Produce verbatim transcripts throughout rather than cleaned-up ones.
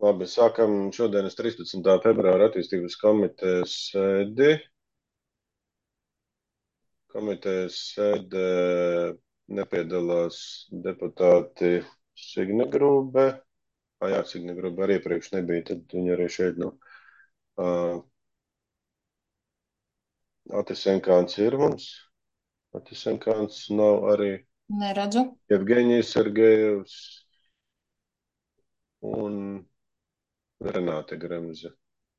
Labi, sākam šodienas trīspadsmitā februāra attīstības komitejas sēdi. Komitejas sēdē nepiedalās deputāti Signe Grūbe. Ah, jā, Signe Grūbe arī iepriekš nebija, tad viņa arī šeit nav. Uh, Atis Enkāns ir mums. Atis Enkāns nav arī. Neredzu. Jevgeņijs Sergejevs un Renāte Gremze.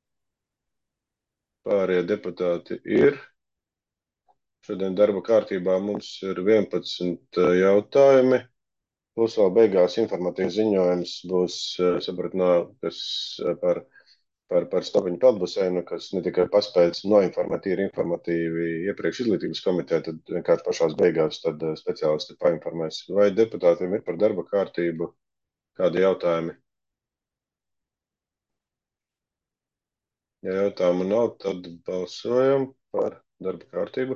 Pārējie deputāti ir. Šodien darba kārtībā mums ir vienpadsmit jautājumi. Plus vēl beigās informatīvs ziņojums būs, sapratu, no, kas par, par, par Stopiņu peldbaseinu, kas ne tikai paspēc noinformēt, ir informatīvi iepriekš izglītības komiteja, tad vienkārši pašās beigās tad speciālisti painformēs. Vai deputātiem ir par darba kārtību kādi jautājumi? Ja jautājumu nav, tad balsojam par darba kārtību.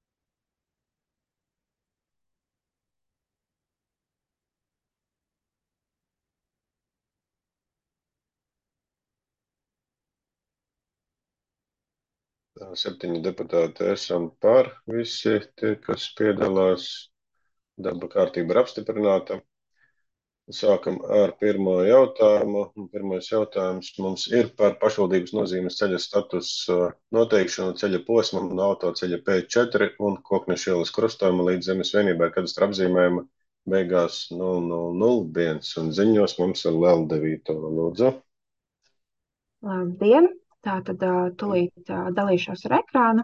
Septiņi deputāti esam par, visi tie, kas piedalās, darba kārtība ir apstiprināta. Sākam ar pirmo jautājumu. Pirmais jautājums mums ir par pašvaldības nozīmes ceļa statusu noteikšanu ceļa posmam no autoceļa P četri un Kokneša ielas krustojuma līdz Zemes vienībai kadastra apzīmējuma beigās nulle nulle nulle viens. Un ziņos mums ir Leldevīto, lūdzu. Labdien! Tātad tūlīt dalīšos ar ekrānu.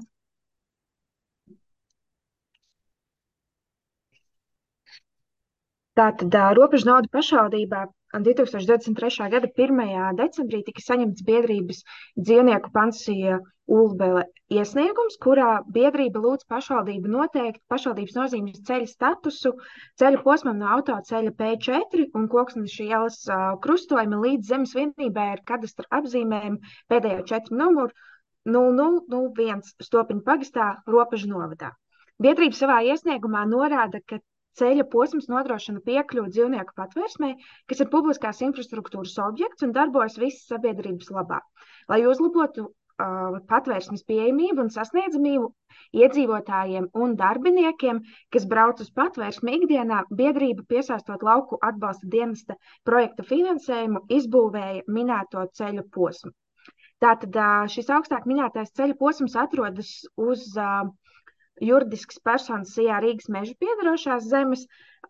Tātad robežu nauda pašvaldībā divtūkstoš divdesmit trešā gada pirmajā decembrī tika saņemts biedrības dzīvnieku pansija Ulbele iesniegums, kurā biedrība lūdz pašvaldību noteikt pašvaldības nozīmes ceļa statusu ceļa posmam no autoceļa P četri un Koksneša ielas krustojuma līdz Zemes vienībai ar kadastra apzīmējumu pēdējo četru numuru nulle nulle nulle viens Stopiņu pagastā, Robežu novadā. Biedrība savā iesniegumā norāda, ka ceļa posms nodrošina piekļuvi dzīvnieku patvērsmei, kas ir publiskās infrastruktūras objekts un darbojas visas sabiedrības labā. Lai uzlabotu uh, patvērsmes pieejamību un sasniedzamību iedzīvotājiem un darbiniekiem, kas brauc uz patvērsmi ikdienā, biedrība piesaistot lauku atbalsta dienesta projekta finansējumu izbūvēja minēto ceļu posmu. Tātad uh, šis augstāk minētais ceļa posms atrodas uz uh, juridiskas personas sijā Rīgas meža piedarošās zemes,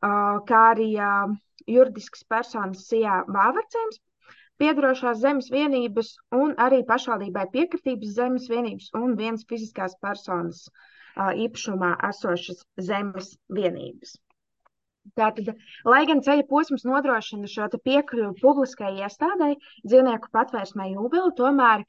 kā arī juridiskas personas sijā Vāvercēms piedarošās zemes vienības un arī pašvaldībai piekritības zemes vienības un vienas fiziskās personas īpašumā esošas zemes vienības. Tātad, lai gan ceļa posms nodrošina šo te piekļuvi publiskai iestādei, dzīvnieku patvērsmei Ulbele, tomēr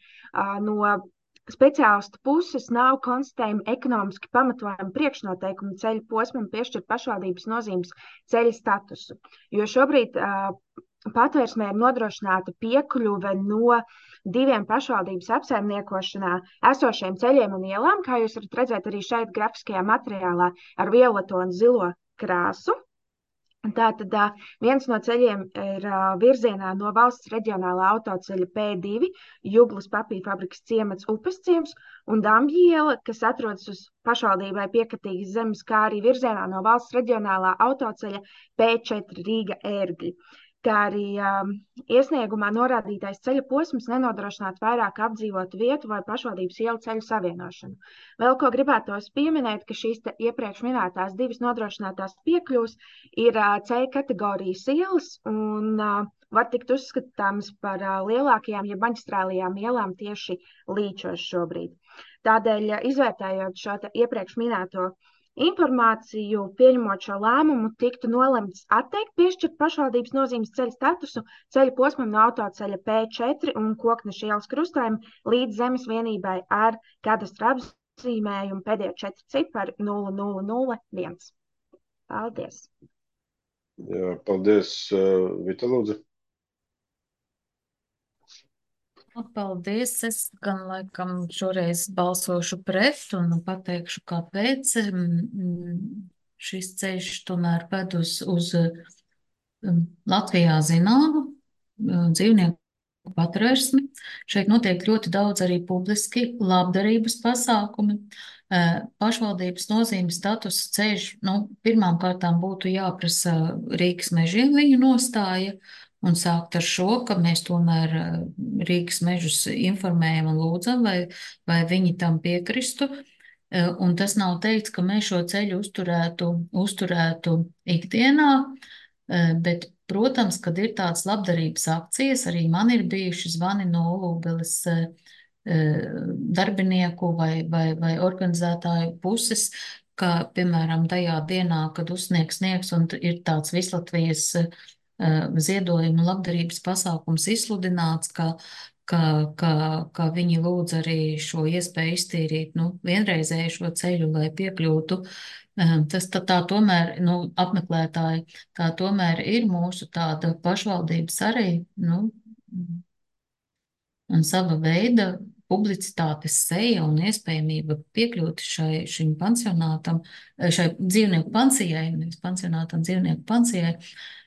no speciālistu puses nav konstatējumi ekonomiski pamatojami priekšnoteikumi ceļa posmam piešķirt pašvaldības nozīmes ceļa statusu, jo šobrīd uh, patvērsmē ir nodrošināta piekļuve no diviem pašvaldības apsaimniekošanā esošiem ceļiem un ielām, kā jūs varat redzēt arī šeit grafiskajā materiālā ar violeto un zilo krāsu. Tātad viens no ceļiem ir virzienā no valsts reģionālā autoceļa P divi, Juglas papīra fabrikas ciemats Upes ciems un Dambja iela, kas atrodas uz pašvaldībai piekritīgas zemes, kā arī virzienā no valsts reģionālā autoceļa P četri Rīga Ērgļi. Kā arī um, iesniegumā norādītais ceļa posms nenodrošinātu vairāk apdzīvotu vietu vai pašvaldības ielu ceļu savienošanu. Vēl ko gribētos pieminēt, ka šīs iepriekš minētās divas nodrošinātās piekļuvas ir uh, C kategorijas ielas un uh, var tikt uzskatāmas par uh, lielākajām, ja maģistrālajām ielām tieši līčos šobrīd. Tādēļ, izvērtējot šo iepriekš minēto informāciju, pieņemot šo lēmumu, tiktu nolemts atteikt piešķirt pašvaldības nozīmes ceļa statusu ceļa posmam no autoceļa P četri un Kokneša ielas krustojuma līdz Zemes vienībai ar kadastra apzīmējumu pēdējo četri cipari nulle nulle nulle viens. Paldies! Jā, paldies, Vita, lūdzu. Paldies. Es gan laikam šoreiz balsošu pret un pateikšu, kāpēc. Šis ceļš tomēr ved uz, uz Latvijā zināmu dzīvnieku patvērsmi. Šeit notiek ļoti daudz arī publiski labdarības pasākumi. Pašvaldības nozīmes status ceļš, nu, pirmām kārtām būtu jāprasa Rīgas mežiem viņu nostāja un sākt ar šo, ka mēs tomēr Rīgas mežus informējam un lūdzam, vai, vai viņi tam piekristu. Un tas nav teikts, ka mēs šo ceļu uzturētu, uzturētu ikdienā, bet, protams, kad ir tādas labdarības akcijas, arī man ir bijuši zvani no Ulūbeles darbinieku vai, vai, vai organizētāju puses, ka, piemēram, tajā dienā, kad uzsniegs sniegs un ir tāds Vislatvijas ziedojuma labdarības pasākums izsludināts, ka, ka, ka, ka viņi lūdz arī šo iespēju iztīrīt, nu, vienreizēju šo ceļu, lai piekļūtu. Tas tā, tā tomēr, nu, apmeklētāji, tā tomēr ir mūsu tāda pašvaldības arī, nu, un sava veida publicitātes seja un iespējamība piekļūt šai, šim pansionātam, šai dzīvnieku pansijai, nevis pansionātam, dzīvnieku pansijai.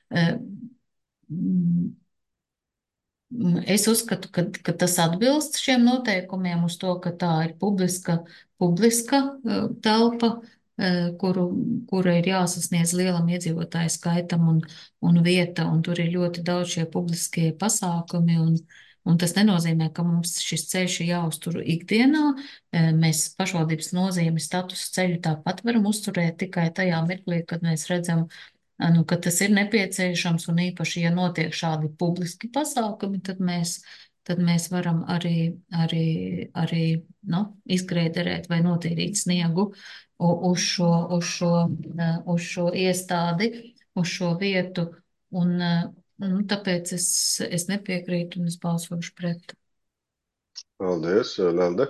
Es uzskatu, ka, ka tas atbilst šiem noteikumiem uz to, ka tā ir publiska, publiska telpa, kuru, kura ir jāsasniedz lielam iedzīvotāju skaitam un, un vieta, un tur ir ļoti daudz šie publiskie pasākumi, un, un tas nenozīmē, ka mums šis ceļš ir jāuztur ikdienā. Mēs pašvaldības nozīmi status ceļu tāpat varam uzturēt tikai tajā mirklī, kad mēs redzam, nu, ka tas ir nepieciešams, un īpaši, ja notiek šādi publiski pasākumi, tad mēs, tad mēs varam arī, arī, arī nu, izgrēderēt vai notīrīt sniegu uz šo, uz šo, uz šo iestādi, uz šo vietu, un, un tāpēc es, es nepiekrītu un es balsošu pret. Paldies, Nelde.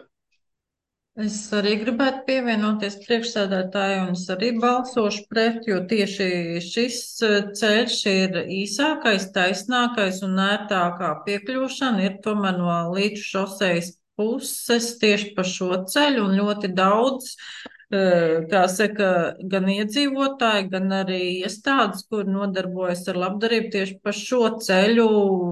Es arī gribētu pievienoties priekšsēdētāju, un es arī balsošu pret, jo tieši šis ceļš ir īsākais, taisnākais un ērtākā piekļūšana ir tomēr no Līču šosejas puses tieši pa šo ceļu, un ļoti daudz, kā saka, gan iedzīvotāji, gan arī iestādes, kur nodarbojas ar labdarību, tieši pa šo ceļu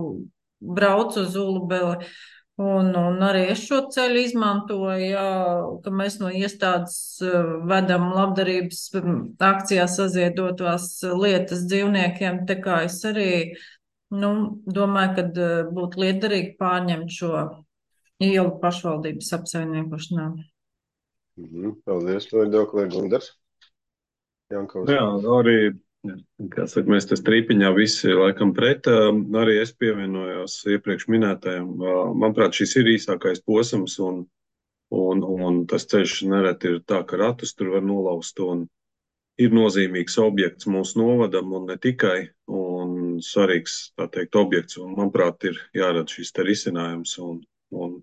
brauc uz Ulubeli. Un, un arī es šo ceļu izmantoju, jā, ka mēs no iestādes vedam labdarības akcijā saziedotās lietas dzīvniekiem, tā kā es arī, nu, domāju, ka būtu liederīgi pārņemt šo ielu pašvaldības apsaimniekošanā. Mhm, paldies, to ir Doklē Gundars. Jankovs. Jā, arī, kā saka, mēs te strīpiņā visi laikam pret, arī es pievienojos iepriekš minētajam. Manuprāt, šis ir īsākais posms, un, un, un tas ceļš nereti ir tā, ka ratus tur var nolaust, un ir nozīmīgs objekts mūsu novadam, un ne tikai, un svarīgs, tā teikt, objekts, un manuprāt, ir jārada šis te risinājums, un, un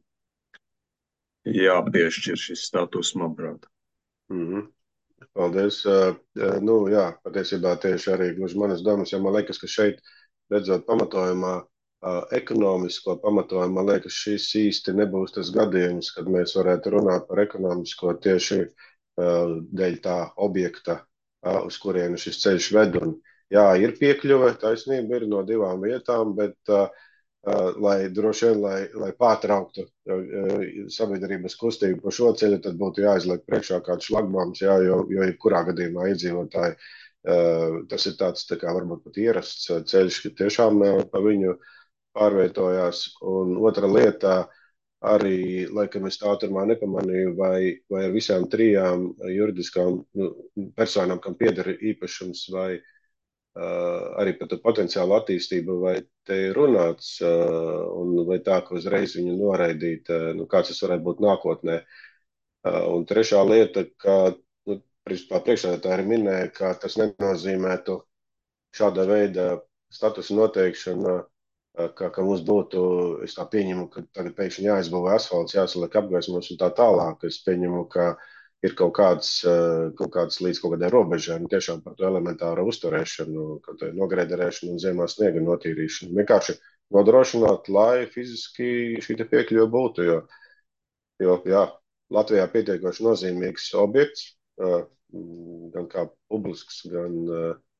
jāpiešķir šis status, manuprāt. Mhm. Paldies. Uh, nu, jā, patiesībā tieši arī gluži manas domas, jo man liekas, ka šeit, redzot pamatojumā, uh, ekonomisko pamatojumu, man liekas, šis īsti nebūs tas gadījums, kad mēs varētu runāt par ekonomisko tieši uh, dēļ tā objekta, uh, uz kurienu šis ceļš ved. Un, jā, ir piekļuve, taisnība ir no divām vietām, bet uh, Uh, lai droši vien, lai, lai pārtrauktu uh, sabiedrības kustību pa šo ceļu, tad būtu jāizliek priekšā kāds šlagbaums, jā, jo, jo jebkurā gadījumā iedzīvotāji, uh, tas ir tāds tā kā varbūt pat ierasts ceļš, ka tiešām uh, pa viņu pārvietojās. Un otra lieta, arī, laikam es tā turmā nepamanīju, vai, vai ar visām trijām juridiskām nu, personām, kam pieder īpašums, vai Uh, arī par to potenciālu attīstību, vai te ir runāts, uh, un vai tā, ka uzreiz viņu noraidīt, uh, nu, kāds tas varētu būt nākotnē. Uh, un trešā lieta, ka, nu, priekšsēdētāji arī minēja, ka tas nenozīmētu šāda veida statusa noteikšana, uh, ka, ka mums būtu, es tā pieņemu, ka tagad pēkšņi jāizbūvē asfalts, jāsaliek apgaismos un tā tālāk. Es pieņemu, ka ir kaut kāds, kaut kāds līdz kaut kādai robežai, nu, tiešām par to elementāru uzturēšanu, kaut kādai nogrēderēšanu un ziemā sniega notīrīšanu. Vienkārši nodrošināt, lai fiziski šī te piekļuva būtu, jo, jo jā, Latvijā pietiekoši nozīmīgs objekts, gan kā publisks, gan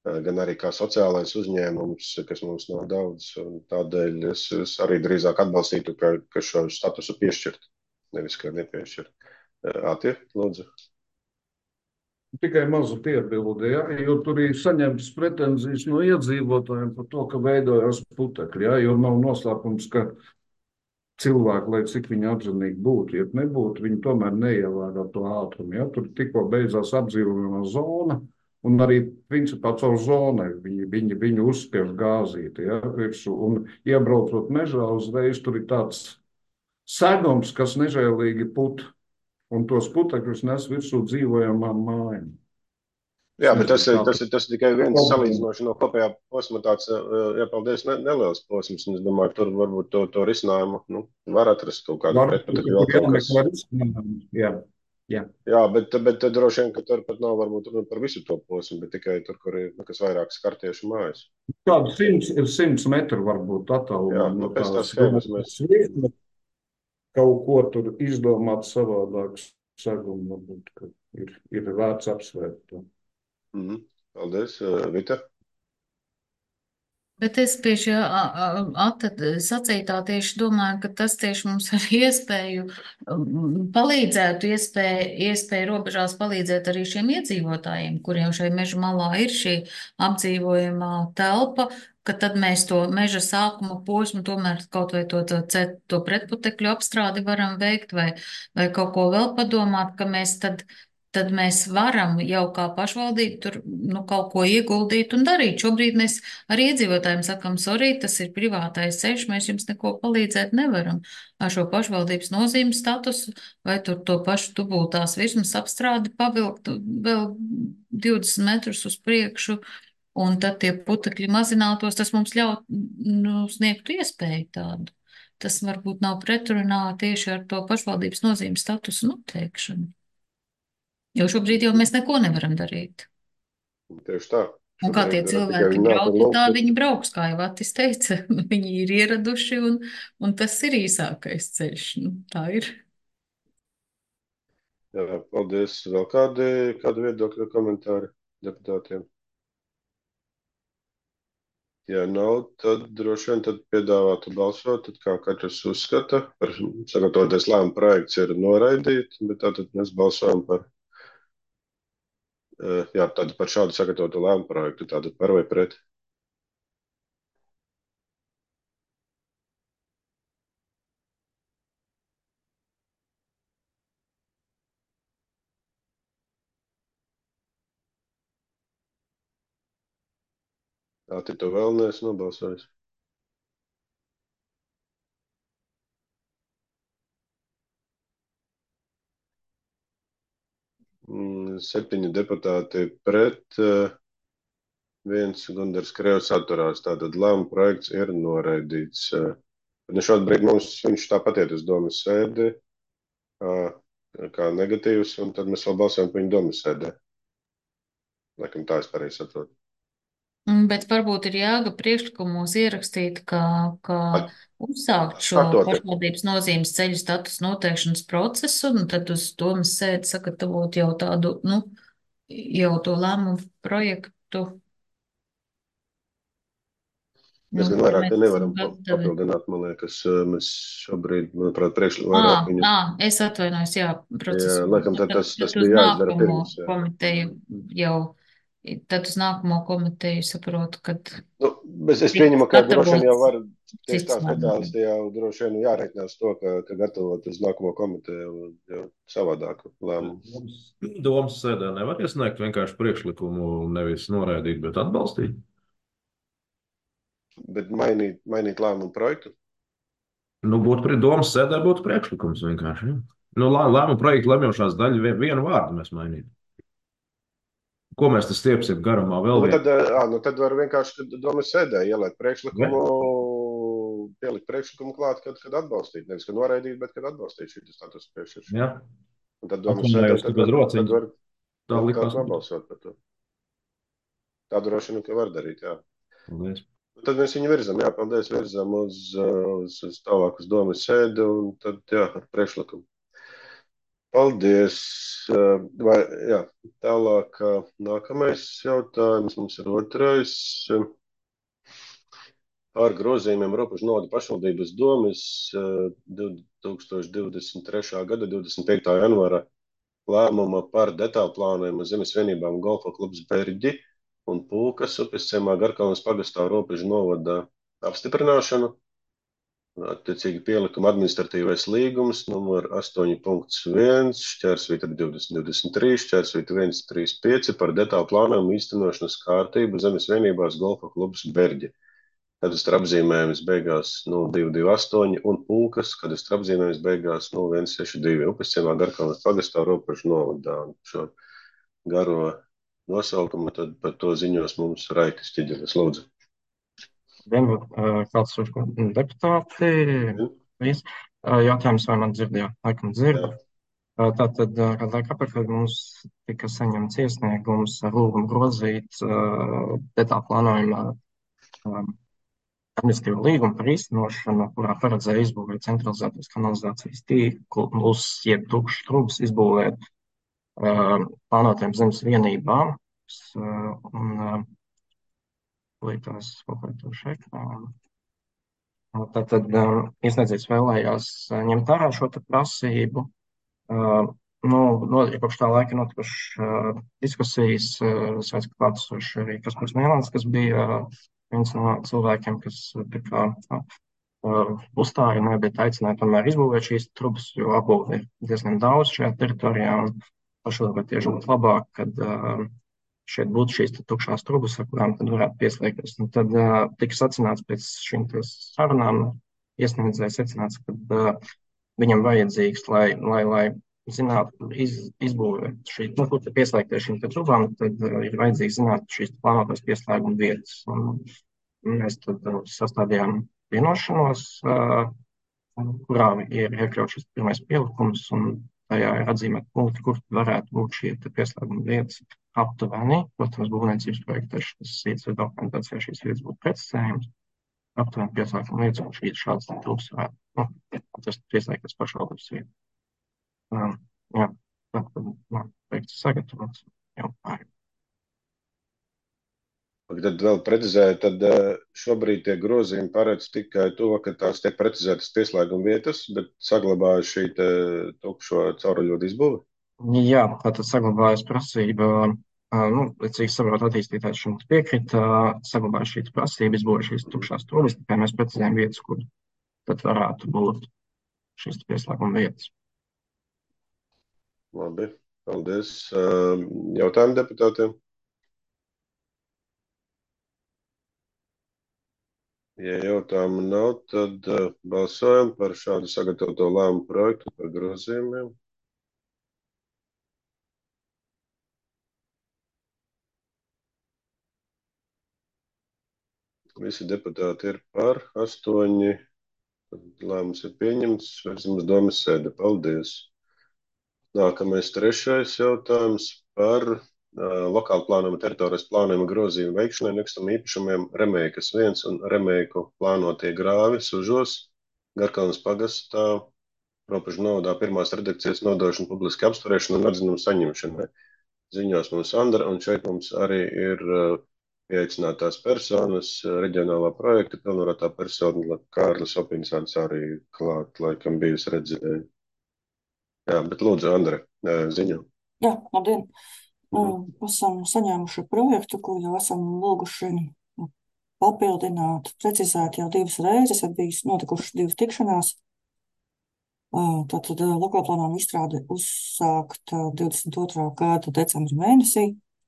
gan arī kā sociālais uzņēmums, kas mums nav daudz. Tādēļ es, es arī drīzāk atbalstītu, ka, ka šo statusu piešķirt, nevis kā nepiešķirt. Ātie, lūdzu. Tikai mazu piebildi, ja, jo tur ir saņemtas pretenzijas no iedzīvotājiem par to, ka veidojās putekļi, ja, jo nav noslēpums, ka cilvēki, lai cik viņi apzinīgi būtu, ja nebūtu, viņi tomēr neievēro to ātrumu, ja, tur tikko beidzās apdzīvojumā zona, un arī, principā, caur zonai viņi, viņi, viņi uzspiež gāzīti, ja, virsū, un iebraucot mežā, uzreiz tur ir tāds segums, kas nežēlīgi put. Un tos putekļus nes virsū dzīvojamām mājām. Jā, bet tas ir, tas ir, tas ir tikai viens salīdzinoši no kopējā posma tāds, jā, paldies, ne, neliels posms. Un es domāju, tur varbūt to, to risinājumu, nu, var atrast kaut kādu pretputekļu vēl kaut kas. Jā, jā. Jā, bet, bet droši vien, ka tur pat nav varbūt runa par visu to posmu, bet tikai tur, kur ir, nu, kas vairāk skartiešu mājas. Kādu simts, ir simts metru varbūt attālumā. Jā, nu, pēc tās schēmas mēs. Kaut ko tur izdomāt savādāk segumu, varbūt, ka ir, ir vērts apsvērt to. Mm -hmm. Paldies, Vita. Bet es tieši sacītā tieši domāju, ka tas tieši mums ar iespēju palīdzētu, iespēju, iespēju robežās palīdzēt arī šiem iedzīvotājiem, kuriem šai meža malā ir šī apdzīvojamā telpa, ka tad mēs to meža sākuma posmu tomēr kaut vai to, to, to pretputekļu apstrādi varam veikt vai, vai kaut ko vēl padomāt, ka mēs tad tad mēs varam jau kā pašvaldība tur nu, kaut ko ieguldīt un darīt. Šobrīd mēs arī iedzīvotājiem sakam, sorry, tas ir privātais ceļš, mēs jums neko palīdzēt nevaram ar šo pašvaldības nozīmes statusu vai tur to pašu dubultās virsmas apstrādi pavilkt vēl divdesmit metrus uz priekšu un tad tie putekļi mazinātos, tas mums ļaut nu, sniegtu iespēju tādu. Tas varbūt nav pretrunā tieši ar to pašvaldības nozīmes statusu noteikšanu. Jo šobrīd jau mēs neko nevaram darīt. Tieši tā. Un kā tie cilvēki brauc, tā viņi brauks, kā jau Atis teica, viņi ir ieraduši un, un tas ir īsākais ceļš. Nu, tā ir. Jā, paldies. Vēl kādi, kādi viedokļi komentāri deputātiem? Ja nav, tad droši vien tad piedāvātu balsot, tad kā katrs uzskata, par sagatavoties lēmumu projekts ir noraidīt, bet tātad mēs balsojam par Jā, tādu par šādu sagatavotu lēmumu projektu, tādu par vai pret. Tātad tu vēl neesi nobalsojis. Septiņi deputāti pret, viens Gundars Krievs atturās. Tātad lēmuma projekts ir noraidīts. Nu šobrīd mums viņš tāpat iet uz domas sēdi kā negatīvs, un tad mēs vēl balsojam par viņu domas sēdē. Laikam tā es pareizi saprotu. Bet varbūt ir jāga priekšlikumos ierakstīt, ka, ka uzsākt šo Saktoti. pašvaldības nozīmes ceļu status noteikšanas procesu, un tad uz domas sēdi sagatavot jau tādu, nu, jau to lēmumu projektu. Mēs gan vairāk te nevaram papildināt, man liekas, mēs šobrīd, manuprāt, priekšlikumu vairāk viņu. Ā, es atvainojos, jā, procesu. Jā, laikam tad tas, tas bija jāizdara pirms. Jā. Komiteju jau, tad uz nākamo komiteju saprotu, kad. Nu, es, es pieņemu, ka droši vien jau var, tieši tā speciālisti jau droši vien jāreikinās to, ka, ka gatavot uz nākamo komiteju jau savādāku lēmumu. Domas sēdē nevar iesniegt vienkārši priekšlikumu, nevis noraidīt, bet atbalstīt. Bet mainīt, mainīt lēmumu projektu? Nu, būtu pret domas sēdē, būtu priekšlikums vienkārši. Ja? Nu, lēmumu projektu lemjošās daļu vienu vārdu mēs mainītu. Ko mēs tas stiepsim garumā vēl? Nu, tad, ā, nu, tad var vienkārši domas sēdē ielikt priekšlikumu, pielikt priekšlikumu klāt, kad, kad atbalstīt. Nevis, kad noraidīt, bet kad atbalstīt šī status piešķiršanu. Ja. Un tad domas sēdē, tad, tad, tad, tad var tā likās nobalsot par to. Tā droši vien, ka var darīt, jā. Paldies. Tad mēs viņu virzam, jā, paldies, virzam uz, uz, uz tālāk uz domas sēdi un tad, jā, ar priekšlikumu. Paldies. Vai, jā, tālāk nākamais jautājums mums ir otrais. Par grozījumiem robežu nodu pašvaldības domes divi tūkstoši divdesmit trešā gada divdesmit piektā janvāra lēmuma par detālu plānojumu zemes vienībām Golfa klubs Berģi un Pulkas upes ciemā Garkalnes pagastā robežu novada apstiprināšanu. Attiecīgi pielikuma administratīvais līgums numur astoņi punkts viens, šķērsvīta divdesmit divdesmit trīs, šķērsvīta viens trīs pieci par detālu plānojumu īstenošanas kārtību zemes vienībās Golfa klubs Berģi. Kadastra apzīmējums beigās nulle divi divi astoņi un Pulkas, kadastra apzīmējums beigās nulle viens seši divi. Upes ciemā Garkalnes pagastā robežu novadā. Šo garo nosaukumu tad par to ziņos mums Raitis Ķiģelis. Lūdzu. Vienmēr kāds ir deputāti. Viss. Jautājums, vai man dzirdējāt? Laikam dzirdu. Tātad, kad laika apakaļ mums tika saņemts iesniegums ar lūgumu grozīt detālu plānojuma administratīvu līgumu par īstenošanu, kurā paredzēja izbūvēt centralizētos kanalizācijas tīklu uz jeb tukšas trubas izbūvēt plānotiem zemes vienībām. Un līdz kaut kā to ekrānu. Tātad iesniedzējs vēlējās ņemt ārā šo te prasību. Nu, no, ja kopš tā laika notikušas diskusijas, es redzu, ka klātesoši arī Kaspars Mēlēns, kas bija viens no cilvēkiem, kas tā kā uzstāja, ne, bet aicināja tomēr izbūvēt šīs trubas, jo apbūve ir diezgan daudz šajā teritorijā, un pašlaik tieši būtu labāk, kad šeit būtu šīs tukšās trubas, ar kurām tad varētu pieslēgties. Un tad uh, tika sacināts pēc šīm sarunām, iesniedzēja secināts, ka uh, viņam vajadzīgs, lai, lai, lai zinātu, iz, izbūvēt šī, nu, kur pieslēgties šīm trubām, tad uh, ir vajadzīgs zināt šīs plānotās pieslēguma vietas. Un mēs tad uh, sastādījām vienošanos, uh, kurā ir iekļauts šis pirmais pielikums, un tajā ir atzīmēt punkti, kur varētu būt šie pieslēguma vietas aptuveni. Protams, būvniecības projektēšanas ietver dokumentācijā šīs vietas būtu precizējums. Aptuveni pieslēguma vietas un šīs šādas trūks varētu, nu, atrast pieslēgtas pašvaldības vietas. Um, jā, tad, man projekts sagatavots jau pāri. Tad vēl precizēju, tad šobrīd tie grozījumi paredz tikai to, ka tās tiek precizētas pieslēguma vietas, bet saglabājas šī te tukšo cauruļotu izbūve? Jā, tātad saglabājas prasība, nu, līdz cik saprot attīstītājs šim piekrita, saglabājas šī prasība, izbūve šīs tukšās trubas, tikai mēs precizējam vietas, kur tad varētu būt šīs pieslēguma vietas. Labi, paldies. Jautājumu deputātiem? Ja jautājumu nav, tad uh, balsojam par šādu sagatavoto lēmumu projektu par grozījumiem. Visi deputāti ir par, astoņi, lēmums ir pieņemts, veicam uz domas sēdi. Paldies. Nākamais trešais jautājums par uh, lokālu plānojuma teritorijas plānojuma grozījumu veikšanai nekustamiem īpašumiem Remeikas viens un Remeiku plānotie grāvi Sužos, Garkalnes pagastā, robežu novadā pirmās redakcijas nodošana publiski apspriešanai un atzinumu saņemšanai. Ziņos mums Andra, un šeit mums arī ir uh, pieaicinātās personas, uh, reģionālā projekta pilnvarotā persona Kārlis Opinsāns arī klāt, laikam bijusi redzēja. Jā, bet lūdzu, Andra, ziņo. Jā, labdien. Mm. Esam saņēmuši projektu, kur jau esam lūguši papildināt, precizēt jau divas reizes, ir bijis notikušas divas tikšanās. Tātad lokālplānojuma izstrāde uzsākt divdesmit otrā gada decembra mēnesī.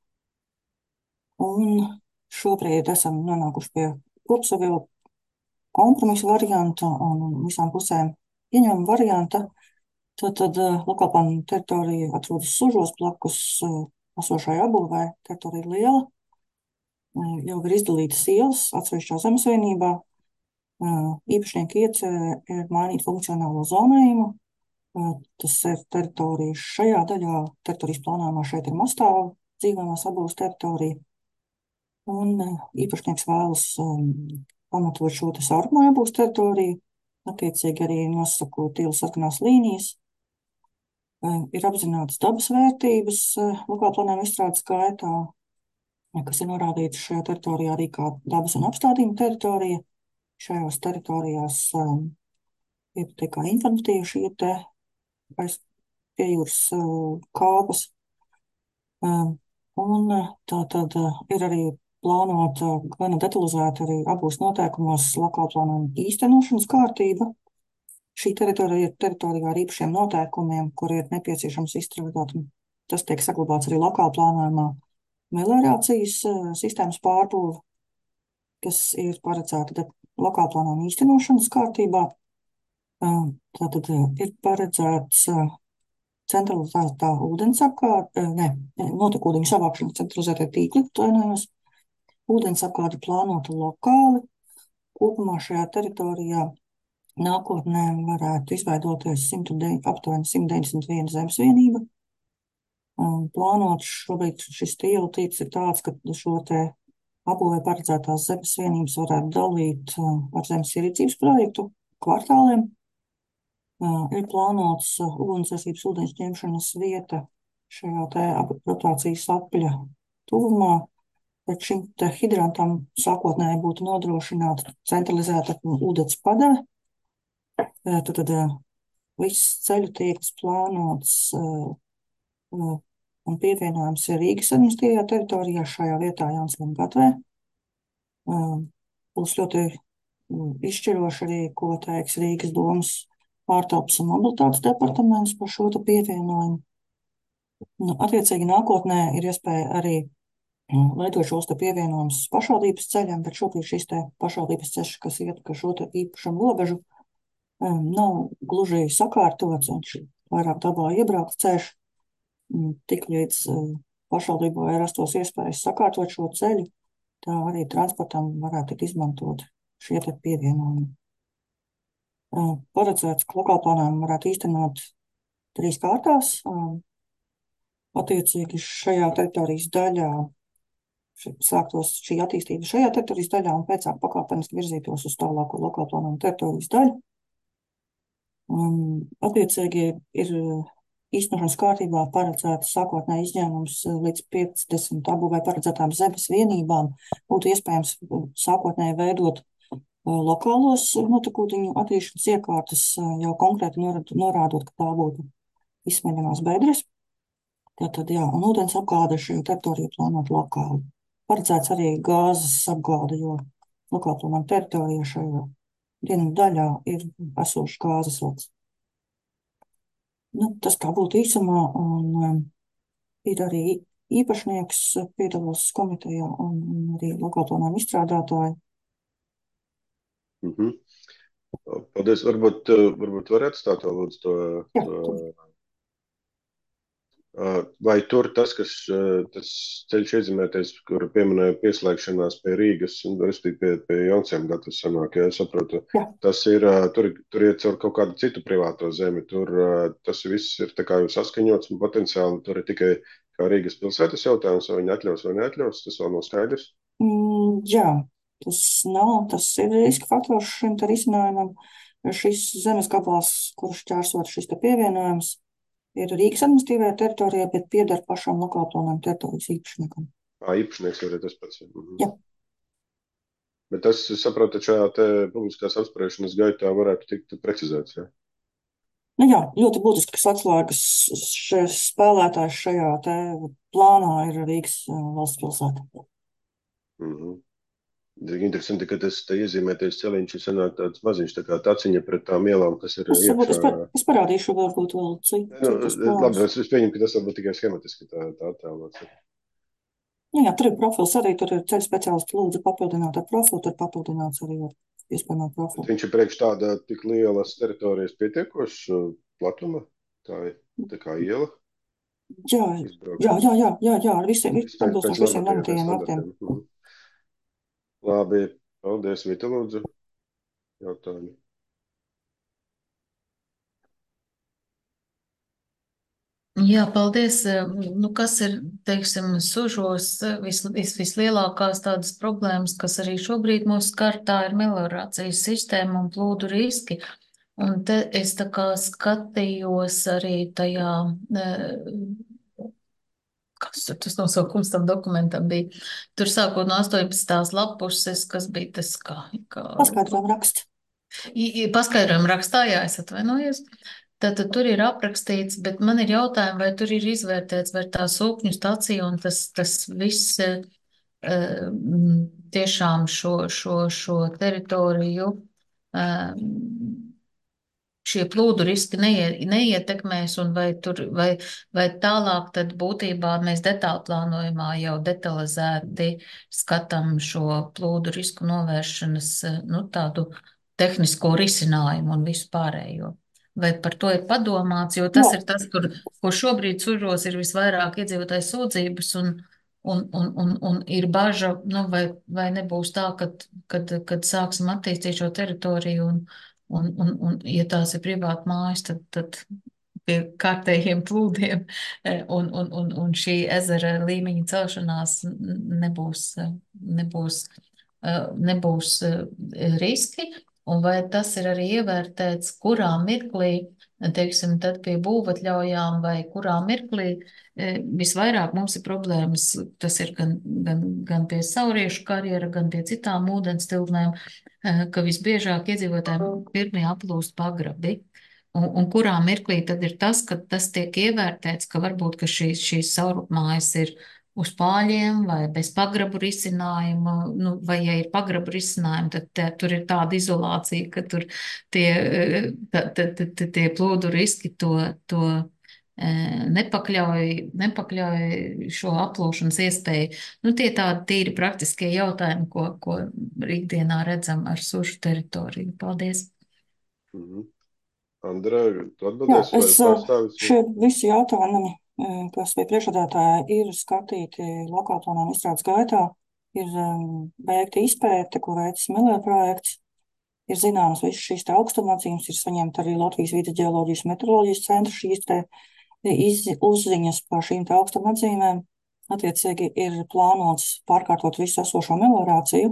Un šobrīd esam nonākuši pie kopsavilkuma kompromisa varianta un visām pusēm ieņēmuma varianta. Tātad lokālplānojuma teritorija atrodas Sužos blakus esošai apbūvē, teritorija ir liela. Jau ir izdalītas ielas atsevišķā zemes vienībā. Īpašnieki iecerē ir mainīt funkcionālo zonējumu. Tas ir teritorijas šajā daļā, teritorijas plānojumā šeit ir Mastāva dzīvojamās apbūves teritorija. Un īpašnieks vēlas pamatot šo te saurumoju apbūves teritoriju, attiecīgi arī nosakot ielas sarkanās līnijas. ir apzinātas dabas vērtības lokālplānojuma izstrādes gaitā, kas ir norādītas šajā teritorijā arī kā dabas un apstādījuma teritorija. Šajās teritorijās um, ir tā kā informatīvi šī te aiz pie jūras uh, kāpas. Um, un tā tad uh, ir arī plānota gana detalizēta arī abos noteikumos lokālplānojuma īstenošanas kārtība. Šī teritorija ir teritorijā ar īpašiem noteikumiem, kuri ir nepieciešams izstrādāt. Tas tiek saglabāts arī lokālplānojumā meliorācijas uh, sistēmas pārbūve, kas ir paredzēta lokālplānojuma īstenošanas kārtībā. Uh, tātad uh, ir paredzēts uh, centralizētā ūdens apkārt, uh, ne, notekūdeņu savākšana centralizētie tīkli, atvainojos. Ūdens apkārt plānota lokāli. Kopumā šajā teritorijā nākotnē varētu izveidoties aptuveni simt deviņdesmit viena zemes vienība. Um, plānots šobrīd šis tīkla tīkls ir tāds, ka šo te apbūvē paredzētās zemes vienības varētu dalīt uh, ar zemes ierīcības projektu kvartāliem. Uh, ir plānots uh, ugunsdzēsības ūdeņu ņemšanas vieta šajā te rotācijas apļa tuvumā. Pēc šim te hidrantam sākotnēji būtu nodrošināta centralizēta ūdens padeve. Tad, tad viss ceļu tīkls plānots uh, uh, un pievienojums ir Rīgas administratīvajā teritorijā šajā vietā Jaunzēļa gatvē. Uh, būs ļoti uh, izšķiroši arī, ko teiks Rīgas domas ārtelpas un mobilitātes departaments par šo te pievienojumu. Nu, attiecīgi nākotnē ir iespēja arī veidot šos te pievienojumus pašvaldības ceļiem, bet šobrīd šis te pašvaldības ceļš, kas iet ka šo te īpašumu robežu, um, nav gluži sakārtots, viņš vairāk dabā iebraukts ceļš. Um, tik līdz uh, pašvaldībai rastos iespējas sakārtot šo ceļu, tā arī transportam varētu tikt izmantot šie te pievienojumi. Uh, paredzēts, ka lokālplānojumu varētu īstenot trīs kārtās. Um, attiecīgi šajā teritorijas daļā sāktos šī attīstība šajā teritorijas daļā un pēc tam pakāpeniski virzītos uz tālāko lokālplānojumu teritorijas daļu. Um, attiecīgi ir īstenošanas kārtībā paredzēts sākotnēji izņēmums līdz piecdesmit apbūvē paredzētām zemes vienībām. Būtu iespējams sākotnēji veidot uh, lokālos notekūdeņu attīrīšanas iekārtas, uh, jau konkrēti norādot, ka tā būtu izsmeļamās bedres. Tātad, jā, un ūdens apgāde šajā teritorijā plānot lokāli. Paredzēts arī gāzes apgāde, jo lokālplānojuma teritorijā šajā dienvidu daļā ir esošs gāzes vads. Nu, tas kā būtu īsumā, un um, ir arī īpašnieks piedalās komitejā un, un arī lokālplānojuma izstrādātāji. Mhm. Paldies. Varbūt, varbūt varētu stāt vēl lūdzu to... Jā, to... Vai tur tas, kas tas ceļš iezīmēties, kur pieminēja pieslēgšanās pie Rīgas, un respektīvi pie, pie Jaunzēļa gatavas sanāk, ja es saprotu, Jā. tas ir, tur, tur iet caur kaut kādu citu privāto zemi, tur tas viss ir tā kā jau saskaņots un potenciāli tur ir tikai kā Rīgas pilsētas jautājums, vai viņi atļaus vai neatļaus, tas vēl nav skaidrs? Mm, jā, tas nav, tas ir riska faktors šim te risinājumam. Šis zemes gabals, kurš ķērsot šis te pievienojums, ir Rīgas administratīvajā teritorijā, bet pieder pašam lokālplānojuma teritorijas īpašniekam. Ā, īpašnieks jau ir tas pats. Mhm. Jā. Bet tas, saprotu, šajā te publiskās apspriešanas gaitā varētu tikt precizēts, jā? Nu jā, ļoti būtisks atslēgas šis spēlētājs šajā te plānā ir Rīgas valsts pilsēta. Mhm. Interesanti, ka tas te iezīmēties celiņš ir sanāk tāds maziņš, tā kā taciņa pret tām ielām, kas ir Es, iekšā. es, par, es parādīšu varbūt vēl citu. Nu, labi, es pieņemu, ka tas varbūt tikai schematiski tā, tā attēlots. Nu jā, tur ir profils arī, tur ir ceļu speciālisti lūdzu papildināt ar profilu, tur papildināts arī ar iespējamo profilu. Viņš ir priekš tāda tik lielas teritorijas pietiekoša platuma, tā ir tā kā iela. Jā, jā, jā, jā, jā, jā, ar visiem, atbilstoši visiem normatīviem, normatīviem pēc aktiem. standartiem. Mhm. Labi, paldies, Vita, lūdzu. Jautājumi. Jā, paldies. Nu, kas ir, teiksim, sužos vis, vis, vislielākās tādas problēmas, kas arī šobrīd mūs skar, tā ir meliorācijas sistēma un plūdu riski. Un te es tā kā skatījos arī tajā, eh, kas tur tas nosaukums tam dokumentam bija. Tur sākot no astoņpadsmitās lapuses, kas bija tas kā, kā Paskaidrojumu raksts. I- i- paskaidrojumu rakstā, jā, es atvainojos. Tātad tur ir aprakstīts, bet man ir jautājumi, vai tur ir izvērtēts, vai tā sūkņu stacija un tas, tas viss eh, eh, mm, tiešām šo, šo, šo teritoriju eh, šie plūdu riski neie, neietekmēs, un vai, tur, vai, vai tālāk tad būtībā mēs detālu plānojumā jau detalizēti skatām šo plūdu risku novēršanas, eh, nu, tādu tehnisko risinājumu un visu pārējo. Vai par to ir padomāts, jo tas Jā. ir tas, kur, kur šobrīd sužos ir visvairāk iedzīvotāju sūdzības, un, un, un, un, un ir baža, nu, vai, vai nebūs tā, kad, kad, kad sāksim attīstīt šo teritoriju, un, un, un, un ja tās ir privāta mājas, tad, tad pie kārtējiem plūdiem eh, un, un, un, un šī ezera līmeņa celšanās n- nebūs, eh, nebūs, eh, nebūs eh, riski, un vai tas ir arī ievērtēts, kurā mirklī, teiksim, tad pie būvatļaujām vai kurā mirklī eh, visvairāk mums ir problēmas, tas ir gan, gan, gan pie sauriešu karjera, gan pie citām ūdens tilpnēm, eh, ka visbiežāk iedzīvotājiem pirmie aplūst pagrabi. Un, un kurā mirklī tad ir tas, ka tas tiek ievērtēts, ka varbūt, ka šīs, šīs saurupmājas ir uz pāļiem vai bez pagrabu risinājuma, nu, vai ja ir pagrabu risinājumi, tad te, tur ir tāda izolācija, ka tur tie, eh, ta, ta, ta, ta, tie plūdu riski to, to eh, nepakļauj, nepakļauj šo aplūšanas iespēju. Nu, tie tādi tīri praktiskie jautājumi, ko, ko rītdienā redzam ar sušu teritoriju. Paldies! Mhm. Andra, tu Jā, atbildēsi vai es eh, pārstāvis? šie visi jautājumi, eh, kas bija priekšsēdētāja, ir skatīti lokālplānā un izstrādes gaitā. Ir eh, veikta izpēte, ko veicis Miller projekts. Ir zināmas visas šīs te augstumatzīmes, ir saņemta arī Latvijas vides ģeoloģijas un meteoroloģijas centra šīs te iz, uzziņas par šīm te augstumatzīmēm. Attiecīgi ir plānots pārkārtot visu esošo meliorāciju,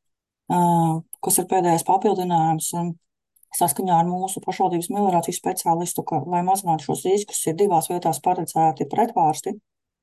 eh, kas ir pēdējais papildinājums. Un saskaņā ar mūsu pašvaldības meliorācijas speciālistu, ka, lai mazinātu šos riskus, ir divās vietās paredzēti pretvārsti.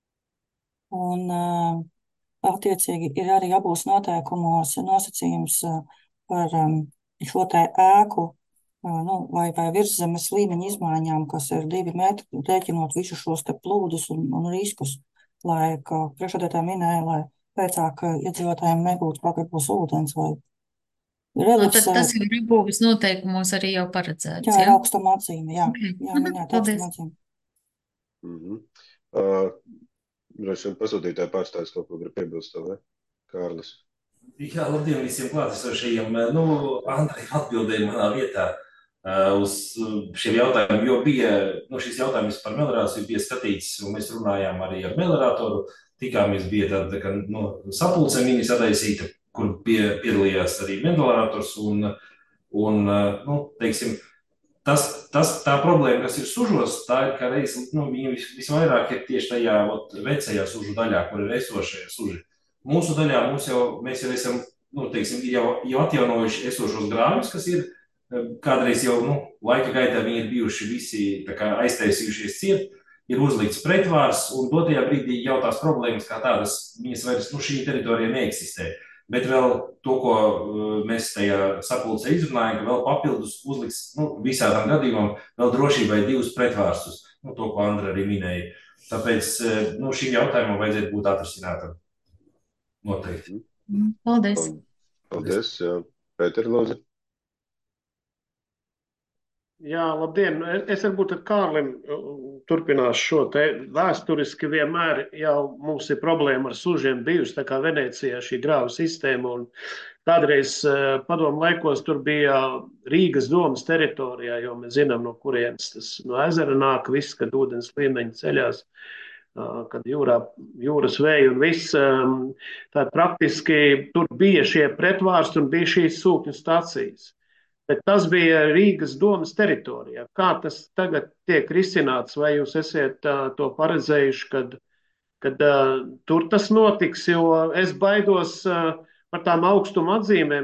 Un, uh, attiecīgi, ir arī abos noteikumos nosacījums uh, par um, šo te ēku uh, nu, vai, vai virszemes līmeņa izmaiņām, kas ir divi metri, rēķinot visus šos te plūdus un, un riskus, lai, kā priekšsēdētāja minēja, lai pēcāk uh, iedzīvotājiem nebūtu pagrabos ūdens vai Nā, reliefs. tad tas uh, jau ir būvis noteikumos arī jau paredzēts, Jā, ir jā? augstuma atzīme, jā, Ok. jā, Mhm, minēt paldies. augstuma atzīme. Mhm. Uh, Droši vien pasūtītāja pārstāvis kaut ko grib piebilst, vai? Kārlis. Jā, labdien visiem klātesošajiem. Nu, Andrei atbildēja manā vietā uh, uz šiem jautājumiem, jo bija, nu, šis jautājums par meliorāciju bija skatīts, un mēs runājām arī ar meliorātoru. Tikāmies, bija tāda, tā kā, nu, sapulce mini sadaisīta, kur pie, piedalījās arī meliorātors, un, un, uh, nu, teiksim, Tas, tas, tā problēma, kas ir sužos, tā ir, ka reiz, nu, viņi vis, visvairāk ir tieši tajā ot, vecajā sužu daļā, kur ir esošie suži. Mūsu daļā mums jau, mēs jau esam, nu, teiksim, jau, jau atjaunojuši esošos grāvjus, kas ir kādreiz jau, nu, laika gaitā viņi ir bijuši visi tā kā aiztaisījušies ciet, ir uzlikts pretvārs, un dotajā brīdī jau tās problēmas kā tādas, viņas vairs, nu, šī teritorija neeksistē. Bet vēl to, ko mēs tajā sapulcē izrunājam, ka vēl papildus uzliks, nu, visā tam gadījumam vēl drošībai divus pretvārstus, nu, to, ko Andra arī minēja. Tāpēc, nu, šīm jautājumam vajadzētu būt atrisinātam. Noteikti. Paldies. Paldies, jā. Pēter, lūdzu. Jā, labdien. Es varbūt ar Kārlim turpināšu šo te. Vēsturiski vienmēr jau mums ir problēma ar sužiem bijusi, tā kā Venecijā šī grāvu sistēma, un kādreiz padomu laikos tur bija Rīgas domas teritorijā, jo mēs zinām, no kurienes tas no ezera nāk viss, kad ūdens līmeņi ceļās, kad jūrā, jūras vēja un viss. Tā praktiski tur bija šie pretvārsti un bija šīs sūkņu stacijas. Bet tas bija Rīgas domas teritorijā. Kā tas tagad tiek risināts? Vai jūs esat uh, to paredzējuši, kad, kad uh, tur tas notiks? Jo es baidos uh, par tām augstuma atzīmēm.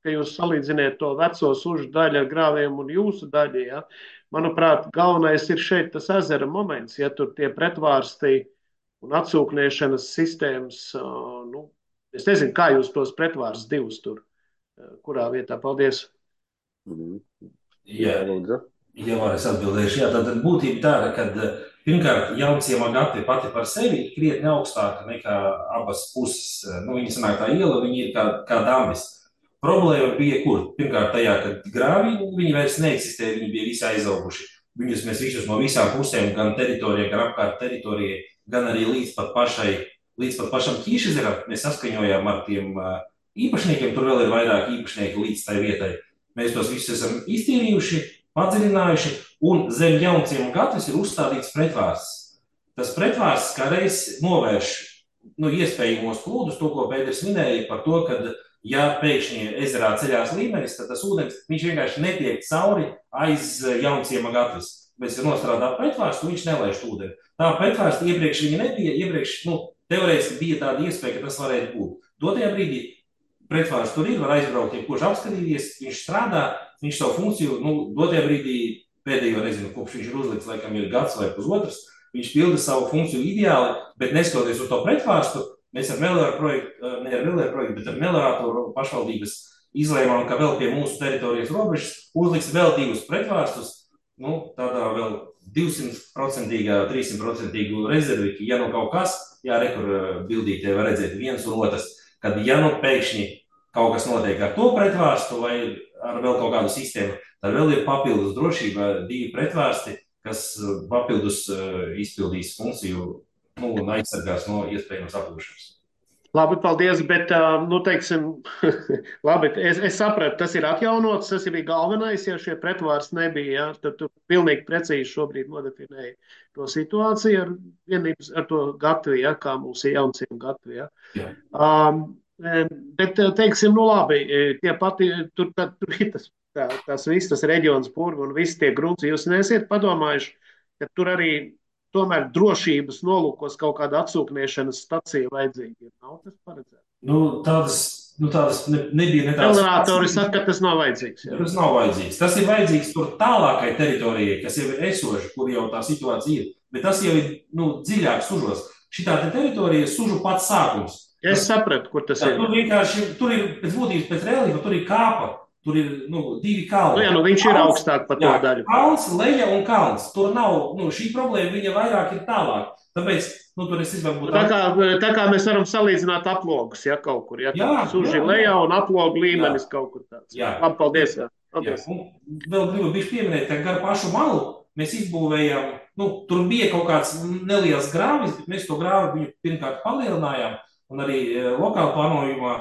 ka jūs salīdziniet to veco sužu daļu ar grāviem un jūsu daļu, ja? Manuprāt, galvenais ir šeit tas ezera moments, ja tur tie pretvārstī un atsūkniešanas sistēmas, nu, es nezinu, kā jūs tos pretvārstus divus tur, kurā vietā. Paldies. Mhm. Jā, Jā, lūdzu. ja var es atbildēšu, jā, tad būtība tāda, ka pirmkārt Jaunciemā gati pati par sevi ir krietni augstāka nekā abas puses. Nu, viņi sanāk tā iela, viņi ir kā, kā dambis. Problēma bija kur? Pirmkārt tajā, ka grāvi, viņi vairs neeksistē, viņi bija visi aizauguši. Viņus mēs visus no visām pusēm, gan teritorijai, gan apkārt teritorijai, gan arī līdz pat pašai, līdz pat pašam Ķīšezeram mēs saskaņojām ar tiem īpašniekiem, tur vēl ir vairāk īpašnieki līdz tai vietai. Mēs tos visus esam iztīrījuši, padziļinājuši, un zem Jaunciema gatves ir uzstādīts pretvārsts. Tas pretvārsts kā reiz novērš nu, iespējamos plūdus, to, ko Pēters minēja par to, ka, ja pēkšņi ezerā ceļās līmenis, tad tas ūdens, viņš vienkārši netiek cauri aiz Jaunciema gatves. Mēs ir nostrādāt pretvārstu, viņš nelaiž ūdeni. Tā pretvārsta iepriekš viņa nebija, iepriekš, nu, teorētiski bija tāda iespēja, ka tas varētu būt. Dotajā brīdī pretvārsts tur ir, var aizbraukt, ja kurš apskatīties, viņš strādā, viņš savu funkciju, nu, dotajā brīdī pēdējo, nezinu, kopš viņš ir uzlikts, laikam ir gads vai pusotrs, viņš pilda savu funkciju ideāli, bet neskatoties uz to pretvārstu, mēs ar Melioru projektu, ne ar Melioru projektu, bet ar Melorātoru pašvaldības izlēmām, ka vēl pie mūsu teritorijas robežas uzliks vēl divus pretvārstus, nu, tādā vēl divsimt procentīgā, trīssimt procentīgu rezervi, ja nu kaut kas, jā, rekur bildītē var redzēt viens un otrs, kad ja nu pēkšņi kaut kas notiek ar to pretvārstu vai ar vēl kaut kādu sistēmu, tad vēl ir papildus drošība divi pretvārsti, kas papildus izpildīs funkciju, nu, un aizsargās no iespējams aplūšanas. Labi, paldies, bet, nu, teiksim, labi, es, es sapratu, tas ir atjaunots, tas ir galvenais, ja šie pretvārsti nebija, ja, tad tu pilnīgi precīzi šobrīd nodefinēji to situāciju ar vienības, ar to gatvi, ja, kā mums ir Jaunciem gatvi, ja. Jā. Um, bet, teiksim, nu, labi, tie pati, tur, tad, tur ir tas, tā, tas viss, tas reģions Purva un visi tie grunci, jūs neesiet padomājuši, ka tur arī tomēr drošības nolūkos kaut kāda atsūkniešanas stacija vajadzīga. Nav tas paredzēts? Nu, tādas, nu, tādas ne, nebija ne tādas... Melorātori saka, ka tas nav vajadzīgs. Jā. Tas nav vajadzīgs. Tas ir vajadzīgs tur tālākai teritorijai, kas jau ir esoša, kur jau tā situācija ir. Bet tas jau ir, nu, dziļāk sužos. Šitā te teritorija ir sužu pats sākums. Ja es sapratu, kur tas tā, ir. Tur vienkārši, tur ir pēc būtības, pēc relīfa, tur ir kāpa. Tur ir, nu, divi kalni. Nu, jā, nu viņš ir augstāk par to daļu. Kalns, leja un kalns. Tur nav, nu, šī problēma viņa vairāk ir tālāk. Tāpēc, nu, tur es izvēlu būt... Tā kā, tā kā mēs varam salīdzināt aplogus, ja, kaut kur, ja, jā, suži jā, lejā jā. un aplogu līmenis jā. Kaut kur tāds. Jā. Labi, paldies, jā. Paldies. Jā. Un vēl gribu bišķi pieminēt, ka gar pašu malu mēs izbūvējām, nu, tur bija kaut kāds neliels grāvis, bet mēs to grāvi viņu pirmkārt palielinājām, un arī lokāla plānojumā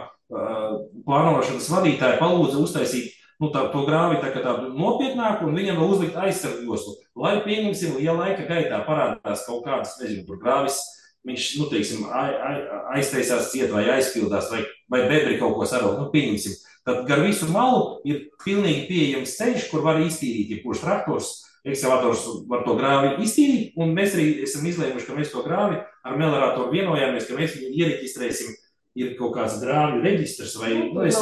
plānošanas vadītāji palūdza uztaisīt nu, tā, to grāvi tā, tādu nopietnāku, un viņam vēl uzlikt aizsargu joslu. Lai, pieņemsim, ja laika gaitā parādās kaut kādas, nezinu, kur grāvis, viņš, nu, teiksim, aiztaisās ciet vai aizpildās, vai, vai bebri kaut ko sarot, nu, pieņemsim. Tad gar visu malu ir pilnīgi pieejams ceļš, kur var iztīrīt, ja kurš traktors, ekskavators var to grāvi iztīrīt, un mēs arī esam izlēmuši, ka mēs to grāvi ar Melorātoru vienojāmies, ka mēs viņu iereģistrēsim. Ir kaut kāds grāvju reģistrs vai... Nu, es,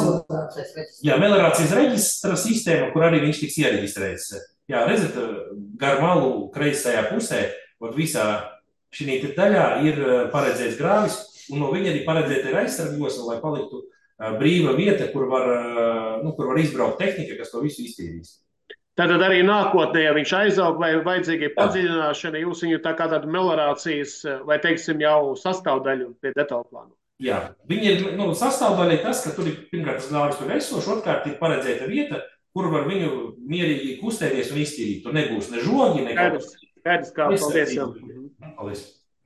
jā, melorācijas reģistra sistēma, kur arī viņš tiks iereģistrēts. Jā, redzat, gar malu kreisajā pusē, un visā šī daļā ir paredzēts grāvis, un no viņa arī paredzēta ir aizsargos, lai paliktu brīva vieta, kur var, nu, kur var izbraukt tehnika, kas to visu iztīrīs. Tātad arī nākotnē, ja viņš aizaug vai vajadzīga padziļināšana, jūs viņu tā kā tādu melorācijas vai, teiksim, jau sastāvdaļu pie detālu plānu. Jā, viņi ir, nu, sastāvdaļa tas, ka tur ir, pirmkārt, tas grāvis tur esošs, otrkārt ir paredzēta vieta, kur var viņu mierīgi kustēties un iztīrīt. Tur nebūs ne žogi, ne kaut kas. Skaidrs, kā, paldies. Paldies.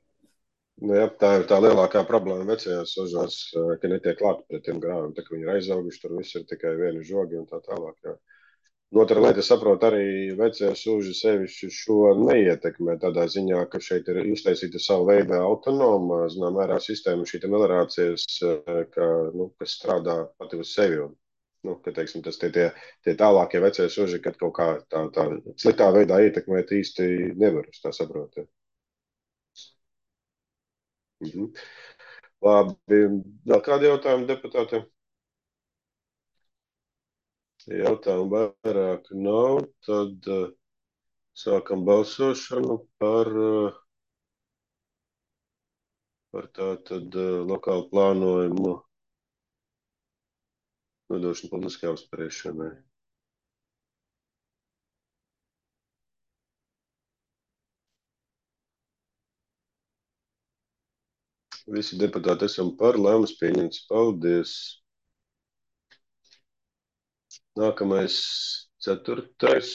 Nu, jā, tā ir tā lielākā problēma vecajās sužās, ka netiek klāt pret tiem grāviem, tā ka viņi ir aizauguši, tur viss ir tikai vieni žogi un tā tālāk, jā. Otra lieta, es saprotu, arī vecie suži sevišķi šo neietekmē tādā ziņā, ka šeit ir uztaisīta savu veidu autonoma, zinām, mērā sistēma šī melorācijas, ka, nu, kas strādā pati uz sevi. Un, nu, ka, teiksim, tas tie, tie, tie tālākie vecie suži, kad kaut kā tā, tā sliktā veidā ietekmēt īsti nevar, es tā saprotu. Mhm. Labi, vēl kādi jautājumi deputātiem? Ja jautājumu vairāk nav, tad uh, sākam balsošanu par, uh, par tātad uh, lokālu plānojumu nodošanu publiskajai apspriešanai. Visi deputāti esam par, lēmums pieņemts. Paldies. Nākamais ceturtais.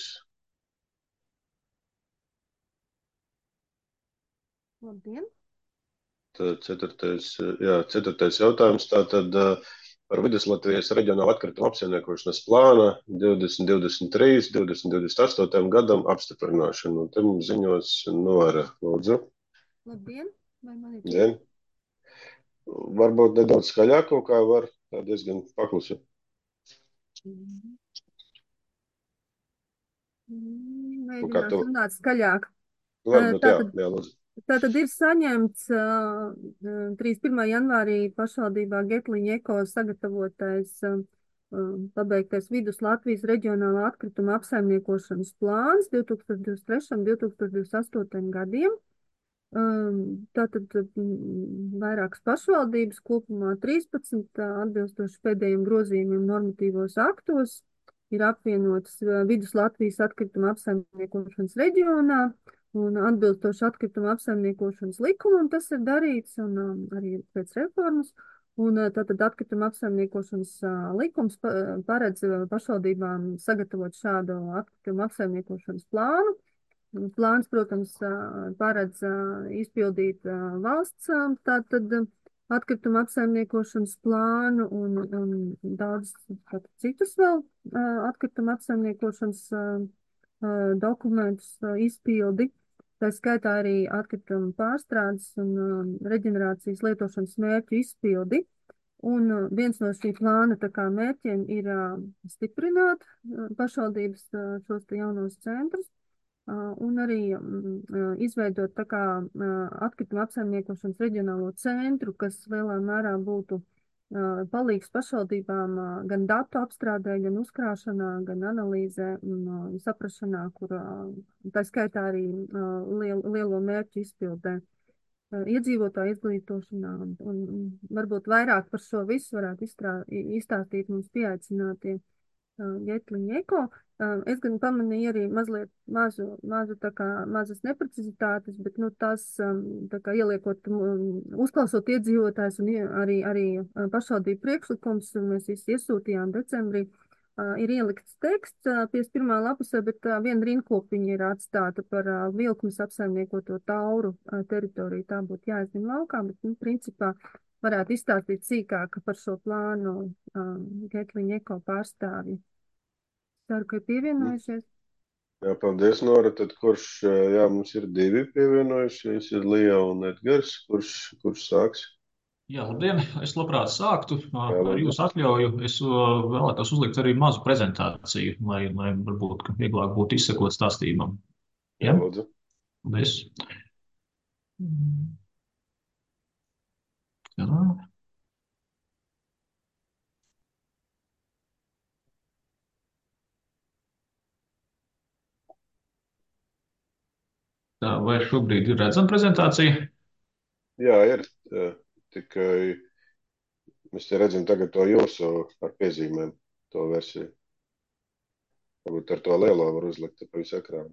Labdien! Tad ceturtais, jā, ceturtais jautājums. Tātad par Viduslatvijas reģionālu atkritumu apsaimniekošanas plāna divdesmit divdesmit trīs līdz divdesmit divdesmit astotajam gadam apstiprināšanu. Un te mums ziņos Nora, lūdzu. Labdien! Vai man ir Dien. Varbūt nedaudz skaļāk kaut kā var, tā diezgan paklusi. Mm. Un kā Mēģināšu tu? runāt skaļāk. Varbūt, jā, Tātad, jā, lūdzu. tātad ir saņemts uh, trīsdesmit pirmā janvārī pašvaldībā Getliņa eko sagatavotais uh, pabeigtais Vidus Latvijas reģionālā atkrituma apsaimniekošanas plāns divtūkstoš divdesmit trešajam un divtūkstoš divdesmit astotajam gadiem. Um, tātad mm, vairākas pašvaldības, kopumā trīspadsmit, atbilstoši pēdējiem grozījumiem normatīvos aktos, ir apvienotas Vidus Latvijas atkrituma apsaimniekošanas reģionā un atbilstoši atkrituma apsaimniekošanas likumam tas ir darīts un um, arī pēc reformas. Un tātad atkrituma apsaimniekošanas uh, likums paredz pašvaldībām sagatavot šādu atkrituma apsaimniekošanas plānu. Plāns, protams, paredz izpildīt valsts tātad atkrituma apsaimniekošanas plānu un, un daudz tātad, citus vēl atkrituma apsaimniekošanas dokumentus izpildi. Tā skaitā arī atkrituma pārstrādes un reģenerācijas lietošanas mērķu izpildi. Un viens no šī plāna tā kā mērķiem ir stiprināt pašvaldības šos te jaunos centrus. Un arī izveidot tā kā atkrituma apsaimniekošanas reģionālo centru, kas lielā mērā būtu palīgs pašvaldībām gan datu apstrādē, gan uzkrāšanā, gan analīzē un saprašanā, kur tā skaitā arī liel, lielo mērķu izpildē. Iedzīvotāju izglītošanā un, un varbūt vairāk par šo visu varētu izstrā, izstāstīt mums pieaicinātie Getliņa eko. Es gan pamanīju arī mazliet mazu, mazu tā kā mazas neprecizitātes, bet nu tās tā kā ieliekot, uzklausot iedzīvotājs un arī, arī pašvaldību priekšlikums, mēs visi iesūtījām decembrī, ir ielikts teksts piecdesmit pirmā lapusē, bet viena rindkopiņa ir atstāta par vilkmes apsaimniekoto tauru teritoriju. Tā būtu jāizņem laukā, bet, nu, principā varētu izstāstīt sīkāk par šo plānu Getliņa eko pārstāvji. Ceru, ka ir pievienojušies. Jā, paldies, Nora. Tad kurš, jā, mums ir divi pievienojušies, ir Lija un Edgars. Kurš, kurš sāks? Jā, labdien. Es labprāt sāktu. Jā, Ar lūdzu. jūsu atļauju es vēlētos uzlikt arī mazu prezentāciju, lai, lai varbūt vieglāk būtu izsekot stāstījumam. Jā, Ja? lūdzu. Paldies. Jā. Tā, vai šobrīd ir redzama prezentācija? Jā, ir. Tā, tikai mēs te redzam tagad to jūsu ar piezīmēm, to versiju. Varbūt ar to lielo var uzlikt pa visu ekrānu.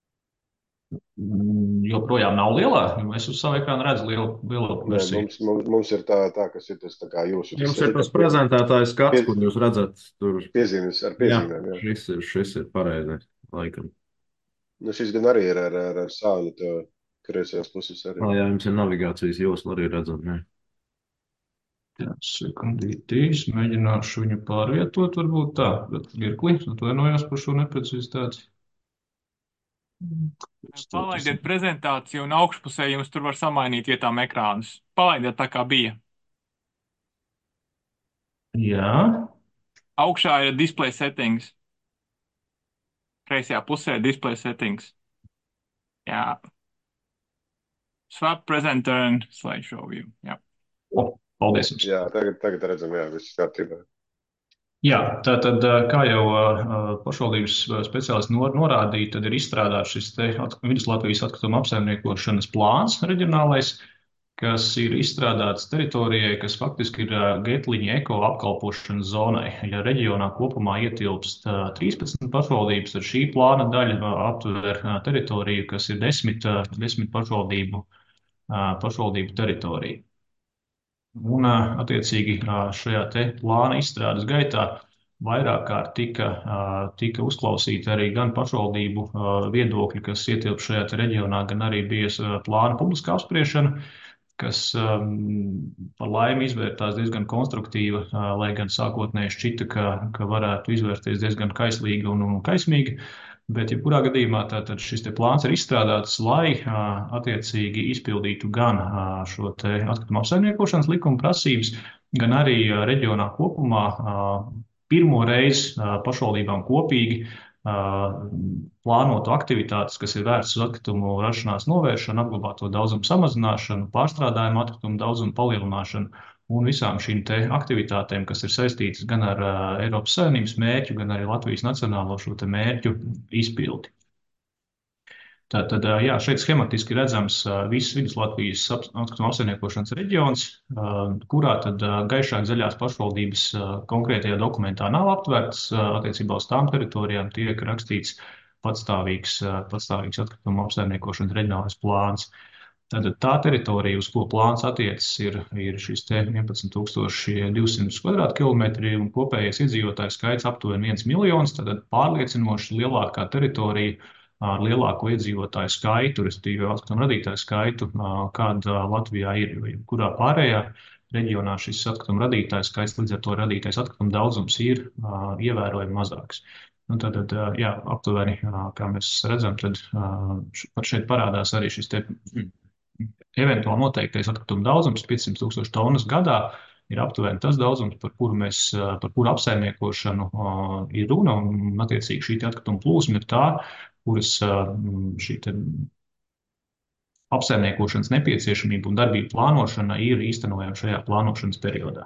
Mm, Joprojām nav lielā, jo es uz savu ekrānu redzu lielu, lielu Nē, versiju. mums, mums, mums ir tā, tā, kas ir tas tā kā jūsu. Jums ir tas prezentētājs skats, Pie- kur jūs redzat tur. Piezīmes ar Jā, piezīmēm, jā. šis ir, šis ir pareizais, laikam. Nu, šis gan arī ir ar, ar, ar sāņu, to kreisajās puses arī. Ā, jā, jums ir navigācijas josla arī redzam, ne? Jā, sekundītīs, mēģināšu viņu pārvietot, varbūt tā, bet mirkli, atvainojos par šo neprecizitāti. Palaidiet prezentāciju un augšpusē jums tur var samainīt vietām ekrānus. Palaidiet tā kā bija. Jā, Augšā ir display settings. Kreisajā pusē ir display settings. Jā. Swap presenter and slideshow view. Jā. o, paldies jums. Jā, tagad, tagad redzam, jā, viss kārtībā. Jā, tātad, kā jau pašvaldības speciālisti norādīja, tad ir izstrādāts šis te Viduslatvijas atkrituma apsaimniekošanas plāns reģionālais, kas ir izstrādāts teritorijai, kas faktiski ir Getliņa eko apkalpošanas zonai. Ja reģionā kopumā ietilpst trīspadsmit pašvaldības, tad šī plāna daļa aptver teritoriju, kas ir desmit, desmit pašvaldību, pašvaldību teritorija. Un, attiecīgi, šajā te plāna izstrādes gaitā vairāk kārt tika, tika uzklausīti arī gan pašvaldību viedokļi, kas ietilp šajā te reģionā, gan arī bija plāna publiskā apspriešana, kas par laimi izvērtās diezgan konstruktīva, lai gan sākotnēji šķita, ka, ka varētu izvērties diezgan kaislīgi un, un kaismīgi. Bet, jebkurā gadījumā, tātad šis te plāns ir izstrādāts, lai attiecīgi izpildītu gan šo te atkrituma apsaimniekošanas likuma prasības, gan arī reģionā kopumā pirmo reizi pašvaldībām kopīgi plānotu aktivitātes, kas ir vērstas uz atkritumu rašanās novēršanu, apglabāto daudzumu samazināšanu, pārstrādājumu atkritumu daudzumu palielināšanu un visām šīm te aktivitātēm, kas ir saistītas gan ar uh, Eiropas Savienības mērķu, gan arī Latvijas nacionālo šo te mērķu izpildi. Tātad, uh, jā, šeit schematiski redzams uh, viss Viduslatvijas atkrituma apsaimniekošanas reģions, uh, kurā tad uh, gaišāk zaļās pašvaldības uh, konkrētajā dokumentā nav aptverts, uh, attiecībā uz tām teritorijām tiek rakstīts patstāvīgs, uh, patstāvīgs atkrituma apsaimniekošanas reģionālais plāns. Tātad tā teritorija, uz ko plāns attiecas, ir, ir šis te vienpadsmit tūkstoši divsimt kvadrātkilometri un kopējais iedzīvotāju skaits aptuveni viens miljons, tātad pārliecinoši lielākā teritorija ar lielāko iedzīvotāju skaitu, respektīvi atkrituma radītāju skaitu, kāda Latvijā ir, kurā pārējā reģionā šis atkrituma radītāju skaits, līdz ar to radītais atkrituma daudzums ir ievērojami mazāks. Nu, tātad, jā, aptuveni, kā mēs redzam, tad pat šeit parādās arī šis te eventuāli noteiktais atkrituma daudzums, piecsimt tūkstoši tonnas gadā, ir aptuveni tas daudzums, par kuru mēs, par kuru apsaimniekošanu uh, ir runa, un attiecīgi šī atkrituma plūsma ir tā, kuras uh, šī te apsaimniekošanas nepieciešamība un darbību plānošana ir īstenojama šajā plānošanas periodā.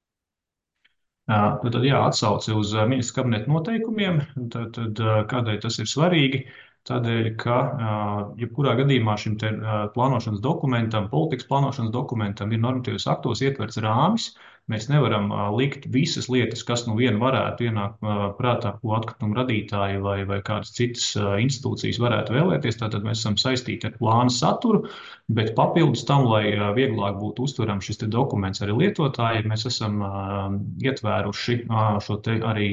Uh, tad, jā, atsauce uz ministra kabineta noteikumiem, tad, tad kādēļ tas ir svarīgi? Tādēļ, ka jebkurā gadījumā šim te plānošanas dokumentam, politikas plānošanas dokumentam ir normatīvos aktos ietverts rāmis. Mēs nevaram likt visas lietas, kas nu vien varētu ienākt prātā, ko atkritumu radītāji vai, vai kādas citas institūcijas varētu vēlēties. Tātad mēs esam saistīti ar plāna saturu, bet papildus tam, lai vieglāk būtu uztverams šis te dokuments arī lietotājiem, mēs esam ietvēruši šo te arī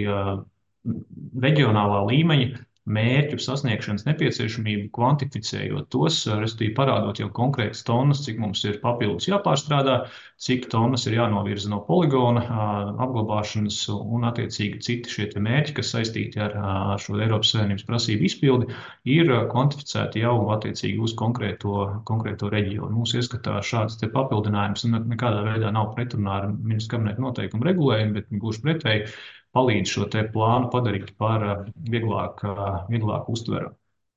reģionālā līmeņa mērķu sasniegšanas nepieciešamību, kvantificējot tos, respektīvi parādot jau konkrētas tonnas, cik mums ir papildus jāpārstrādā, cik tonnas ir jānovirza no poligona apglabāšanas un attiecīgi citi šie te mērķi, kas saistīti ar, ar šo Eiropas Savienības prasību izpildi, ir kvantificēti jau attiecīgi uz konkrēto, konkrēto reģionu. Mūsu ieskatā šāds te papildinājums nekādā veidā nav pretrunā ar ministra kabineta noteikumu regulējumu, bet gluži pretēji palīdz šo te plānu padarīt par vieglāk, vieglāk uztveramu.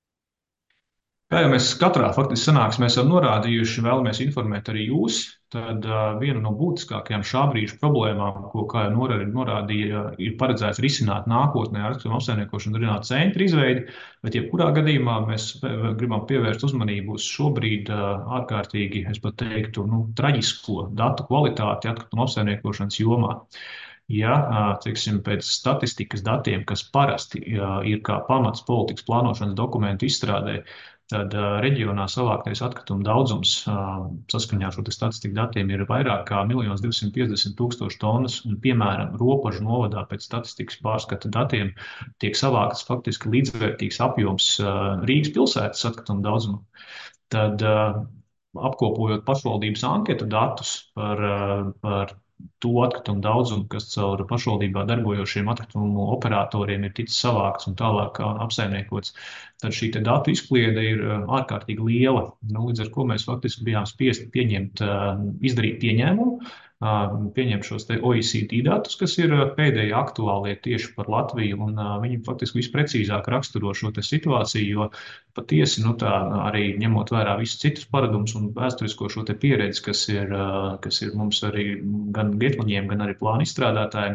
Kā jau mēs katrā faktiski sanāksmē esam norādījuši, vēlamies informēt arī jūs, tad viena no būtiskākajām šā brīža problēmām, ko, kā jau norādīja, ir paredzēts risināt nākotnē ar atkrituma apsaimniekošanas reģionāla centra izveidi, bet jebkurā gadījumā mēs gribam pievērst uzmanību uz šobrīd ārkārtīgi, es pat teiktu, nu, traģisko datu kvalitāti atkrituma apsaimniekošanas jomā. Ja, teiksim, pēc statistikas datiem, kas parasti ir kā pamats politikas plānošanas dokumentu izstrādē, tad reģionā savāktais atkrituma daudzums saskaņā ar šo statistikas datiem ir vairāk kā miljons divsimt piecdesmit tūkstoši tonnas, un, piemēram, Ropažu novadā pēc statistikas pārskata datiem tiek savākts faktiski līdzvērtīgs apjoms Rīgas pilsētas atkrituma daudzumam. Tad, apkopojot pašvaldības anketu datus par, par to atkritumu daudzumu, kas caur pašvaldībā darbojošiem atkritumu operatoriem ir ticis savākts un tālāk apsaimniekots, tad šī te datu izkliede ir ārkārtīgi liela. Nu, līdz ar ko mēs faktiski bijām spiesti pieņemt, izdarīt pieņēmumu, pieņemt šos te O E C D datus, kas ir pēdējie aktuālie tieši par Latviju, un viņi faktiski visprecīzāk raksturo šo te situāciju, jo patiesi, nu tā arī ņemot vērā visus citus paradumus un vēsturisko šo te pieredzi, kas ir, kas ir mums arī gan Getliņiem, gan arī plānu izstrādātājiem,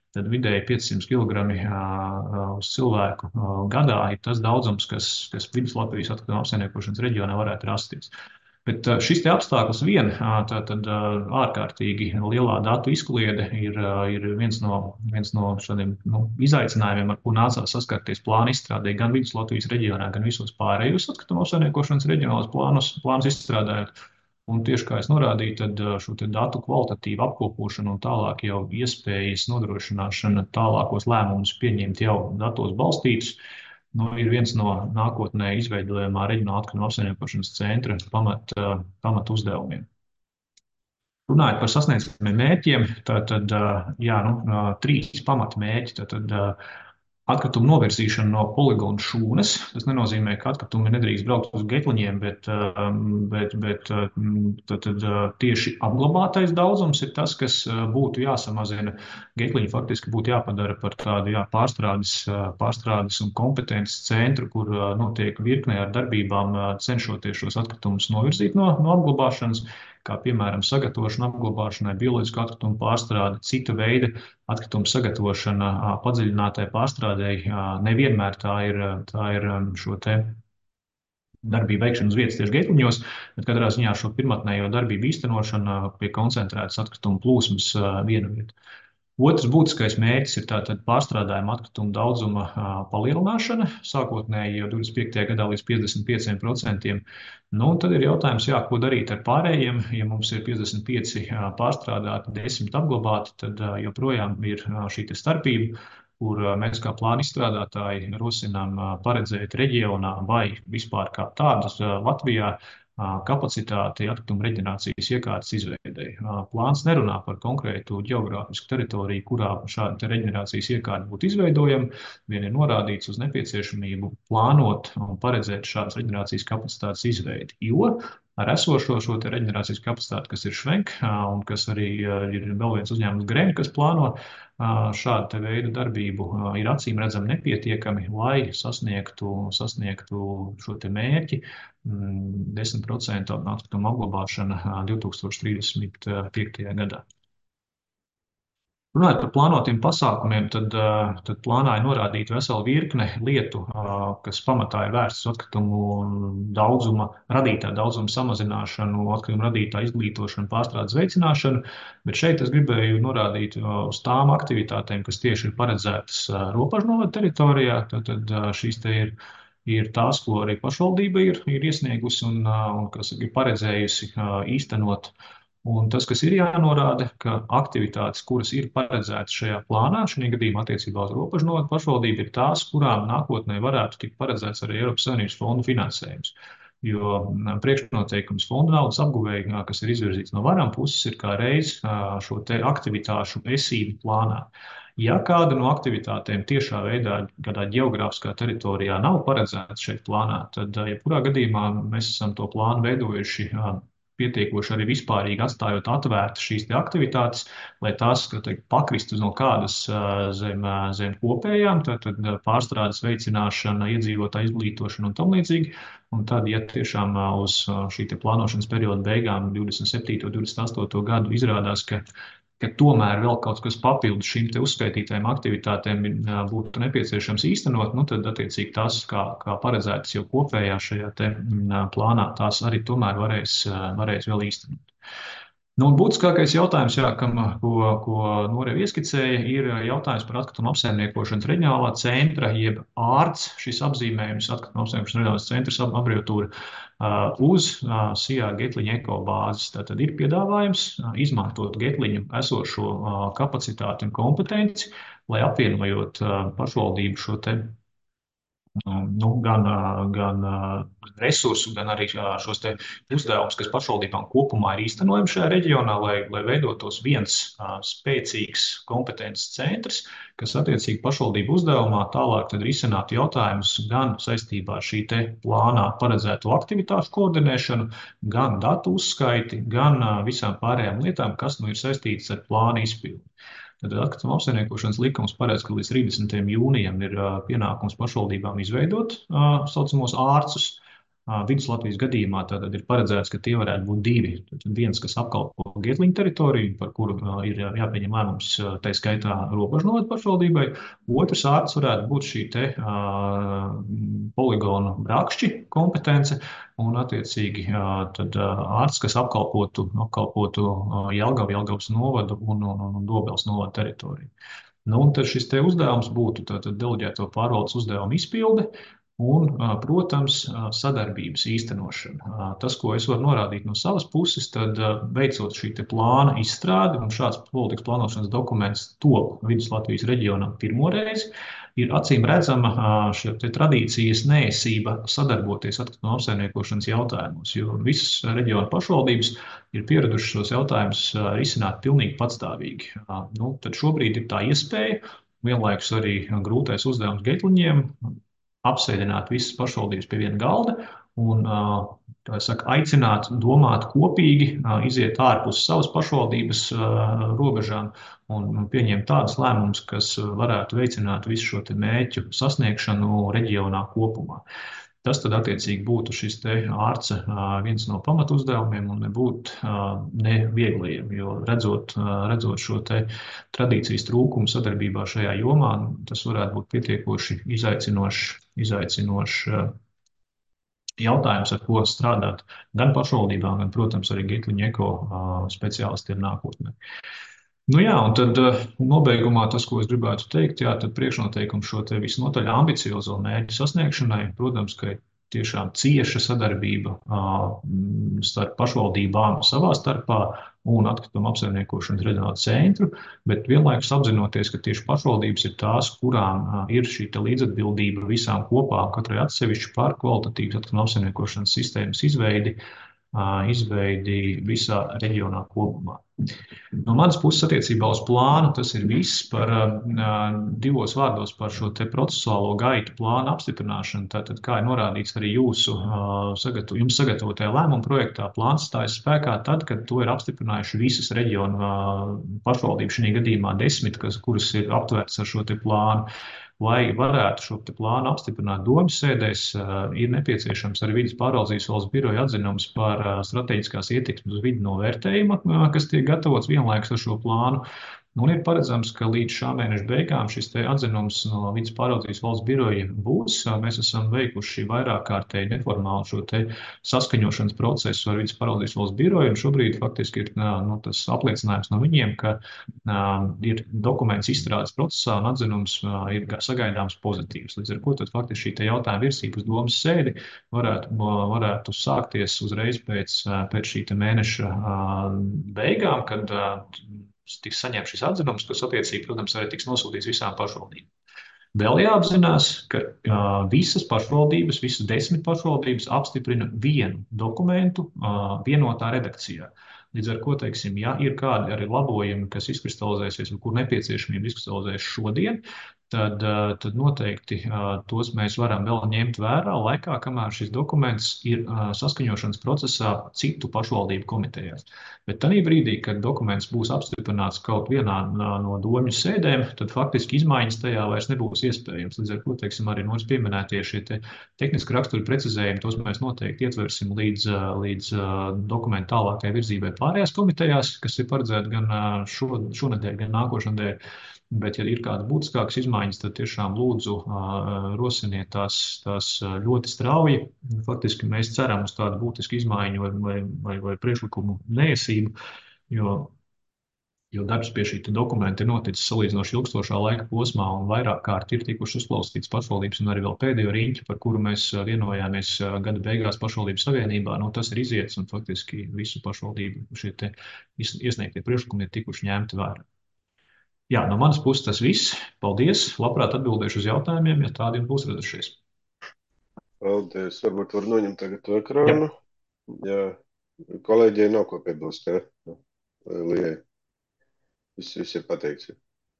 tad vidēji piecsimt kilogrami uz cilvēku gadā ir tas daudzums, kas, kas vidus Latvijas atkritumu apsaimniekošanas reģionā varētu rasties. Bet šis te apstākļus vien, tātad ārkārtīgi lielā datu izkliede ir, ir viens no, viens no šādiem nu, izaicinājumiem, ar ko nācās saskarties plānu izstrādē gan vidus Latvijas reģionā, gan visos pārējos atkritumu apsaimniekošanas reģionālos plānus, plānus izstrādājot. Un tieši kā es norādīju, tad šo te datu kvalitatīvu apkopošanu un tālāk jau iespējas nodrošināšana tālākos lēmumus pieņemt jau datos balstītus, nu, ir viens no nākotnē izveidojamā reģionāla atkritumu apsaimniekošanas centra pamat, pamat uzdevumiem. Runājot par sasniedzamiem mērķiem, tad, jā, nu, trīs pamatmērķi, tad atkritumu novirzīšana no poligona šūnas. Tas nenozīmē, ka atkritumi nedrīkst braukt uz getliņiem, bet, bet, bet tad, tad, tieši apglabātais daudzums ir tas, kas būtu jāsamazina. Getliņi faktiski būtu jāpadara par tādu jā, pārstrādes, pārstrādes un kompetences centru, kur notiek virknē ar darbībām cenšoties šos atkritumus novirzīt no, no apglabāšanas, kā piemēram sagatavošana apglabāšanai, bioloģisku atkritumu pārstrāde, cita veida atkritumu sagatavošana padziļinātai pārstrādei. Nevienmēr tā ir, tā ir šo te darbību veikšana uz vietas tieši getliņos, bet katrā ziņā šo pirmotnējo darbību īstenošana pie koncentrētas atkritumu plūsmas viena vieta. Otrs būtiskais mērķis ir tātad pārstrādājuma atkritumu daudzuma palielināšana, sākotnēji jau divdesmit piektajā gadā līdz piecdesmit pieciem procentiem. Nu, tad ir jautājums, jā, ko darīt ar pārējiem. Ja mums ir piecdesmit pieci pārstrādāti, desmit apglabāti, tad joprojām ir šī te starpība, kur mēs kā plānu izstrādātāji rosinām paredzēt reģionā vai vispār kā tādas Latvijā kapacitāti atkritumu reģenerācijas iekārtas izveidei. Plāns nerunā par konkrētu ģeogrāfisku teritoriju, kurā šāda reģenerācijas iekārta būtu izveidojama. Vien ir norādīts uz nepieciešamību plānot un paredzēt šādas reģenerācijas kapacitātes izveidi, jo ar esošo šo te reģenerācijas kapacitāti, kas ir Švenk, un kas arī ir vēl viens uzņēmums Gren, kas plāno šādu te veidu darbību, ir acīm redzami nepietiekami, lai sasniegtu, sasniegtu šo te mērķi desmit procenti atkritumu apglabāšana divi tūkstoši trīsdesmit piektajā gadā. Runājot par plānotiem pasākumiem, tad, tad plānā ir norādīta vesela virkne lietu, kas pamatā ir vērstas uz atkritumu daudzuma, radītā daudzuma samazināšanu, atkritumu radītā izglītošanu, pārstrādes veicināšanu, bet šeit es gribēju norādīt uz tām aktivitātēm, kas tieši ir paredzētas robežnovada teritorijā. Tad, tad šīs te ir, ir tās, ko arī pašvaldība ir, ir iesniegusi un, un kas ir paredzējusi īstenot. Un tas, kas ir jānorāda, ka aktivitātes, kuras ir paredzētas šajā plānā, šajā gadījumā attiecībā uz robežnovadu pašvaldību, ir tās, kurām nākotnē varētu tikt paredzēts arī Eiropas Savienības fondu finansējums. Jo priekšnoteikums fondu naudas apguvēji, kas ir izvirzīts no varam puses, ir kā reiz šo te aktivitāšu esību plānā. Ja kāda no aktivitātēm tiešā veidā, kādā ģeogrāfiskā teritorijā nav paredzēta šeit plānā, tad jebkurā gadījumā mēs esam to plānu veidojuši pietiekoši arī vispārīgi atstājot atvērtas šīs te aktivitātes, lai tās, ka teikt, pakristu no kādas zem, zem kopējām, tad, tad pārstrādes veicināšana, iedzīvotāju izglītošana un tam līdzīgi. Un tad, ja tiešām uz šī te plānošanas perioda beigām divdesmit septīto un divdesmit astoto gadu izrādās, ka ka tomēr vēl kaut kas papildus šīm te uzskaitītajām aktivitātēm būtu nepieciešams īstenot, nu tad attiecīgi tās, kā, kā paredzētas jau kopējā šajā te plānā, tās arī tomēr varēs, varēs vēl īstenot. Nu, būtiskākais jautājums, jā, kam, ko, ko Nore ieskicēja, ir jautājums par atkritumu apsaimniekošanas reģionālā centra, jeb ārts, šis apzīmējums, atkritumu apsaimniekošanas reģionālās centras abreviatūra, uz Sijā Getliņa ekobāzes. Tātad ir piedāvājums izmantot Getliņu esošo kapacitāti un kompetenci, lai apvienojot pašvaldību šo te Nu, gan, gan resursu, gan arī šos te uzdevumus, kas pašvaldībām kopumā ir īstenojami šajā reģionā, lai, lai veidotos viens spēcīgs kompetences centrs, kas attiecīgi pašvaldību uzdevumā tālāk tad risinātu jautājumus gan saistībā ar šī te plānā paredzēto aktivitāšu koordinēšanu, gan datu uzskaiti, gan visām pārējām lietām, kas nu ir saistītas ar plānu izpildi. Tad atkritumu apsaimniekošanas likums paredz, ka līdz trīsdesmitajam jūnijam ir pienākums pašvaldībām izveidot saucamos ārcus. Vidus Latvijas gadījumā tātad ir paredzēts, ka tie varētu būt divi. Tad viens, kas apkalpo Gietliņu teritoriju, par kuru ir jāpieņem lēmums, tā skaitā robežnovadas pašvaldībai. Otrs ārts varētu būt šī te uh, poligonu Brakšķi kompetence, un attiecīgi uh, tad uh, ārts, kas apkalpotu, apkalpotu uh, Jelgavu, Jelgavas novadu un, un, un Dobeles novadu teritoriju. Nu, un tad šis te uzdevums būtu tātad deleģēto pārvaldes uzdevumu izpilde, un, protams, sadarbības īstenošana. Tas, ko es varu norādīt no savas puses, tad veicot šī te plāna izstrādi, un šāds politikas plānošanas dokuments top Vidus Latvijas reģionam pirmoreiz, ir acīm redzama šī te tradīcijas neesība sadarboties atkrituma apsaimniekošanas jautājumos, jo visas reģiona pašvaldības ir pieradušas šos jautājumus risināt pilnīgi patstāvīgi. Nu, tad šobrīd ir tā iespēja, vienlaikus arī grūtais uzdevums Gietliņiem, apsēdināt visas pašvaldības pie viena galda un tā saka, aicināt, domāt kopīgi, iziet ārpus savas pašvaldības robežām un pieņemt tādus lēmumus, kas varētu veicināt visu šo te mērķu sasniegšanu reģionā kopumā. Tas tad attiecīgi būtu šis te ārca viens no pamatuzdevumiem un nebūtu neviegliem, jo redzot, redzot šo te tradīcijas trūkumu sadarbībā šajā jomā, tas varētu būt pietiekoši izaicinošs, izaicinošs jautājums, ar ko strādāt gan pašvaldībām, gan, protams, arī Gietliņu eko speciālistiem nākotnē. Nu jā, un tad nobeigumā tas, ko es gribētu teikt, jā, tad priekšnoteikums šo te visnotaļ ambiciozo mērķu sasniegšanai, protams, ka tiešām cieša sadarbība starp pašvaldībām savā starpā un atkrituma apsaimniekošanas reģionālu centru, bet vienlaikus apzinoties, ka tieši pašvaldības ir tās, kurām ir šī te līdzatbildība visām kopā, katrai atsevišķi par kvalitatīvas atkrituma apsaimniekošanas sistēmas izveidi, izveidi visā reģionā kopumā. No manas puses attiecībā uz plānu tas ir viss par uh, divos vārdos par šo te procesuālo gaitu plānu apstiprināšanu. Tātad, kā ir norādīts arī jūsu uh, sagatavo, jums sagatavotajā lēmuma projektā, plāns stājas spēkā tad, kad to ir apstiprinājuši visas reģionu uh, pašvaldības, šī gadījumā desmit, kas, kuras ir aptvērts ar šo te plānu. Lai varētu šo te plānu apstiprināt domas sēdēs, ir nepieciešams arī Vides pārvaldzības valsts biroja atzinums par strateģiskās ietekmes uz vidi novērtējumu, kas tiek gatavots vienlaikus ar šo plānu. Un ir paredzams, ka līdz šā mēneša beigām šis te atzinums no Vides pārvaldzības valsts biroja būs. Mēs esam veikuši vairāk kārtēji neformālu šo te saskaņošanas procesu ar Vides pārvaldzības valsts biroju, un šobrīd faktiski ir nu, tas apliecinājums no viņiem, ka uh, ir dokuments izstrādes procesā un atzinums uh, ir sagaidāms pozitīvs. Līdz ar ko tad faktiski šī te jautājuma virsība uz domas sēdi varētu, varētu sākties uzreiz pēc, pēc šī te mēneša uh, beigām, kad uh, tiks saņemts šis atzinums, kas attiecīgi, protams, arī tiks nosūtīts visām pašvaldībām. Vēl jāapzinās, ka uh, visas pašvaldības, visas desmit pašvaldības apstiprina vienu dokumentu uh, vienotā redakcijā. Līdz ar ko, teiksim, ja ir kādi arī labojumi, kas izkristalizēsies un kur nepieciešamība izkristalizēs šodien, tad, tad noteikti tos mēs varam vēl ņemt vērā laikā, kamēr šis dokuments ir saskaņošanas procesā citu pašvaldību komitejās. Bet tanī brīdī, kad dokuments būs apstiprināts kaut vienā no domju sēdēm, tad faktiski izmaiņas tajā vairs nebūs iespējams. Līdz ar ko, teiksim, arī nos pieminētie šie te tehniski raksturi precizējumi, tos mēs noteikti ietversim līdz, līdz dokumentu tālākai virzībai pārējās komitejās, kas ir paredzēti gan šo, šonedēļ, gan nākošanedēļ. Bet, ja ir kādas būtiskākas izmaiņas, tad tiešām lūdzu uh, rosiniet tās, tās ļoti strauji. Faktiski mēs ceram uz tādu būtisku izmaiņu vai, vai, vai, vai priekšlikumu neesību, jo, jo darbs pie šī dokumenta ir noticis salīdzinoši ilgstošā laika posmā un vairāk kārt ir tikuši uzklausīts pašvaldības un arī vēl pēdējo riņķi, par kuru mēs vienojāmies gada beigās pašvaldības savienībā. Nu, tas ir iziets un faktiski visu pašvaldību šie te iesniegtie priekšlikumi ir tikuši ņemti vērā. Jā, no manas puses tas viss. Paldies. Labprāt atbildēšu uz jautājumiem, ja tādi būs radušies. Paldies. Varbūt var noņemt tagad to ekrānu. Jā. Jā. Kolēģiem nav ko piebilst, jā? Lijai. Viss, viss ir pateikts.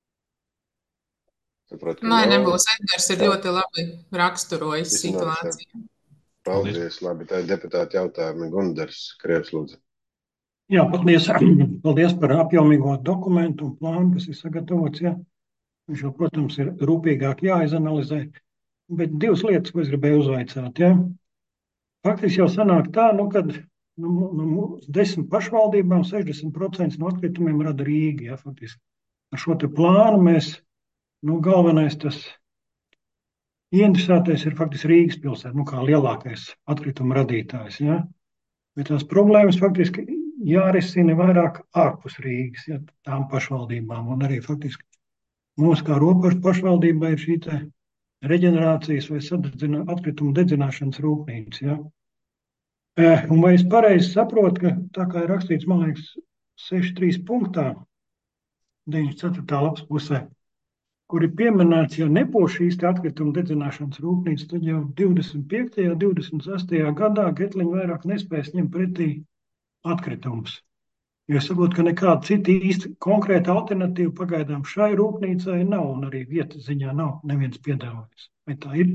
Sapratu, Nē, nebūs. Edgars ir ļoti labi raksturojis situāciju. Paldies. Labi, tā ir deputāta jautājumi. Gundars Krievs, lūdzu. Jā, paldies, paldies par apjomīgo dokumentu un plānu, kas ir sagatavots. Jā. Viņš jau, protams, ir rūpīgāk jāizanalizē. Bet divas lietas, ko es gribēju uzvaicāt. Jā. faktiski jau sanāk tā, nu, kad nu, mu- nu, mu- desmit pašvaldībām sešdesmit procenti no atkritumiem rada Rīga. Ja, faktiski. Ar šo te plānu mēs, nu, galvenais tas ieinteresētais ir faktiski Rīgas pilsēta, nu, kā lielākais atkrituma radītājs. Ja. Bet tās problēmas faktiski jārisina vairāk ārpus Rīgas, ja, tām pašvaldībām. Un arī faktiski mums kā robežu pašvaldībai ir šī te reģenerācijas vai sadedzina, atkritumu dedzināšanas rūpnīca. Ja. Eh, Un vai es pareizi saprotu, ka tā kā ir rakstīts, man liekas, seši trīs punktā, deviņdesmit ceturtā lapas pusē, kur ir pieminēts, ja nebūs šīs te atkritumu dedzināšanas rūpnīcas, tad jau divdesmit piektajā, divdesmit sestajā gadā Getliņa vairāk nespēs ņemt pretī atkritumus. Jo es saprotu, ka nekāda cita īsti konkrēta alternatīva pagaidām šai rūpnīcai nav, un arī vietas ziņā nav neviens piedāvājis. Vai tā ir?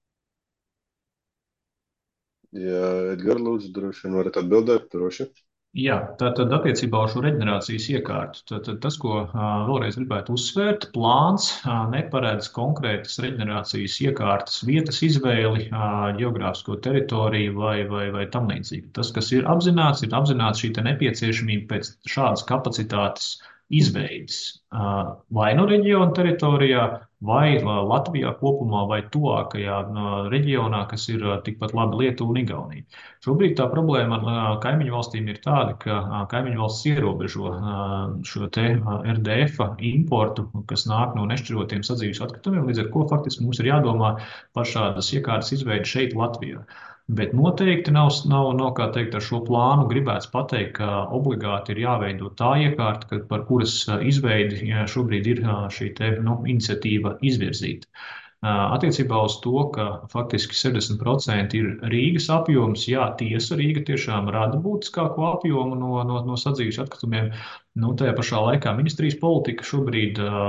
Jā, Edgar, lūdzu, droši vien varat atbildēt, droši. Jā, tātad attiecībā uz šo reģenerācijas iekārtu. Tātad tas, ko ā, vēlreiz gribētu uzsvērt, plāns ā, neparedz konkrētas reģenerācijas iekārtas vietas izvēli, ā, geogrāfisko teritoriju vai, vai, vai tam līdzīgi. Tas, kas ir apzināts, ir apzināts šī te nepieciešamība pēc šādas kapacitātes izveides. ā, Vai nu reģiona teritorijā, vai ā, Latvijā kopumā, vai tuvākajā ā, reģionā, kas ir ā, tikpat labi Lietuva un Igaunija. Šobrīd tā problēma ar ā, kaimiņu valstīm ir tāda, ka ā, kaimiņu valsts ierobežo ā, šo te ā, R D F importu, kas nāk no nešķirotiem sadzīves atkritumiem, līdz ar ko faktiski mums ir jādomā par šādas iekārtas izveidi šeit Latvijā. Bet noteikti nav, nav, nav, kā teikt, ar šo plānu gribēts pateikt, ka obligāti ir jāveido tā iekārta, ka, par kuras ā, izveidi jā, šobrīd ir ā, šī te, nu, iniciatīva izvirzīta. Ā, Attiecībā uz to, ka faktiski sešdesmit procenti ir Rīgas apjoms, jā, tiesa, Rīga tiešām rada būtiskāko apjomu no, no, no sadzīves atkritumiem. Nu, tajā pašā laikā ministrijas politika šobrīd ā,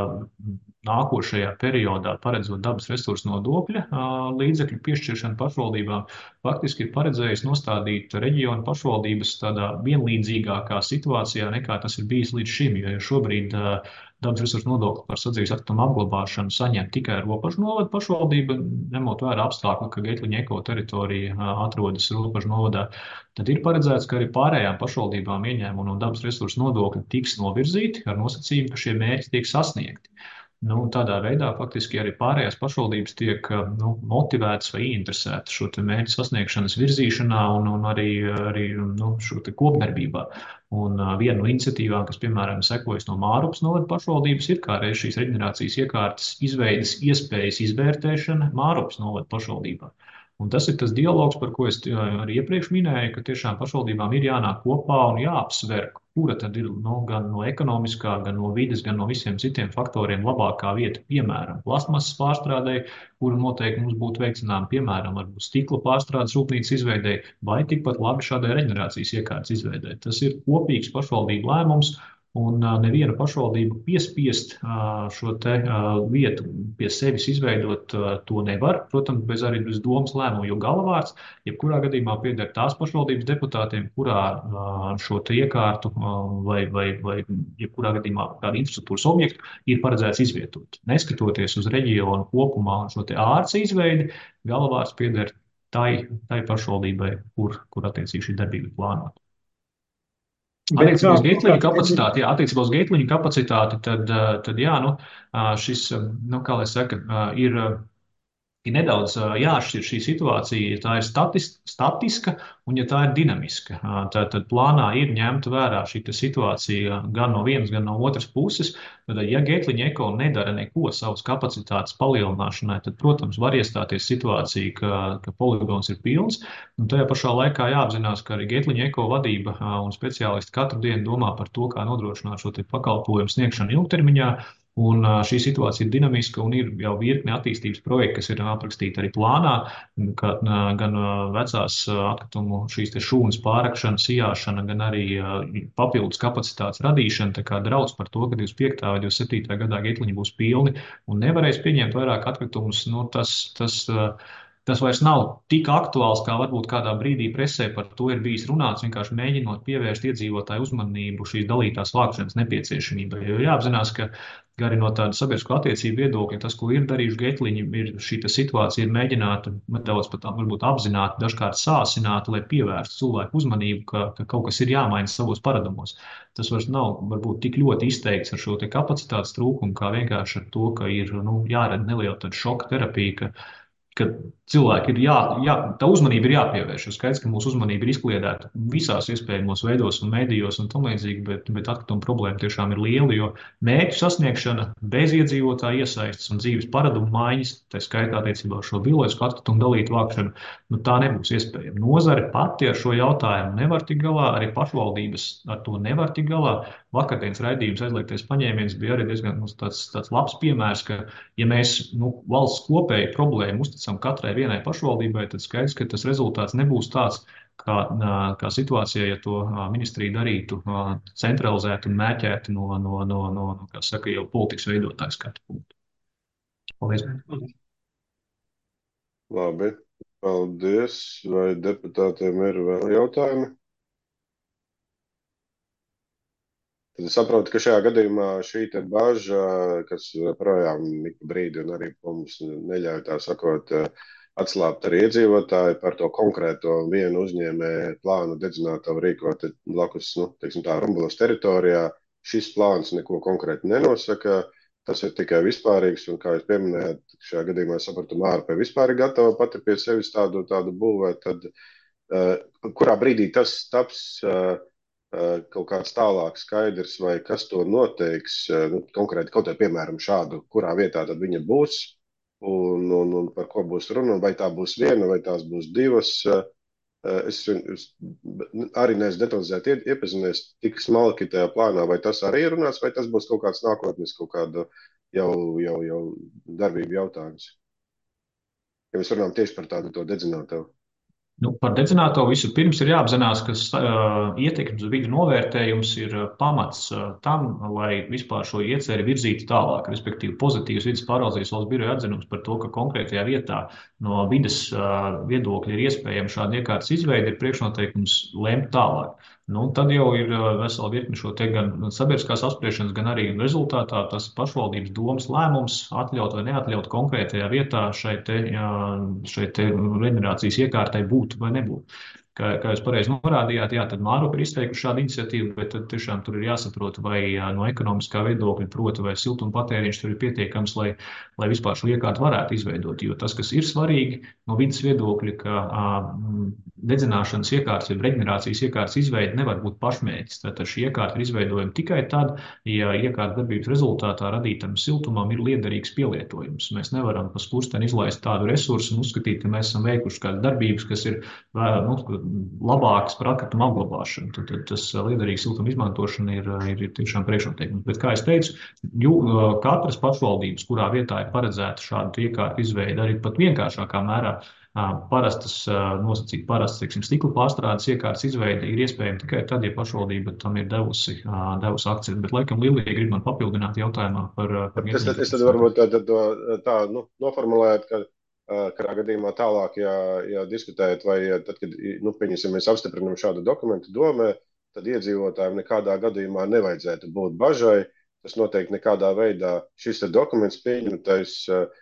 nākošajā periodā, paredzot dabas resursu nodokļa ā, līdzekļu piešķiršanu pašvaldībām, faktiski ir paredzējis nostādīt reģionu pašvaldības tādā vienlīdzīgākā situācijā, nekā tas ir bijis līdz šim, jo šobrīd ā, dabas resursu nodokli par sadzīves atkritumu apglabāšanu saņem tikai robežu novada pašvaldība, ņemot vērā apstākļu, ka Getliņa eko teritorija ā, atrodas robežu novadā. Tad ir paredzēts, ka arī pārējām pašvaldībām ieņēmumu no dabas resursu nodokļa tiks novirzīti ar nosacījumu, ka šie mērķi tiek sasniegti. Nu, tādā veidā faktiski arī pārējās pašvaldības tiek nu, motivētas vai ieinteresētas šo te mērķu sasniegšanas virzīšanā un, un arī, arī nu, šo te kopdarbībā. Un uh, viena no iniciatīvām, kas, piemēram, sekojas no Mārupas novada pašvaldības, ir kā reiz šīs reģenerācijas iekārtas izveidas iespējas izvērtēšana Mārupas novada pašvaldībā. Un tas ir tas dialogs, par ko es arī iepriekš minēju, ka tiešām pašvaldībām ir jānāk kopā un jāapsver, kura tad ir nu, gan no ekonomiskā, gan no vides, gan no visiem citiem faktoriem labākā vieta. Piemēram, plastmasas pārstrādei, kuru noteikti mums būtu veicinām, piemēram, varbūt stikla pārstrādes rūpnīcas izveidei, vai tikpat labi šādai reģenerācijas iekārtas izveidei. Tas ir kopīgs pašvaldību lēmums. Un uh, neviena pašvaldība piespiest uh, šo te uh, vietu pie sevis izveidot uh, to nevar, protams, bez arī bez domas lēmumu, jo galvārds, jebkurā gadījumā pieder tās pašvaldības deputātiem, kurā uh, šo te iekārtu uh, vai, vai, vai jebkurā gadījumā kādu infrastruktūras objektu ir paredzēts izvietot. Neskatoties uz reģionu kopumā šo te ārca izveidi, galvārds pieder tai, tai pašvaldībai, kur, kur attiecīgi šī darbība ir plānota. Attiecībā uz Getliņa kapacitāti, jā, attiecībā uz Getliņa kapacitāti, tad, tad jā, nu, šis, nu, kā lai saka, ir, ir nedaudz jāšķir šī situācija, ja tā ir statis, statiska un ja tā ir dinamiska. Tad, tad plānā ir ņemta vērā šī situācija gan no vienas, gan no otras puses. Tad, ja Getliņa eko nedara neko savas kapacitātes palielināšanai, tad, protams, var iestāties situācija, ka, ka poligons ir pilns. Un tajā pašā laikā jāapzinās, ka arī Getliņa eko vadība un speciālisti katru dienu domā par to, kā nodrošināt šo te pakalpojumu sniegšanu ilgtermiņā. Un šī situācija ir dinamiska un ir jau virkne attīstības projekti, kas ir aprakstīti arī plānā, ka gan vecās atkritumu šīs te šūnas pārakšana, sijāšana, gan arī papildus kapacitātes radīšana. Tā kā draudz par to, ka divdesmit piektajā vai divdesmit septītajā gadā Getliņi būs pilni un nevarēs pieņemt vairāk atkritumus, nu, tas, tas tas vairs nav tik aktuāls, kā varbūt kādā brīdī presē par to ir bijis runāts, vienkārši mēģinot pievērst iedzīvotāju uzmanību šīs dalītās vākšanas nepieciešamībai. Jo jāapzinās, ka arī no tāda sabiedrisko attiecību viedokļa tas, ko ir darījuši Getliņi, ir šī situācija ir mēģināta nedaudz pat varbūt apzināti, dažkārt sāsināta, lai pievērstu cilvēku uzmanību, ka, ka kaut kas ir jāmaina savos paradumos. Tas vairs nav varbūt tik ļoti izteikts ar šo te kapacitātes trūkumu, kā vienkārši ar to, ka ir nu, jārada neliela tāda šoka terapija, ka ka cilvēki ir jā, jā, tā uzmanība ir jāpievērš. Ir skaidrs, ka mūsu uzmanība ir izkliedēta visās iespējamos veidos un mēdījos un tam līdzīgi, bet, bet atkrituma problēma tiešām ir liela, jo mērķu sasniegšana bez iedzīvotāju iesaistes un dzīves paradumu maiņas, tā skaitā attiecībā ar šo bioloģisku atkritumu dalītu vākšanu, nu, tā nebūs iespējama. Nozare pati ar šo jautājumu nevar tikt galā, arī pašvaldības ar to nevar tikt galā. Vakardienas raidījums aizliegtais paņēmiens bija arī diezgan nu, tāds, tāds labs piemērs, ka ja mēs nu, valsts kopēju problēmu uzticam katrai vienai pašvaldībai, tad skaidrs, ka tas rezultāts nebūs tāds, kā, kā situācijā, ja to ministrija darītu centralizēti un mērķēti no, no, no, no kā saka, jau politikas veidotāju skatu punktu. Paldies. Labi, paldies. Vai deputātiem ir vēl jautājumi? Tad es saprotu, ka šajā gadījumā šī te baža, kas projām ik brīdi un arī mums neļauj tā sakot atslābt arī iedzīvotāji par to konkrēto vienu uzņēmēju plānu dedzinātavu rīkot blakus, nu, teiksim tā, Rumbulas teritorijā. Šis plāns neko konkrēti nenosaka, tas ir tikai vispārīgs un, kā jūs pieminējāt, šajā gadījumā sapratu Māra pie vispār gatava pati pie sevis tādu, tādu būvēt, tad uh, kurā brīdī tas taps uh, kaut kāds tālāk skaidrs, vai kas to noteiks, nu, konkrēti kaut vai piemēram šādu, kurā vietā tad viņa būs un, un, un par ko būs runa, vai tā būs viena, vai tās būs divas. Es, es arī neesmu detalizēti iepazinies tik smalki tajā plānā, vai tas arī ir runāts, vai tas būs kaut kāds nākotnes, kaut kāda jau, jau, jau darbība jautājums. Ja mēs runājam tieši par tādu to dedzinātavu. Nu, par dedzināto visu pirms ir jāapzinās, ka uh, ietekmes vidi novērtējums ir uh, pamats uh, tam, lai vispār šo ieceri virzītu tālāk, respektīvi pozitīvas vidas pārvaldes valsts biroja atzinums par to, ka konkrētajā vietā no vidas uh, viedokļa ir iespējama šāda iekārtas izveide, ir priekšnoteikums lemt tālāk. Nu, tad jau ir uh, vesela virkne šo te gan sabiedriskās apspriešanas, gan arī rezultātā tas pašvaldības domas lēmums atļaut vai neatļaut konkrētajā vietā šai te, uh, šai te reģenerācijas iekārtai būt vai nebūt. Kā, kā jūs pareizi norādījāt, jā, tad Mārup ir izteikuši šādu iniciatīvu, bet tad tiešām tur ir jāsaprot, vai jā, no ekonomiskā viedokļa, proti, vai siltuma patēriņš tur ir pietiekams, lai, lai vispār šo iekārtu varētu izveidot. Jo tas, kas ir svarīgi no vidas viedokļa, ka a, dedzināšanas iekārtas, ja reģenerācijas iekārtas izveide nevar būt pašmērķis. Tātad šī iekārta ir izveidojama tikai tad, ja iekārta darbības rezultātā radītam siltumam ir liederīgs pielietojums. Mēs nevaram pa spursteni izlaist tādu resursu un uzskatīt, ka mēs esam veikuši kādas darbības, kas ir nu, labākas par atkritumu apglabāšanu. Tad, tad tas liederīgs siltuma izmantošana ir, ir, ir tiešām priekšnoteikums. Bet, kā es teicu, jū, katras pašvaldības, kurā vietā ir paredzēta šādu iekārtu izveide, arī pat vienkāršākā mērā parastas, nosacīt parastas, teiksim, stikla pārstrādes iekārtas izveide ir iespējama tikai tad, ja pašvaldība tam ir devusi, devusi akcijas. Bet, laikam, Lilija grib man papildināt jautājumā par... par es, tad, es tad varbūt tā, tā, tā nu, noformulēt, ka Karā gadījumā tālāk, ja, ja diskutējat, vai tad, kad nu, pieņemsim, mēs apstiprinām šādu dokumentu domē, tad iedzīvotājiem nekādā gadījumā nevajadzētu būt bažai. Tas noteikti nekādā veidā šis dokuments pieņemtais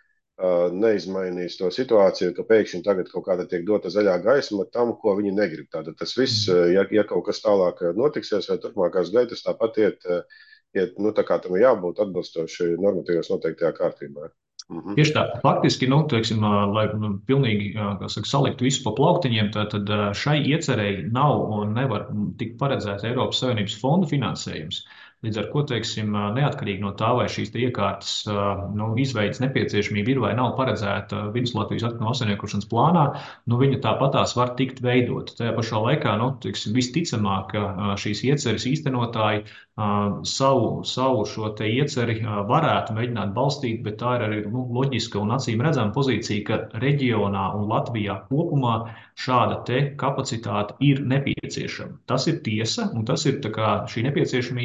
neizmainīs to situāciju, ka pēkšņi tagad kaut kāda tiek dota zaļā gaisma tam, ko viņi negrib. Tātad tas viss, ja, ja kaut kas tālāk notiksies vai turpmākās gaitas, tāpat iet, iet nu, tā kā tam jābūt atbilstoši normatīvos noteiktajā kārtībā. Mhm. Tieši tā. Faktiski, nu, teiksim, lai pilnīgi saka, saliktu visu pa plauktiņiem, tad šai iecerēji nav un nevar tikt paredzēts Eiropas Savienības fondu finansējums. Līdz ar ko, teiksim, neatkarīgi no tā, vai šīs iekārtas nu, izveidas nepieciešamība ir vai nav paredzēta Vidus Latvijas atkritumu apsaimniekošanas plānā, nu, viņa tāpatās var tikt veidot. Tajā pašā laikā, nu, teiksim, visticamāk, šīs ieceres īstenotāji savu, savu šo te ieceri varētu mēģināt balstīt, bet tā ir arī nu, loģiska un acīm redzama pozīcija, ka reģionā un Latvijā kopumā šāda te kapacitāte ir nepieciešama. Tas ir tiesa, un tas ir tā kā šī nepieciešamība ir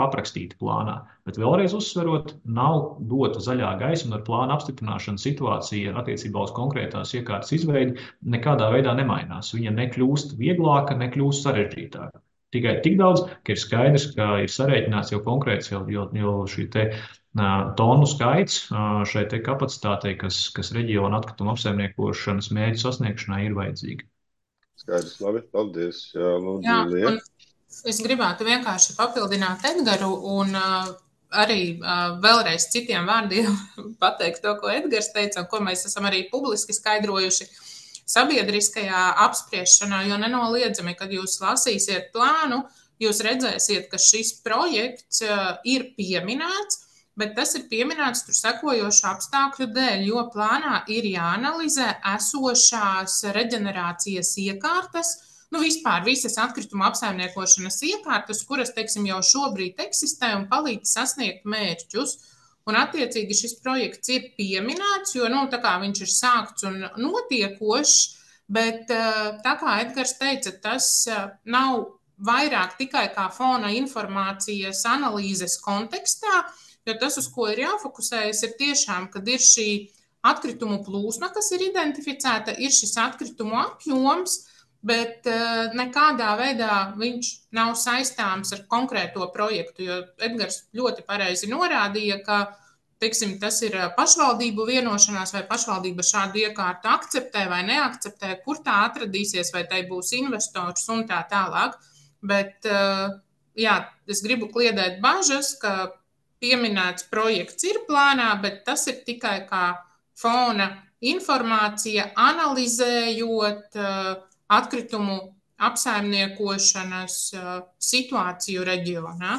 aprakstīti plānā. Bet vēlreiz uzsverot, nav dota zaļā gaisa un ar plāna apstiprināšanu situācija attiecībā uz konkrētās iekārtas izveidi nekādā veidā nemainās. Viņa nekļūst vieglāka, nekļūst sarežģītāka. Tikai tik daudz, ka ir skaidrs, ka ir sarēķināts jau konkrēts jau, jau, jau šī te uh, tonu skaits uh, šai te kapacitātei, kas, kas reģiona atkrituma apsaimniekošanas mērķu sasniegšanai ir vajadzīga. Skaidrs, labi, paldies. Jā, lūdzu, Jā, Lija. un es gribētu vienkārši papildināt Edgaru un uh, arī uh, vēlreiz citiem vārdiem pateikt to, ko Edgars teica, un ko mēs esam arī publiski skaidrojuši sabiedriskajā apspriešanā, jo nenoliedzami, kad jūs lasīsiet plānu, jūs redzēsiet, ka šis projekts uh, ir pieminēts, bet tas ir pieminēts tur sekojošu apstākļu dēļ, jo plānā ir jāanalizē esošās reģenerācijas iekārtas, nu vispār visas atkrituma apsaimniekošanas iekārtas, kuras, teiksim, jau šobrīd eksistē un palīdz sasniegt mērķus. Un attiecīgi šis projekts ir pieminēts, jo, nu, tā kā viņš ir sākts un notiekošs, bet tā kā Edgars teica, tas nav vairāk tikai kā fona informācijas analīzes kontekstā, jo tas, uz ko ir jāfokusējas, ir tiešām, kad ir šī atkritumu plūsma, kas ir identificēta, ir šis atkritumu apjoms, bet uh, nekādā veidā viņš nav saistāms ar konkrēto projektu, jo Edgars ļoti pareizi norādīja, ka, teiksim, tas ir pašvaldību vienošanās, vai pašvaldība šādu iekārtu akceptē vai neakceptē, kur tā atradīsies, vai tai būs investors un tā tālāk. Bet, uh, jā, es gribu kliedēt bažas, ka pieminēts projekts ir plānā, bet tas ir tikai kā fona informācija, analizējot uh, atkritumu apsaimniekošanas uh, situāciju reģionā.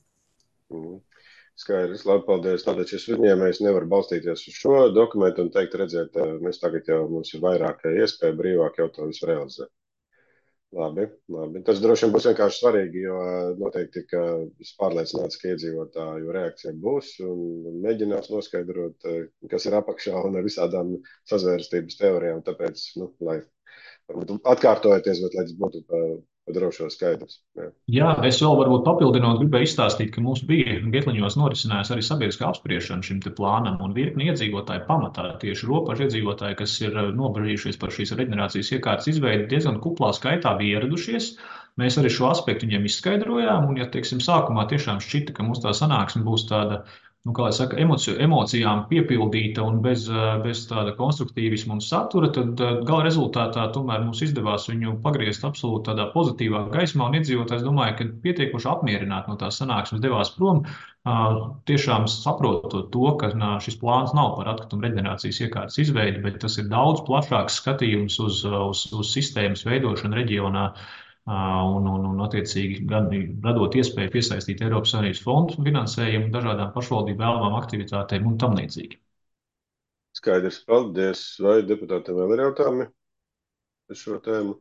Mm. Skaidrs, labi, paldies. Tātad šis uzņēmējs nevar balstīties uz šo dokumentu un teikt, redziet, mēs tagad jau mums ir vairāk iespēja brīvāk jau to visu realizēt. Labi, labi. Tas droši vien būs vienkārši svarīgi, jo noteikti, ka es pārliecināts, ka iedzīvotāju reakcija būs un mēģinās noskaidrot, kas ir apakšā un ar visādām sazvērstības teorijām, tāpēc, nu, lai atkārtojoties, bet lai tas būtu pa, pa drošo skaidrs. Jā. Jā, es vēl varbūt papildinot gribēju izstāstīt, ka mums bija Getliņos norisinājās arī sabiedriskā apspriešana šim te plānam un virkni iedzīvotāju pamatā, tieši robežu iedzīvotāji, kas ir nobažījušies par šīs reģenerācijas iekārtas izveidi, diezgan kuplā skaitā bija ieradušies. Mēs arī šo aspektu viņiem izskaidrojām, un, ja, teiksim, sākumā tiešām šķita, ka mums tā sanāksme būs tāda, nu, kā lai saka, emoci emocijām piepildīta un bez, bez tāda konstruktīvisma un satura, tad gala rezultātā tomēr mums izdevās viņu pagriezt absolūti tādā pozitīvā gaismā, un iedzīvotājs domāju, ka pietiekoši apmierināti no tās sanāksmes devās prom, tiešām saprotot to, ka šis plāns nav par atkritumu reģenerācijas iekārtas izveidi, bet tas ir daudz plašāks skatījums uz, uz, uz sistēmas veidošanu reģionā, Un, un, un attiecīgi gan radot iespēju piesaistīt Eiropas Savienības fondu finansējumu dažādām pašvaldību vēlamām aktivitātēm un tam līdzīgi. Skaidrs, paldies. Vai deputātiem vēl ir jautājumi par šo tēmu?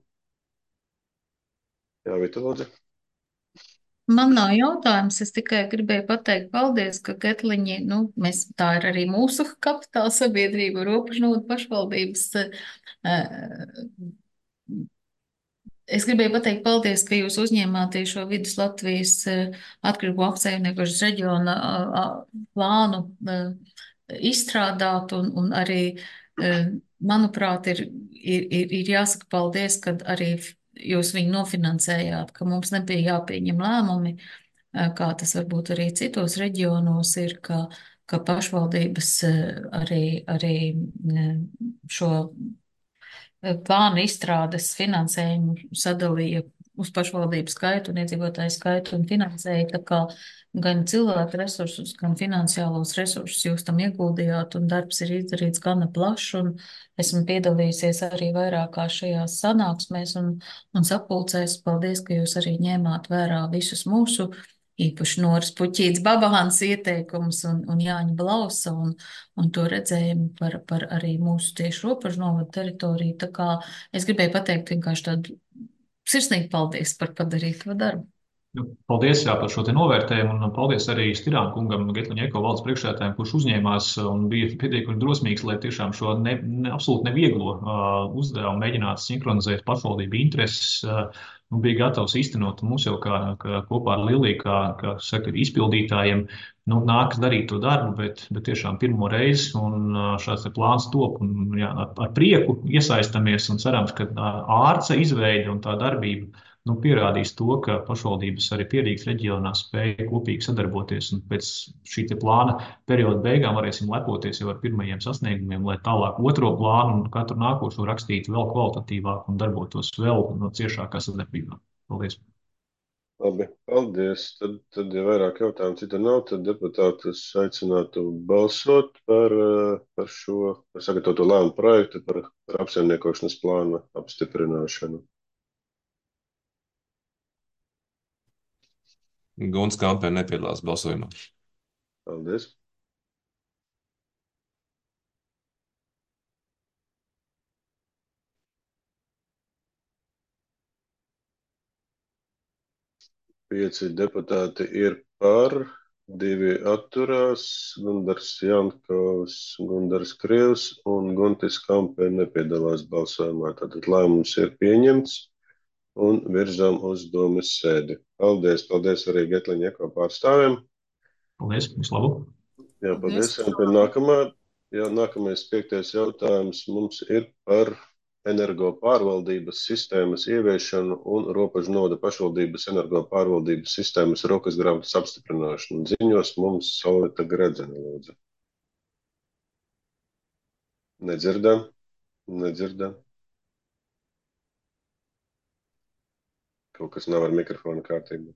Jā, Vita, lūdzu. Man nav jautājums, es tikai gribēju pateikt paldies, ka Getliņi, nu, mēs, tā ir arī mūsu kapitāla sabiedrība, Robežnodu pašvaldības Es gribēju pateikt paldies, ka jūs uzņēmāties šo Vidus Latvijas atkritumu apsaimniekošanas reģiona plānu izstrādāt, un, un arī, manuprāt, ir, ir, ir jāsaka paldies, kad arī jūs viņu nofinansējāt, ka mums nebija jāpieņem lēmumi, kā tas varbūt arī citos reģionos ir, ka, ka pašvaldības arī, arī šo plānu izstrādes finansējumu sadalīja uz pašvaldību skaitu un iedzīvotāju skaitu un finansēja, tā kā gan cilvēku resursus, gan finansiālos resursus jūs tam ieguldījāt, un darbs ir izdarīts gana plašs, un esmu piedalījusies arī vairākās šajās sanāksmēs un, un sapulcēs. Paldies, ka jūs arī ņēmāt vērā visus mūsu īpaši Noras Puķītes Babahans ieteikums un, un Jāņa Blausa un, un to redzējumu par, par arī mūsu tieši robežu novadu teritoriju. Tā kā es gribēju pateikt vienkārši tādu sirsnīgu paldies par padarīto darbu. Nu, paldies jā, par šo te novērtējumu, un paldies arī Stirāna kungam, Getliņa Eko valdes priekšsēdētājiem, kurš uzņēmās un bija pietiekami drosmīgs, lai tiešām šo ne, ne, absolūti nevieglo uh, uzdevumu mēģinātu sinhronizēt pašvaldību intereses, uh, un bija gatavs īstenot mums jau kā, kā kopā ar Liliju, kā, kā saka, izpildītājiem, nu, nākas darīt to darbu, bet, bet tiešām pirmo reizi, un uh, šāds te plāns top, un jā, ar, ar prieku iesaistamies, un cerams, ka uh, ārca izveide un tā darbība nu, pierādīs to, ka pašvaldības arī pierīgas reģionā spēja kopīgi sadarboties, un pēc šī te plāna perioda beigām varēsim lepoties jau ar pirmajiem sasniegumiem, lai tālāk otro plānu un katru nākošo rakstītu vēl kvalitatīvāk un darbotos vēl no ciešākā sadarbībā. Paldies! Labi, paldies. Tad, tad ja vairāk jautājumu cita nav, tad deputātus aicinātu balsot par, eh, par šo par sagatavoto lēmumu projektu par, par apsaimniekošanas plāna apstiprināšanu. Gunts Kampē nepiedalās balsojumā. Paldies. Pieci deputāti ir par, divi atturās, Gundars Jankovs, Gundars Krievs un Guntis Kampē nepiedalās balsojumā. Tātad lēmums ir pieņemts un virzām uz domes sēdi. Paldies, paldies arī Getliņa Eko pārstāvjiem. Paldies, vislabu. Jā, paldies. Un pie nākamā, jā, nākamais piektais jautājums mums ir par energo pārvaldības sistēmas ieviešanu un robežu noda pašvaldības energo pārvaldības sistēmas rokas grāmatas apstiprināšanu. Ziņos mums Solvita Gredzene, lūdzu. Nedzirdam, nedzirdam. Kaut kas nav ar mikrofonu kārtībā.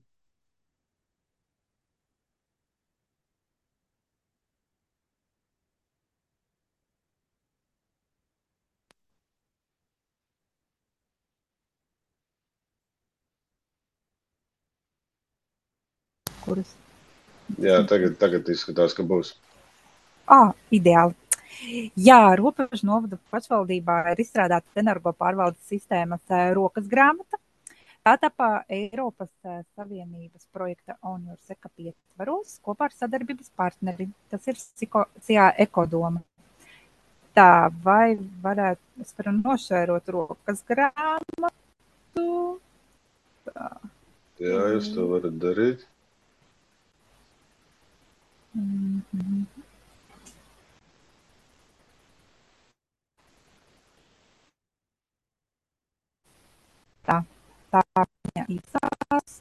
Kuras? Jā, tagad, tagad izskatās, ka būs. Ā, ideāli. Jā, Robežu novada pašvaldībā ir izstrādāta energo pārvaldes sistēmas eh, rokas grāmata. Tā tapā Eiropas eh, Savienības projekta On Your Sekap ietvaros kopā ar sadarbības partneri. Tas ir Siko- Cijā Ekodoma. Tā, vai varētu, es varu nošērot rokas grāmatu? Tā. Jā, jūs to varat darīt. Mhm. Tā, tā viņa īsās.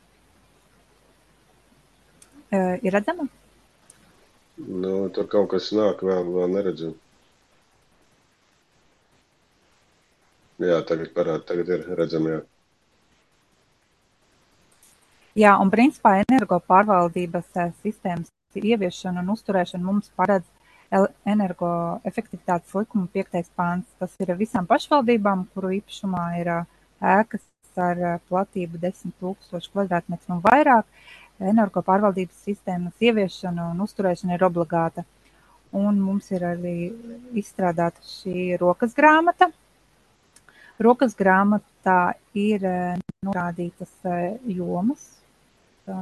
Uh, ir redzama? Nu, tur kaut kas nāk, vēl, vēl neredzam. Jā, tagad parāda, tagad ir redzam, jā. Jā, un principā energo pārvaldības eh, sistēmas ieviešana un uzturēšana mums paredz el- energoefektivitātes likuma piektais pāns. Tas ir visām pašvaldībām, kuru īpašumā ir ā, ēkas ar ā, platību desmit tūkstoši kvadrātmetru un vairāk. Energo pārvaldības sistēmas ieviešana un uzturēšana ir obligāta. Un mums ir arī izstrādāta šī rokas grāmata. Rokas grāmatā ir ā, norādītas ā, jomas. Tā.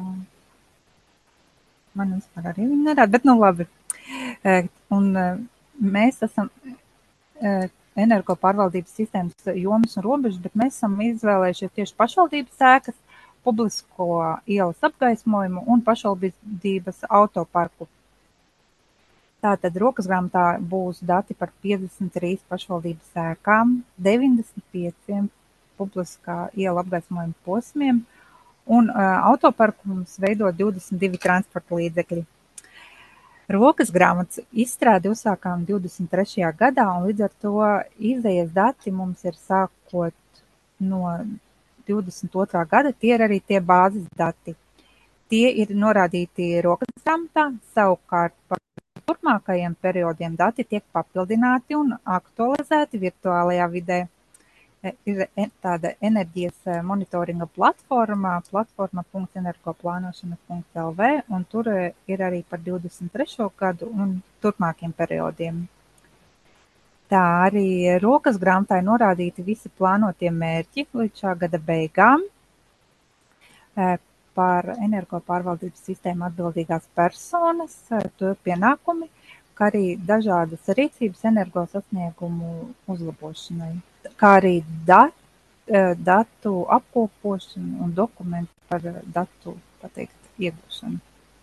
Man vispār arī viņi nerāda, bet nu labi. Eh, Un eh, mēs esam eh, energo pārvaldības sistēmas jomas un robežas, bet mēs esam izvēlējušies tieši pašvaldības ēkas, publisko ielas apgaismojumu un pašvaldības autoparku. Tātad rokas grāmatā būs dati par piecdesmit trīs pašvaldības ēkām, deviņdesmit pieciem publiskā iela apgaismojuma posmiem, un uh, autoparku mums veido divdesmit divi transporta līdzekļi. Rokas grāmatas izstrādi uzsākām divdesmit trešajā gadā, un līdz ar to izejas dati mums ir sākot no divdesmit otrā gada, tie ir arī tie bāzes dati. Tie ir norādīti rokas grāmatā, savukārt par turpmākajiem periodiem dati tiek papildināti un aktualizēti virtuālajā vidē. Ir tāda enerģijas monitoringa platforma, platforma punkts energoplānošana punkts el vē, un tur ir arī par divdesmit trešo gadu un turpmākiem periodiem. Tā arī rokas grāmatā ir norādīti visi plānotie mērķi līdz šā gada beigām. par energopārvaldības sistēmu atbildīgās personas, to pienākumi, kā arī dažādas rīcības energo sasniegumu uzlabošanai, kā arī dat, datu apkopošanu un dokumentu par datu, tā teikt, iegūšanu.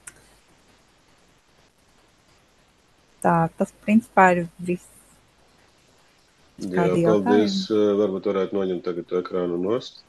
Tā, tas principā ir viss. Jā, paldies. Varbūt varētu noņemt tagad to ekrānu nost.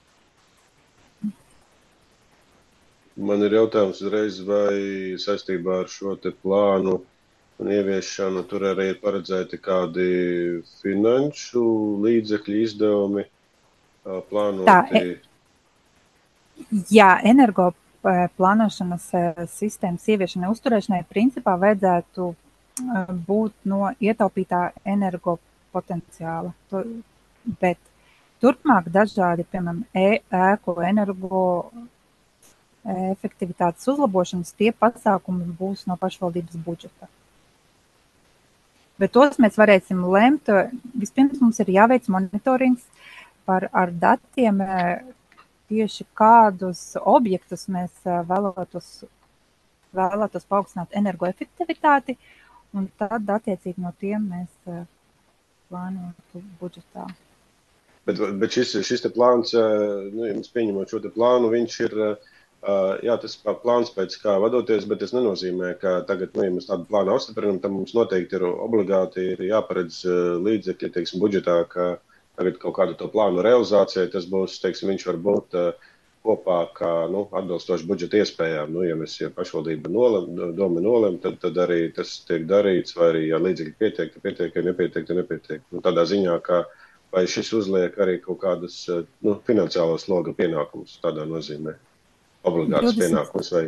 Man ir jautājums uzreiz, vai saistībā ar šo te plānu un ieviešanu tur arī ir paredzēti kādi finanšu līdzekļu izdevumi plānoti? Tā, jā, energo plānošanas sistēmas ieviešanai uzturēšanai principā vajadzētu būt no ietaupītā energo potenciāla, bet turpmāk dažādi, piemēram, ēku energo efektivitātes uzlabošanas, tie pasākumi būs no pašvaldības budžeta. Bet tos mēs varēsim lemt, vispirms mums ir jāveic monitorings par ar datiem, tieši kādus objektus mēs vēlētos, vēlētos paaugstināt energoefektivitāti, un tad attiecīgi no tiem mēs plānotu budžetā. Bet, bet šis, šis te plāns, nu, ja mēs pieņemot šo te plānu, viņš ir, jā, tas plāns pēc kā vadoties, bet tas nenozīmē, ka tagad, nu, ja mēs tādu plānu apstiprinam, tad mums noteikti ir obligāti ir jāparedz līdzekļi, teiksim, budžetā, ka tagad kaut kādu to plānu realizācijai, tas būs, teiksim, viņš var būt kopā kā, nu, atbilstoši budžeta iespējām. Nu, ja mēs, ja pašvaldība nolem, doma nolem, tad, tad arī tas tiek darīts, vai arī, ja līdzekļi pietiek, tad pietiek, ja nepietiek, tad nepietiek. Nu, tādā ziņā, ka vai šis uzliek arī kaut kādas, nu, finansiālo sloga pienākumus tādā nozīmē. Obligātas pienākumus vai?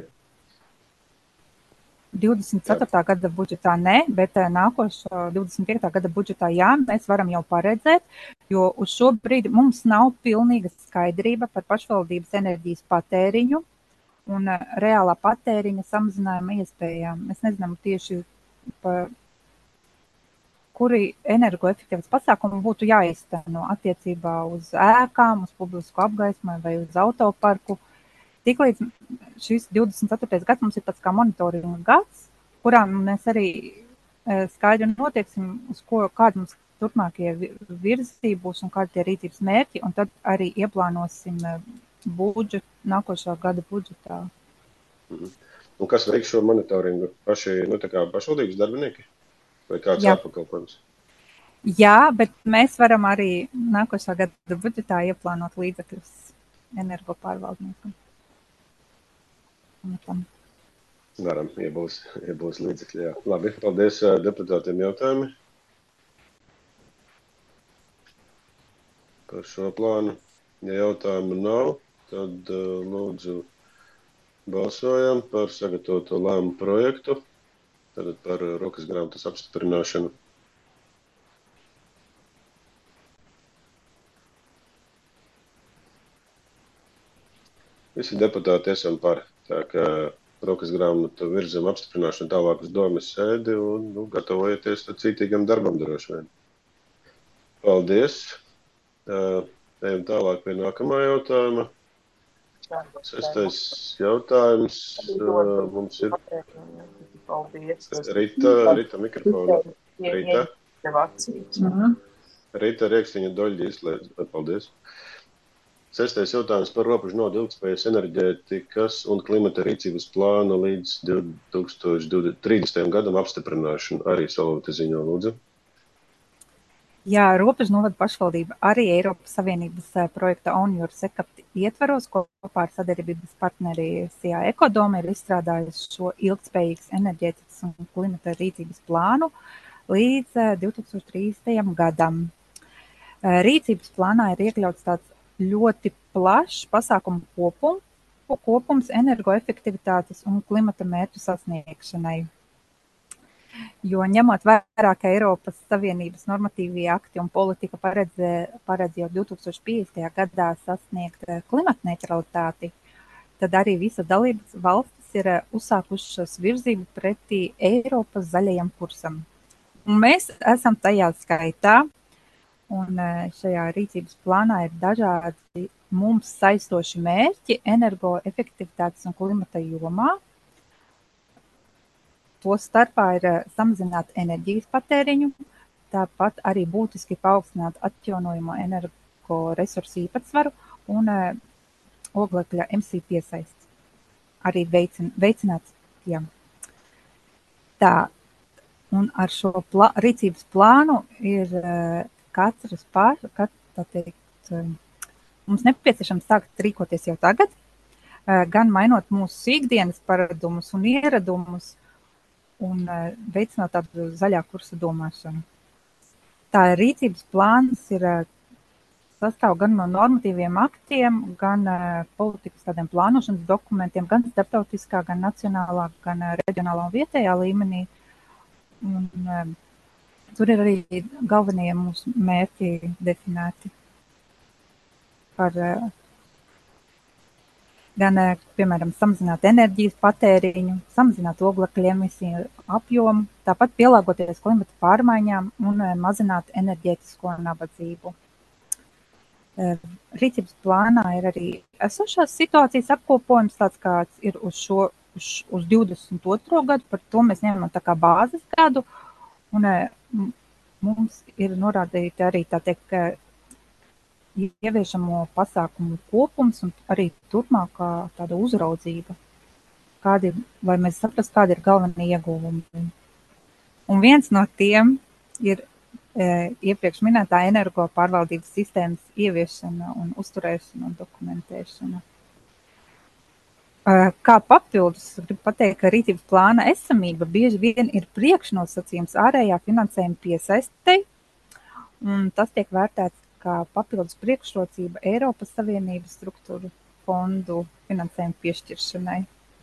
divdesmit ceturtā gada budžetā ne, bet nākošo divdesmit piektā gada budžetā jā, mēs varam jau paredzēt, jo uz šo brīdi mums nav pilnīga skaidrība par pašvaldības enerģijas patēriņu un reālā patēriņa samazinājuma iespējām. Mēs nezinām tieši, par kuri energoefektīvas pasākumi būtu jāizteno attiecībā uz ēkām, uz publisku apgaismu vai uz autoparku. Tiklīdz šis divdesmit ceturtais gads mums ir tāds kā monitoringa gads, kurā mēs arī skaidri notieksim, uz ko, kādi mums turpmākie virzība būs un kādi tie rīcības mērķi, un tad arī ieplānosim budžetu, nākošā gada budžetā. Mhm. Un kas veiks šo monitoringu? Paši, nu tā kā pašvaldības darbinieki? Vai kāds ārpakalpojums? Jā, bet mēs varam arī nākošā gada budžetā ieplānot līdzekļus energopārvaldniekam. Varam, ja būs, ja būs līdzekļi, jā. Labi, paldies deputātiem jautājumi par šo plānu. Ja jautājumu nav, tad lūdzu balsojam par sagatavoto lēmumu projektu, tad par rokas grāmatas apstiprināšanu. Visi deputāti esam par. Tā kā rokas grāmatu virzam apstiprināšanu tālāk uz domes sēdi un, nu, gatavojieties tad cītīgam darbam droši vien. Paldies. Ejam tālāk pie nākamā jautājuma. Sestais jautājums mums ir Rita, Rita mikrofona. Rita. Rita Riekstiņa Doļģi izslēdz. Paldies. Sestais jautājums par robežu nodu ilgtspējas enerģētikas un klimata rīcības plānu līdz divi tūkstoši trīsdesmitajam gadam apstiprināšanu. Arī Solvita ziņo, lūdzu. Jā, robežu novada pašvaldība arī Eiropas Savienības projekta Own Your Secap ietveros kopā ar sadarbības partneri S I A Ekodoma ir izstrādājusi šo ilgtspējīgas enerģētikas un klimata rīcības plānu līdz divi tūkstoši trīsdesmitajam gadam. Rīcības plānā ir iekļauts tāds ļoti plašs pasākumu kopum, kopums energoefektivitātes un klimata mērķu sasniegšanai. Jo ņemot vērā, ka Eiropas Savienības normatīvie akti un politika paredz, paredz jau divi tūkstoši piecdesmitajā gadā sasniegt klimata neutralitāti, tad arī visas dalības valstis ir uzsākušas virzību pretī Eiropas zaļajam kursam. Un mēs esam tajā skaitā. Un šajā rīcības plānā ir dažādi mums saistoši mērķi energoefektivitātes un klimata jomā. To starpā ir samazināt enerģijas patēriņu, tāpat arī būtiski paaugstināt atjaunojamo energoresursu īpatsvaru un oglekļa emisiju piesaisti. Arī veicin, veicināt, jā. Tā, un ar šo plā, rīcības plānu ir katrs pār, kat, tā teikt, mums nepieciešams sākt rīkoties jau tagad, gan mainot mūsu ikdienas paradumus un ieradumus un veicinot tādu zaļā kursa domāšanu. Tā rīcības plāns ir sastāv gan no normatīviem aktiem, gan politikas tādiem plānošanas dokumentiem, gan starptautiskā, gan nacionālā, gan reģionālā un vietējā līmenī. Un, tur ir arī galvenie mūsu mērķi definēti par gan, piemēram, samazināt enerģijas patēriņu, samazināt oglekļa emisiju apjomu, tāpat pielāgoties klimata pārmaiņām un mazināt enerģētisko nabadzību. Rīcības plānā ir arī esošās situācijas apkopojums, tāds kāds ir uz šo, uz, uz divdesmit otro gadu, par to mēs ņemam tā kā bāzes gadu, un mums ir norādīti arī tā teikt, ieviešamo pasākumu kopums un arī turpmākā tāda uzraudzība, kādi, lai mēs saprastu, kādi ir galvenie ieguvumi. Un viens no tiem ir e, iepriekš minētā energo pārvaldības sistēmas ieviešana un uzturēšana un dokumentēšana. Kā papildus, gribu pateikt, ka rīcības plāna esamība bieži vien ir priekšnosacījums ārējā finansējuma piesaistei, un tas tiek vērtēts kā papildus priekšrocība Eiropas Savienības struktūru fondu finansējuma piešķiršanai.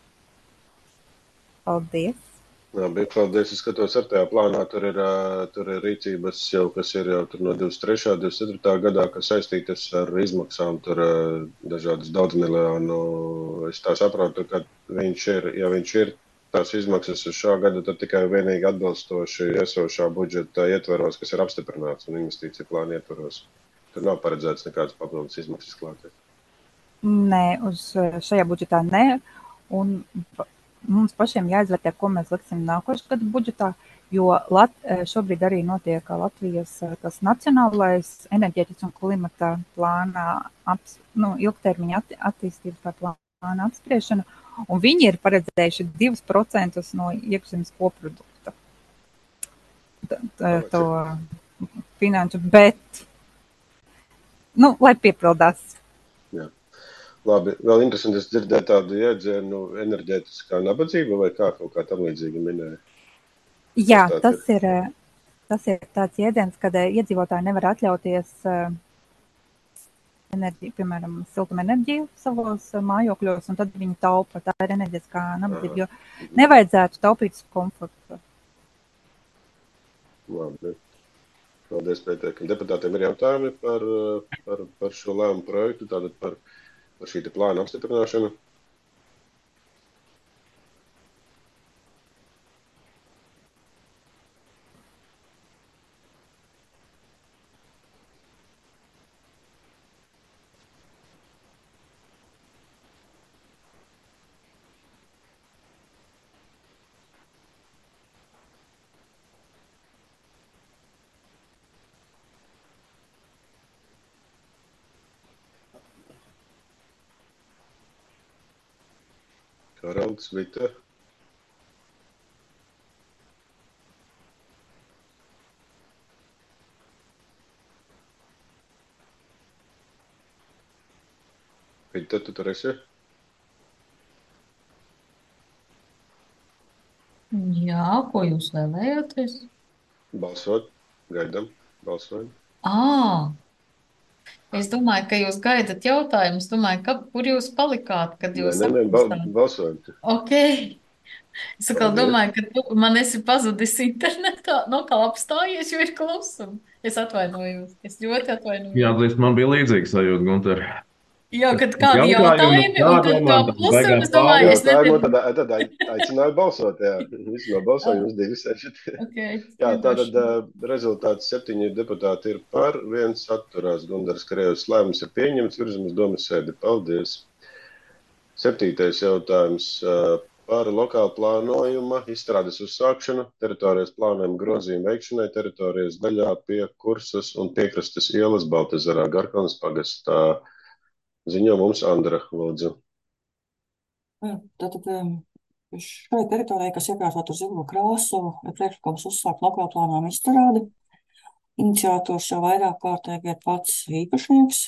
Paldies! Labi, paldies. Es skatos, ar tajā plānā tur ir, tur ir rīcības jau, kas ir jau tur no divdesmit trešā, divdesmit ceturtā gadā, kas saistītas ar izmaksām, tur dažādas daudz miljonu. Es tā saprotu, ka viņš ir, ja viņš ir tās izmaksas uz šā gada, tad tikai vienīgi atbilstoši esošā budžeta ietvaros, kas ir apstiprināts un investīcija plāna ietvaros. Tur nav paredzēts nekādas papildus izmaksas klāties. Nē, uz šajā budžetā nē. Un mums pašiem jāizvērtē, ko mēs liksim nākošais gadu budžetā, jo Lat, šobrīd arī notiek Latvijas tas nacionālais enerģētikas un klimata plānā, aps, nu, ilgtermiņa atti, attīstības plāna apspriešana, un viņi ir paredzējuši divus procentus no iekšzemes koprodukta. T, t, to finanšu, bet, nu, lai piepildās. Jā. Labi, vēl interesanti, es dzirdēju tādu jēdzienu enerģētiskā nabadzība vai kā kaut kā tam līdzīgi minēja? Jā, tas ir, tas ir tāds jēdziens, kad iedzīvotāji nevar atļauties enerģiju, piemēram, siltumenerģiju savos mājokļos, un tad viņi taupa. Tā ir enerģētiskā nabadzība, jo nevajadzētu taupīt uz komfortu. Labi. Paldies, Pēter. Deputātiem ir jautājumi par, par, par šo lēmumu projektu, tātad par par šī te plāna apstiprināšanu. Karalds, Vita. Vita, tu tur esi? Jā, ko jūs vēlējoties? Balsot, gaidam, balsojam. Ā, es domāju, ka jūs gaidat jautājumus. Domāju, ka, kur jūs palikāt, kad jūs Nē, nē, bal, apkustāt? balsojam. Ok. Es atkal domāju, ka tu man esi pazudis internetā. No kā apstājies, jo ir klusums. Es atvainojos. Es ļoti atvainojos. Jā, līdz man bija līdzīga sajūta, Gunter. Jā, kad kādi Jautājumi jautājumi, un tad kā jādomā, tad plusi, baigā un es domāju, es Jautājumu, nezinu. tad, tad ai- aicināju balsot, jā. Visi nobalsoja, jums divi sešit. Ok, Jā, tātad vienkārši. uh, rezultāts septiņi deputāti ir par, viens atturās. Gundaras Krievas lēmums ir pieņemts, virzam uz domas sēdi. Paldies. Septītais jautājums uh, par lokālu plānojuma izstrādes uzsākšanu, teritorijas plānojuma grozījumu veikšanai, teritorijas daļā pie Kursas un Piekrastes ielas Baltezerā, Garkalnas pagastā. Ziņo mums Andra, lūdzu. Tātad um, šai teritorijai, kas iekārtot ar zilo krāsu, ir priekšlikums uzsākt lokālu plānojumu izstrādi. Iniciators jau vairāk kārtīgi ir pats īpašnieks.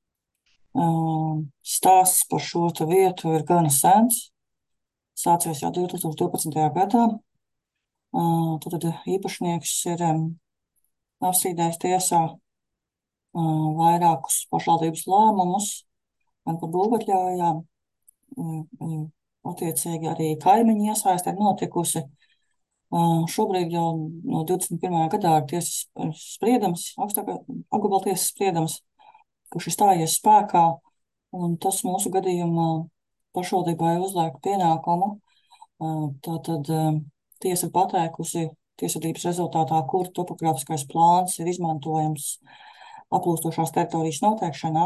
Um, Stāsts par šo te vietu ir gana sens. Sācies jau divi tūkstoši divpadsmitajā gadā. Uh, Tad īpašnieks ir um, apstrīdējis tiesā uh, vairākus pašvaldības lēmumus, gan par būvatļaujām. Um, um, Attiecīgi arī kaimiņu iesaiste ir notikusi. Uh, Šobrīd jau no divdesmit pirmajā gadā ir tiesas spriedums, augstākā apgabala tiesas spriedums, kurš ir stājies spēkā, un tas mūsu gadījumā pašvaldībai uzliek pienākumu. Uh, Tātad um, tiesa ir pateikusi tiesvedības rezultātā, kur topogrāfiskais plāns ir izmantojams aplūstošās teritorijas noteikšanā.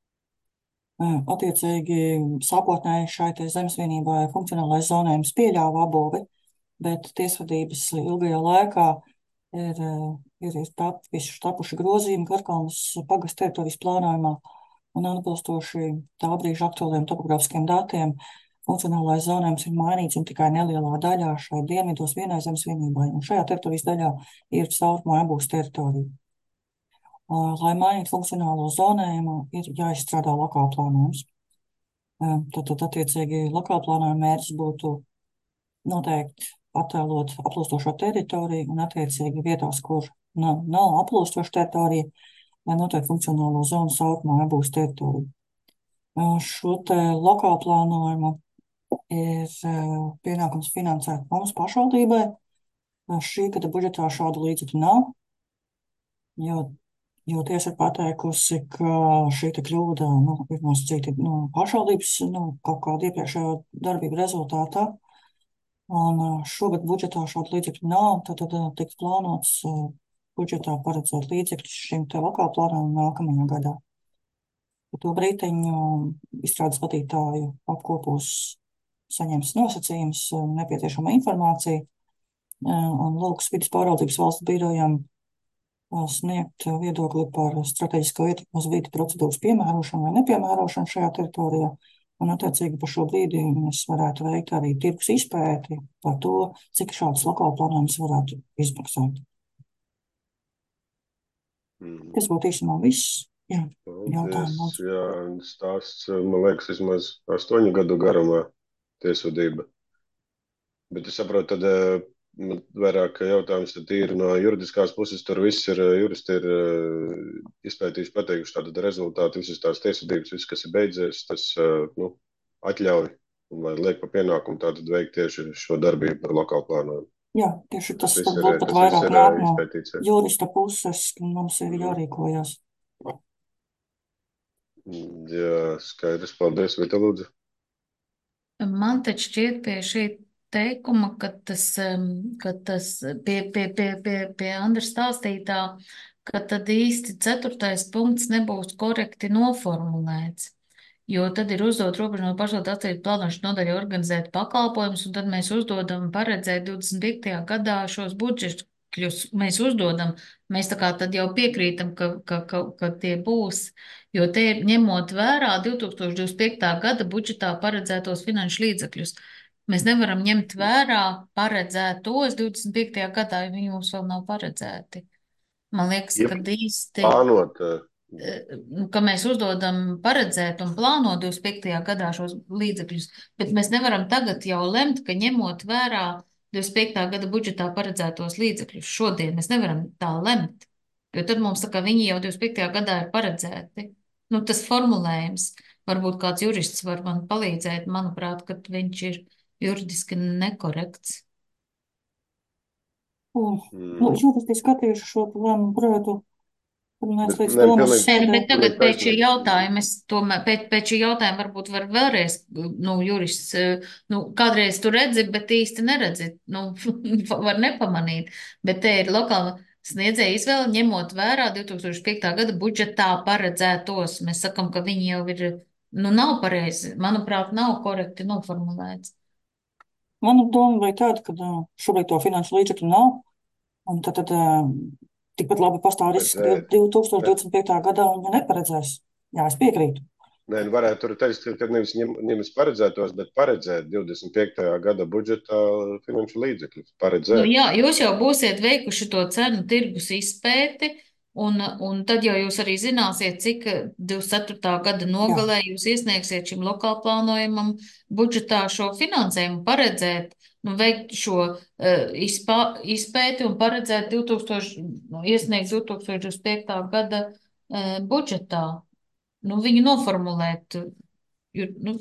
Uh, Attiecīgi sākotnēji šai te zemesvienībai funkcionālais zonējums pieļāva apbūvi, bet tiesvedības ilgajā laikā ir, uh, ir tapuši, tapuši grozījumi Garkalnas pagasta teritorijas plānojumā, un atbilstoši tā brīža aktuāliem topogrāfiskiem datiem funkcionālais zonējums ir mainīts un tikai nelielā daļā šai dienvidos vienai zemesvienībai, un šajā teritorijas daļā ir caurumā būs teritorija. Uh, Lai mainītu funkcionālo zonējumu, ir jāizstrādā lokāla plānojums. Uh, Tad, tad attiecīgi lokāla plānojuma mērķis būtu noteikti attēlot aplūstošo teritoriju un attiecīgi vietās, kur nav, nav aplūstoša teritorija, lai noteikti funkcionālo zonu caurumā būs teritorija. Uh, Šo te lokālu plānojumu ir uh, pienākums finansēt mums pašvaldībai. Uh, Šī gada budžetā šādu līdzekļu nav, jo, jo tiesa ir pateikusi, ka šī te kļūda nu, ir nosacīta no pašvaldības nu, kaut kāda iepriekšējo darbību rezultātā. Un uh, šogad budžetā šādu līdzekļu nav, tad, tad uh, tiks plānots uh, budžetā paredzēt līdzekļus šim te lokālu plānojumu nākamajā gadā. Par to brītiņu izstrādes vadītāju apkopos saņems nosacījums, nepieciešama informācija, un lūgs vides pārvaldības valsts birojam sniegt viedokli par strateģisko ietekmi uz vidi procedūras piemērošanu vai nepiemērošanu šajā teritorijā, un attiecīgi par šo brīdi mēs varētu veikt arī tirgus izpēti par to, cik šāds lokāla plānojums varētu izmaksāt. Mm. Tas būtu īstenībā viss. Jā, Paldies. jautājums. Jā, stāsts, man liekas, vismaz astoņu gadu garumā tiesvedība. Bet es saprotu, tad eh, man vairāk jautājums tad ir no juridiskās puses, tur viss ir, juristi ir eh, izpētījuši, pateikuši tātad rezultāti, visas tās tiesvedības, viss, kas ir beidzies, tas eh, nu, atļauj un vai liek pa pienākumu tātad veikt tieši šo darbību par lokālu plānojumu. Jā, tieši tas Tas viss ir, varbūt pat tas viss vairāk ir nāk eh, no izpētīts. jā. jurista puses, ka mums ir jārīkojas. Jā, skaidrs, paldies, Vita, lūdzu. Man taču šķiet pie šī teikuma, ka tas, em, ka tas pie, pie, pie, pie, pie Andra stāstītā, ka tad īsti ceturtais punkts nebūs korekti noformulēts. Jo tad ir uzdot robežu no pašvaldības atsevišķu plānošanas nodaļu organizēt pakalpojumus, un tad mēs uzdodam paredzēt divdesmit piektajā gadā šos budžetus. Mēs uzdodam, mēs tā kā tad jau piekrītam, ka, ka, ka, ka tie būs, jo te ir ņemot vērā divi tūkstoši divdesmit piektā gada budžetā paredzētos finanšu līdzekļus. Mēs nevaram ņemt vērā paredzētos divdesmit piektajā gadā, jo viņi mums vēl nav paredzēti. Man liekas, Ja ka īsti, plānot, eh, eh, nu, ka mēs uzdodam paredzēt un plānot divdesmit piektajā gadā šos līdzekļus, bet mēs nevaram tagad jau lemt, ka ņemot vērā divdesmit piektā gada budžetā paredzētos līdzekļus šodien, mēs nevaram tā lemt, jo tad mums tā kā viņi jau divdesmit piektajā gadā ir paredzēti. Nu, tas formulējums, varbūt kāds jurists var man palīdzēt, manuprāt, ka viņš ir juridiski nekorekts. Un, mm, nu, juristi skatījuši šo lēmumu projektu, Runāts Bet, līdz nē, domas pilnīgi, Nē, nu, bet sēdē. tagad pilnīgi pēc šī taisnība. jautājuma, es tomēr, pēc, pēc šī jautājuma varbūt var vēlreiz, nu, jurists, eh, nu, kādreiz tu redzi, bet īsti neredzi, nu, var nepamanīt, bet te ir lokāla sniedzēja izvēle, ņemot vērā divi tūkstoši piektā gada budžetā paredzētos. Mēs sakam, ka viņi jau ir, nu, nav pareizi, manuprāt, nav korekti noformulēts. Mana doma bija tāda, ka ā, šobrīd to finanšu līdzekļu nav, un tad, tad ā, tikpat labi pastāv Bet, risks, ka eh, divi tūkstoši bet, divdesmit piektajā gadā viņu neparedzēs. Jā, es piekrītu. nē, nu varētu tur teikt, ka- ka nevis ņem, nevis paredzētos, bet paredzēt divdesmit piektajā gada budžetā finanšu līdzekļus. Nu, Paredzēt. jā, jūs jau būsiet veikuši to cenu tirgus izpēti, un, un tad jau jūs arī zināsiet, cik divdesmit ceturtā gada Jā. nogalē jūs iesniegsiet šim lokāli plānojumam budžetā šo finansējumu, paredzēt, nu, veikt šo uh, izpā, izpēti un paredzēt divi tūkstoši, nu, iesniegt divi tūkstoši divdesmit piektā gada uh, budžetā. Nu, viņu noformulēt, jo, nu,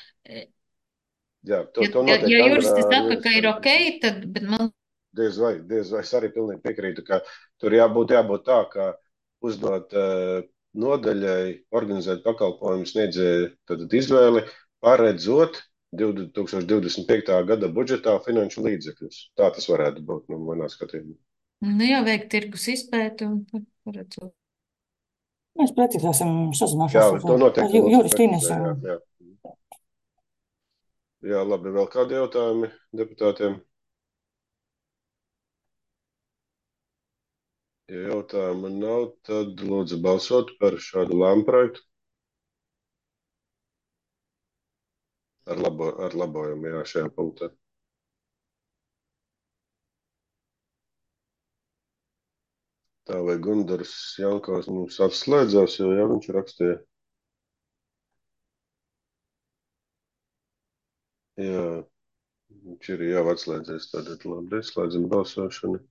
Jā, to, ja, to ja, noteikti ja Andra juristi ar saka, ka ir juristiem. ok, tad, bet man Diez vai, diez vai es arī pilnīgi piekrītu, ka tur jābūt, jābūt tā, ka uzdot uh, nodaļai organizēt pakalpojumu sniedzēju tad izvēli, paredzot divi tūkstoši divdesmit piektā gada budžetā finanšu līdzekļus. Tā tas varētu būt, nu, manā skatījumā. nu, jā, veikt tirgus izpēti un par- paredzot. Mēs precizēsim Jā, sazināšos to ar, ar noteikti ju- mums juristu precizē, Inesu. jā, jā. Jā, labi, vēl kādi jautājumi deputātiem? Ja jautājumu nav, tad lūdzu balsot par šādu lēmumu projektu. Ar, labo, ar labojumu, jā, šajā punktā. Tā vai Gundars Jankovs mums atslēdzās, jo jā, viņš rakstīja. Jā, viņš ir jau atslēdzies, tātad labi, slēdzam balsošanu.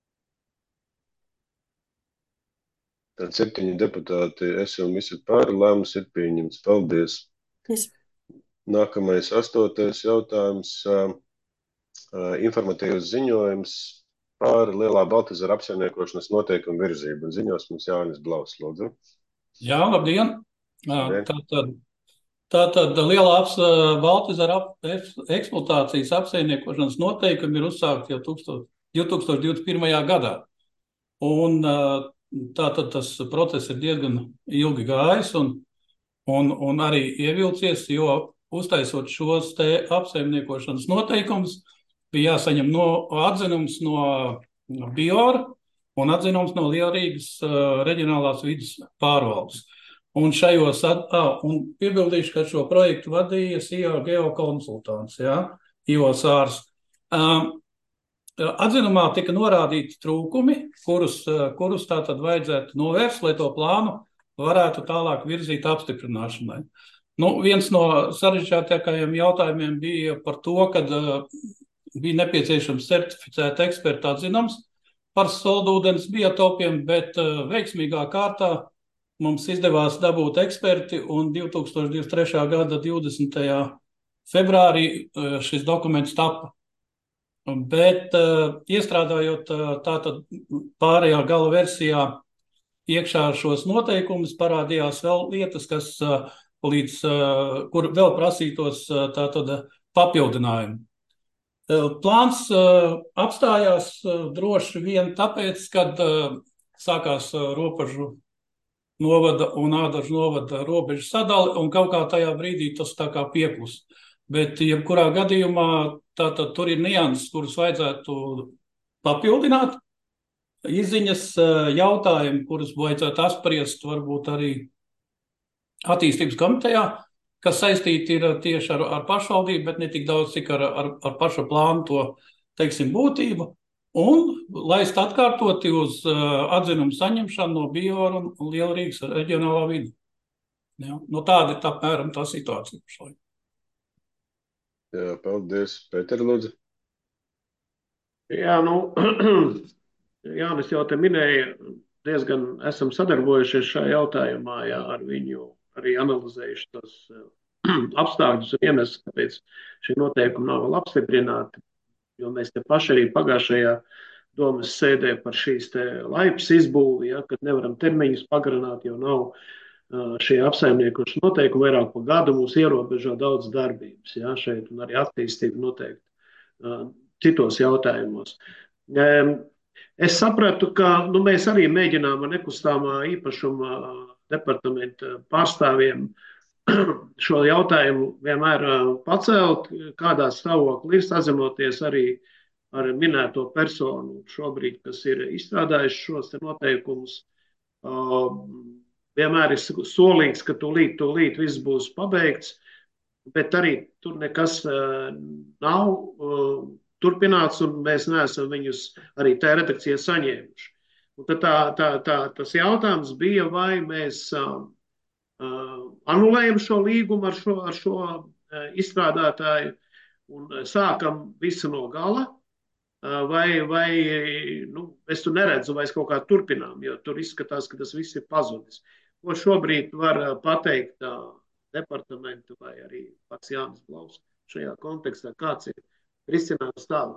Tad septiņi deputāti, es un visi pāri, lēmums ir pieņemts. Paldies. Yes. Nākamais astotais jautājums. ā, ā, Informatīvs ziņojums par Lielā Baltezera apsaimniekošanas noteikumu virzību. Un ziņos mums Jānis Blaus, lūdzu. Jā, labdien! Ā, Labdien. Tātad, tātad lielā aps, Baltezera ap, eks- eksploatācijas apsaimniekošanas noteikumi ir uzsākti jau tūkstoš- divi tūkstoši divdesmit pirmajā gadā. Un ā, tātad tas process ir diezgan ilgi gājis un, un, un arī ievilcies, jo uztaisot šos te apsaimniekošanas noteikumus, bija jāsaņem no, atzinums no Biora un atzinums no Lielrīgas uh, reģionālās vidas pārvaldes. Un šajos, at, ah, un piebildīšu, ka šo projektu vadīja S I A geokonsultants, jā, Ivo Sārs. Um, Atzinumā tika norādīti trūkumi, kurus, uh, kurus tātad vajadzētu novērst, lai to plānu varētu tālāk virzīt apstiprināšanai. Nu, viens no sarežģītākajiem jautājumiem bija par to, kad uh, bija nepieciešams certificēt ekspertu atzinums par saldūdens biotopiem, bet uh, veiksmīgā kārtā mums izdevās dabūt eksperti, un divi tūkstoši divdesmit trešā gada divdesmitajā februārī uh, šis dokuments tapa. Bet uh, iestrādājot uh, tātad pārējā gala versijā iekšā šos noteikumus, parādījās vēl lietas, kas uh, līdz, uh, kur vēl prasītos uh, tātad papildinājumu. Uh, plāns uh, apstājās uh, droši vien tāpēc, kad uh, sākās uh, robežu novada un Ādažu novada robežu sadali, un kaut kā tajā brīdī tas tā kā pieklus. Bet, jebkurā gadījumā, tātad tur ir nianses, kurus vajadzētu papildināt, izziņas jautājumi, kurus vajadzētu apspriest varbūt arī attīstības komitejā, kas saistīti ir tieši ar, ar pašvaldību, bet ne tik daudz, cik ar, ar, ar paša plānu to, teiksim, būtību. Un laist atkārtoti uz uh, atzinumu saņemšanu no Biora un Lielrīgas reģionālā vidi. Ja? No tāda ir tā apmēram tā situācija pašlaik. Jā, paldies. Pēter, lūdzu. Jā, nu, Jānis jau te minēja, diezgan esam sadarbojušies šajā jautājumā, jā, ar viņu arī analizējuši tos apstākļus un iemeslus, kāpēc šie noteikumi nav vēl apstiprināti, jo mēs te paši arī pagājušajā domas sēdē par šīs te laipas izbūvi, ja, kad nevaram termiņus pagarināt, jo nav uh, šie apsaimniekošanas noteikumi vairāk pa gadu mūs ierobežo daudz darbības, ja, šeit un arī attīstība noteikti uh, citos jautājumos. Um, es sapratu, ka nu, mēs arī mēģinām ar nekustamā īpašuma departamenta pārstāvjiem šo jautājumu vienmēr pacelt, kādā stāvoklī ir, sazinoties arī ar minēto personu šobrīd, kas ir izstrādājuši šos noteikumus. Vienmēr ir solīts, ka tūlīt, tūlīt viss būs pabeigts, bet arī tur nekas nav turpināts, un mēs neesam viņus arī tā redakcijā saņēmuši. Un tad tā, tā, tā, tas jautājums bija, vai mēs uh, anulējam šo līgumu ar šo, ar šo uh, izstrādātāju un sākam visu no gala, vai, vai nu, es tur neredzu, vai es kaut kā turpinām, jo tur izskatās, ka tas viss ir pazudis. Ko šobrīd var pateikt departamentu vai arī pats Jānis Blaus šajā kontekstā, kāds ir risinājums tālāk?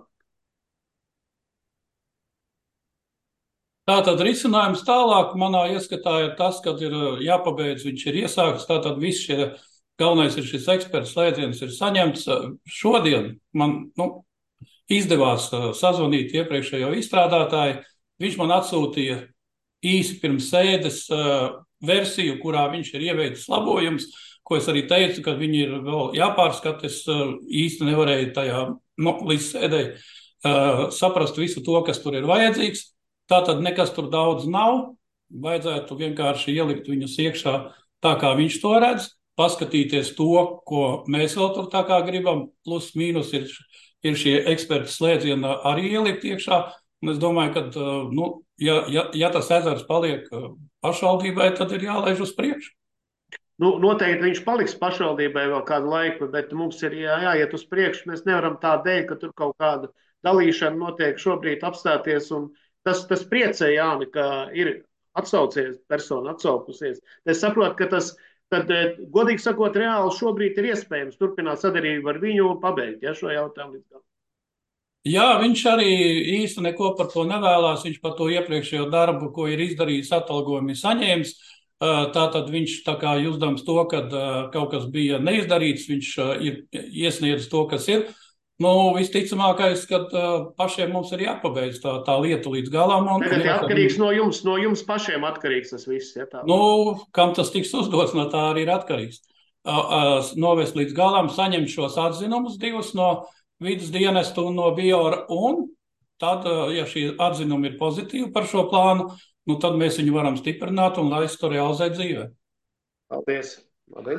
Tātad risinājums tālāk manā ieskatā ir tas, kad ir jāpabeidz, viņš ir iesākts, tātad viss šie galvenais ir šis eksperts slēdziens ir saņemts. Šodien man, nu, izdevās sazvanīt iepriekšējo izstrādātāju. Viņš man atsūtīja īsi pirms sēdes versiju, kurā viņš ir ieveicis labojums, ko es arī teicu, ka viņi ir vēl jāpārskata. Es īsti nevarēju tajā, nu, līdz sēdēji saprast visu to, kas tur ir vajadzīgs. Tātad nekas tur daudz nav. Vajadzētu vienkārši ielikt viņus iekšā tā, kā viņš to redz, paskatīties to, ko mēs vēl tur tā kā gribam, plus mīnus ir ir šie eksperti slēdzieni arī ielikt iekšā. Un es domāju, ka, nu, ja, ja, ja tas ezers paliek pašvaldībai, tad ir jālaiž uz priekšu. Nu, noteikti viņš paliks pašvaldībai vēl kādu laiku, bet mums ir jā, jāiet uz priekšu. Mēs nevaram tādēļ, ka tur kaut kāda dalīšana notiek šobrīd apstāties. Un tas, tas priecē Jāni, ka ir atsaucies, persona atsaukusies. Es saprotu, ka tas, tad, godīgi sakot, reāli šobrīd ir iespējams turpināt sadarbību ar viņu un pabeigt, ja, šo jautājumu līdz galam. Jā, viņš arī īsti neko par to nevēlās. Viņš par to iepriekšējo darbu, ko ir izdarījis, atalgojumi saņēmis. Tātad viņš tā kā jūtams to, ka kaut kas bija neizdarīts, viņš ir iesniedzis to, kas ir. Nu, visticamākais, ka pašiem mums ir jāpabeidz tā, tā lieta līdz galam. Un, Tagad ir atkarīgs no jums, no jums pašiem atkarīgs tas viss. Ja, tā. Nu, kam tas tiks uzdots, no tā arī ir atkarīgs. Novest līdz galam, saņemt šos atzinumus divus no vidas dienesta un no Biora, un tad, ja šī atzinumi ir pozitīvi par šo plānu, nu, tad mēs viņu varam stiprināt un laist to realizēt dzīvē. Paldies. Paldies.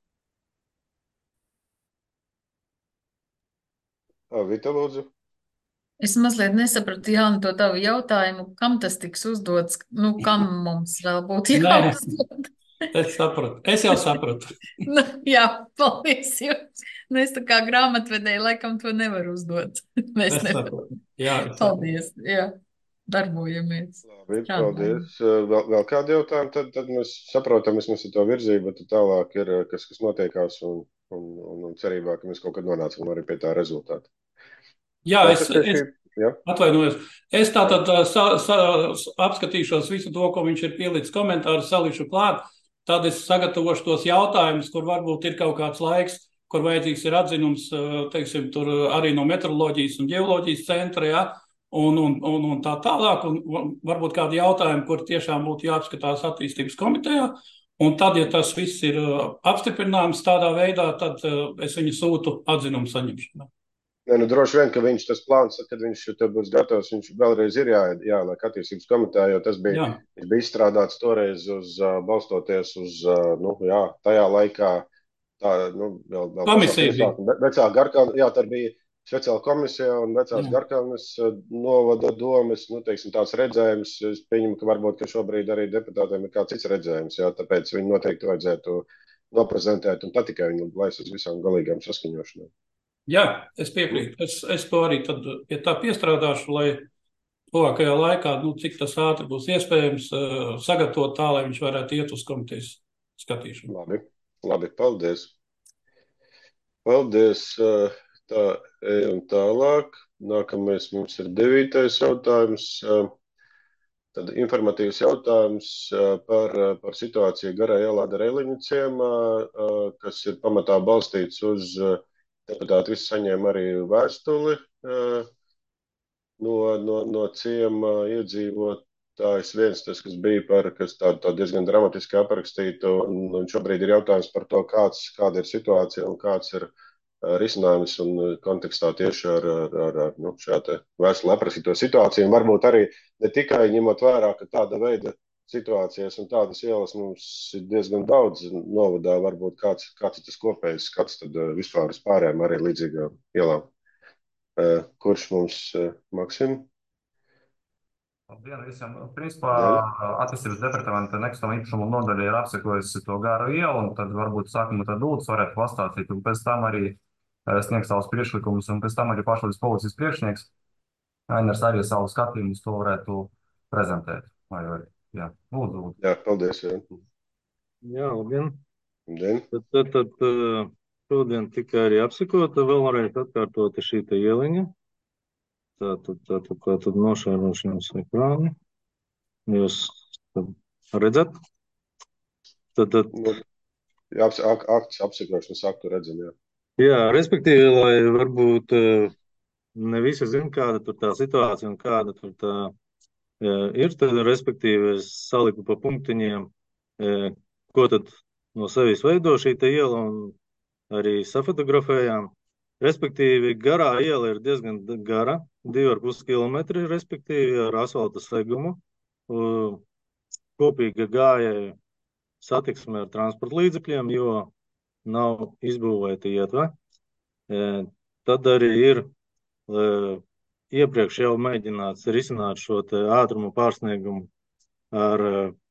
Vita, lūdzu. Es mazliet nesapratu, Jāni, to tavu jautājumu, kam tas tiks uzdots, nu, kam mums vēl būtu jāuzdod? Es sapratu, es jau sapratu. Nu, jā, paldies jums. Nu, es tā kā grāmatvedēji laikam to nevaru uzdot. Mēs Es nevaram. sapratu. Jā, es sapratu. Paldies, jā, darbojamies. Labi, paldies. Vēl, vēl kādi jautājumi, tad, tad mēs saprotam, vismaz ir to virzību, tad tālāk ir, kas, kas notiekās un, un, un, un cerībā, ka mēs kaut kad nonācam arī pie tā rezultāta. Jā, Tā, es, tas, ka es šī- jā. atvainojos. Es tātad ā, sa, sa, apskatīšos visu to, ko viņš ir pielicis komentāru, salikšu klāt. Tad es sagatavošu tos jautājumus, kur varbūt ir kaut kāds laiks, kur vajadzīgs ir atzinums, ā, teiksim, tur arī no meteoroloģijas un ģeoloģijas centra, ja, un, un, un, un tā tālāk. Un un varbūt kādi jautājumi, kur tiešām būtu jāapskatās attīstības komitejā. Un tad, ja tas viss ir ā, apstiprināms tādā veidā, tad ā, es viņu sūtu atzinumu saņemšanā. Nē, nu, droši vien, ka viņš tas plāns, kad viņš tur būs gatavs, viņš vēlreiz ir jā, jāliek attīstības komitejā, jo tas bija, Jā. viņš bija izstrādāts toreiz uz, ā, balstoties uz, ā, nu, jā, tajā laikā, tā, nu, vēl, vēl Komisija pašā pirmsākuma, Ve- vecā Garkalna, jā, tad bija speciāla komisija un vecās Jā. Garkalnas ā, novada domas, nu, teiksim, tāds redzējums, es pieņemu, ka varbūt, ka šobrīd arī deputātiem ir kāds cits redzējums, jā, tāpēc viņi noteikti vajadzētu noprezentēt un tad tikai viņu laist uz visām galīgām saskaņošanām. Jā, es piekrītu. Es, es to arī tad pie tā piestrādāšu, lai tuvākajā laikā, nu, cik tas ātri būs iespējams, uh, sagatavot tā, lai viņš varētu iet uz komitejas skatīšanu. Labi, labi, paldies. Paldies. Tā, ejam tālāk. Nākamais mums ir devītais jautājums. Tad informatīvs jautājums par, par situāciju Garā ielā Dareliņu ciemā, kas ir pamatā balstīts uz deputāti visi saņēma arī vēstuli no, no, no ciema iedzīvotājs. Viens tas, kas bija par, kas tā, tā diezgan dramatiski aprakstītu, un, un šobrīd ir jautājums par to, kāds, kāda ir situācija un kāds ir risinājums un kontekstā tieši ar, ar, ar, ar nu, šādu vēstuli aprakstīto situāciju. Un varbūt arī ne tikai ņemot vērā, ka tāda veida situācijas un tādas ielas mums ir diezgan daudz novadā, varbūt kāds, kāds ir tas kopējs skats tad vispār uz pārējām arī līdzīgām ielām. Kurš mums, Maksim? Labdien visiem. Principā attīstības departamenta nekustamā īpašuma nodaļa ir apsekojusi to Garu ielu, un tad varbūt sākumā tad Lūdzu varētu pastāstīt, un pēc tam arī sniegs savus priekšlikumus, un pēc tam arī pašvaldības policijas priekšnieks Ainars arī savu skatījumus to varētu prezentēt. Vai, vai, jā, lūdzu, lūdzu. Jā, paldies. Jā, jā labdien. Labdien. Tad, tad, tad šodien tikai arī apsekota, vēlreiz atkārtota šī te ieliņa. Tātad, tātad, tātad nošērošanas ekrāni. Jūs redzat? Tātad. Jā, akts apsekošanas aktu redzam, jā. Jā, respektīvi, lai varbūt ne visi zina, kāda tur tā situācija un kāda tur tā ir, tad respektīvi es saliku pa punktiņiem, ko tad no sevis veido šī te iela un arī safotografējām. Respektīvi, Garā iela ir diezgan gara, divi ar pus kilometri, respektīvi ar asfalta segumu. Kopīga gājēja satiksme ar transporta līdzekļiem, jo nav izbūvēta ietve. Tad arī ir iepriekš jau mēģināts risināt šo te ātrumu pārsniegumu ar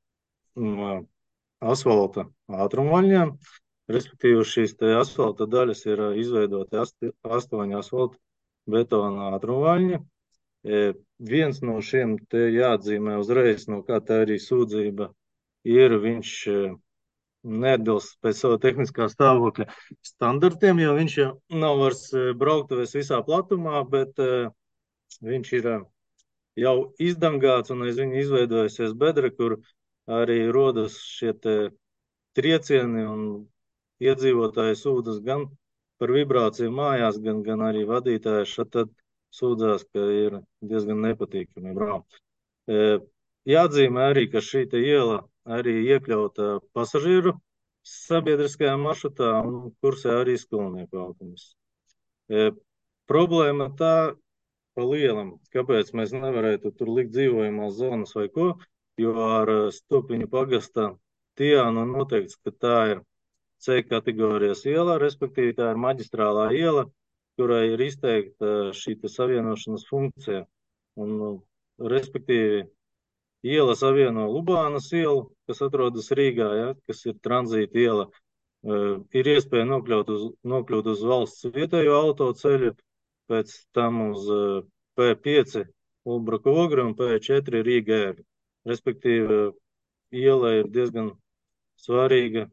asfalta ātrumvaļņiem. Respektīvi, šīs te asfalta daļas ir izveidoti astoņi asfalta betona ātrumvaļņi. Viens no šiem te jāatzīmē uzreiz, no kā tā arī sūdzība ir, viņš neatbilst pēc sava tehniskā stāvokļa standartiem, jo viņš jau nav vairs brauktuvēs visā platumā, bet uh, viņš ir uh, jau izdangāts un aiz viņa izveidojusies bedre, kur arī rodas šie te triecieni un iedzīvotāji sūdzas gan par vibrāciju mājās, gan, gan arī vadītāji šad tad sūdzās, ka ir diezgan nepatīkami braukt. Uh, jāatzīmē arī, ka šī te iela arī iekļauta pasažieru sabiedriskajā maršrutā un kursē arī skolnieku autobusi. E, problēma tā pa lielam, kāpēc mēs nevarētu tur likt dzīvojamās zonas vai ko, jo ar Stopiņu pagasta Tijānu noteikts, ka tā ir C kategorijas iela, respektīvi tā ir maģistrālā iela, kurai ir izteikta šī savienošanas funkcija. Un, respektīvi, iela savieno Lubānas ielu, kas atrodas Rīgā, ja, kas ir tranzīta iela. Uh, ir iespēja nokļūt uz, nokļūt uz valsts vietējo autoceļu, pēc tam uz uh, P pieci Ulbruka Ogre un P četri Rīga ēri. Respektīvi, iela ir diezgan svarīga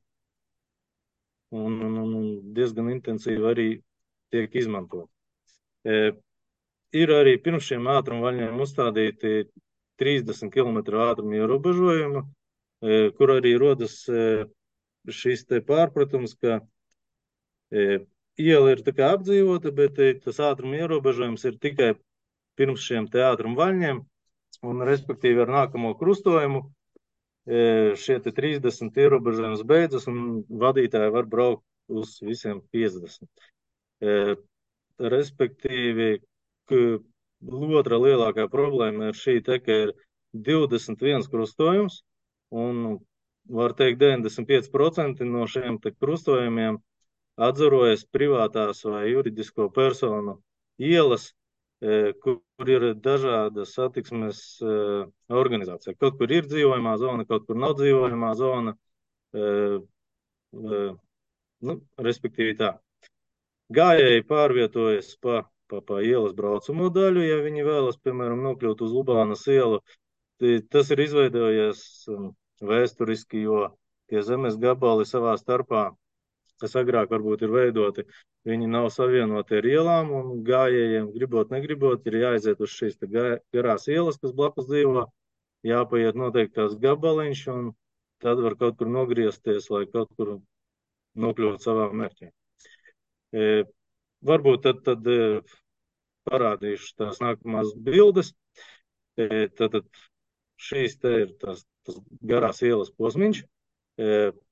un, un, un diezgan intensīvi arī tiek izmantot. E, ir arī pirms šiem ātrumvaļņiem uzstādīti trīsdesmit kilometru ātruma ierobežojumu, e, kur arī rodas e, šis te pārpratums, ka e, iela ir tā kā apdzīvota, bet e, tas ātruma ierobežojums ir tikai pirms šiem te ātrumvaļņiem, un respektīvi ar nākamo krustojumu e, šie te trīsdesmit ierobežojums beidzas, un vadītāji var braukt uz visiem piecdesmit. E, respektīvi, ka otra lielākā problēma ir šī te, ka ir divdesmit viens krustojums, un var teikt deviņdesmit pieci procenti no šiem te krustojumiem atzarojas privātās vai juridisko personu ielas, kur ir dažādas satiksmes organizācija. Kaut kur ir dzīvojamā zona, kaut kur nav dzīvojamā zona, nu, respektīvi tā. Gājēji pārvietojas pa Pa, pa ielas braucamo daļu, ja viņi vēlas, piemēram, nokļūt uz Lubānas ielu. Tas ir izveidojies vēsturiski, jo tie zemes gabali savā starpā kas agrāk varbūt ir veidoti, viņi nav savienoti ar ielām, un gājējiem, gribot, negribot, ir jāaiziet uz šīs te garās ielas, kas blakus dzīvo, jāpaiet noteiktās gabaliņš, un tad var kaut kur nogriezties, lai kaut kur nokļūt savā mērķī. E, varbūt tad, tad e, parādīšu tās nākamās bildes. E, tad, tad šīs te ir tās, tas garās ielas posmiņš, e,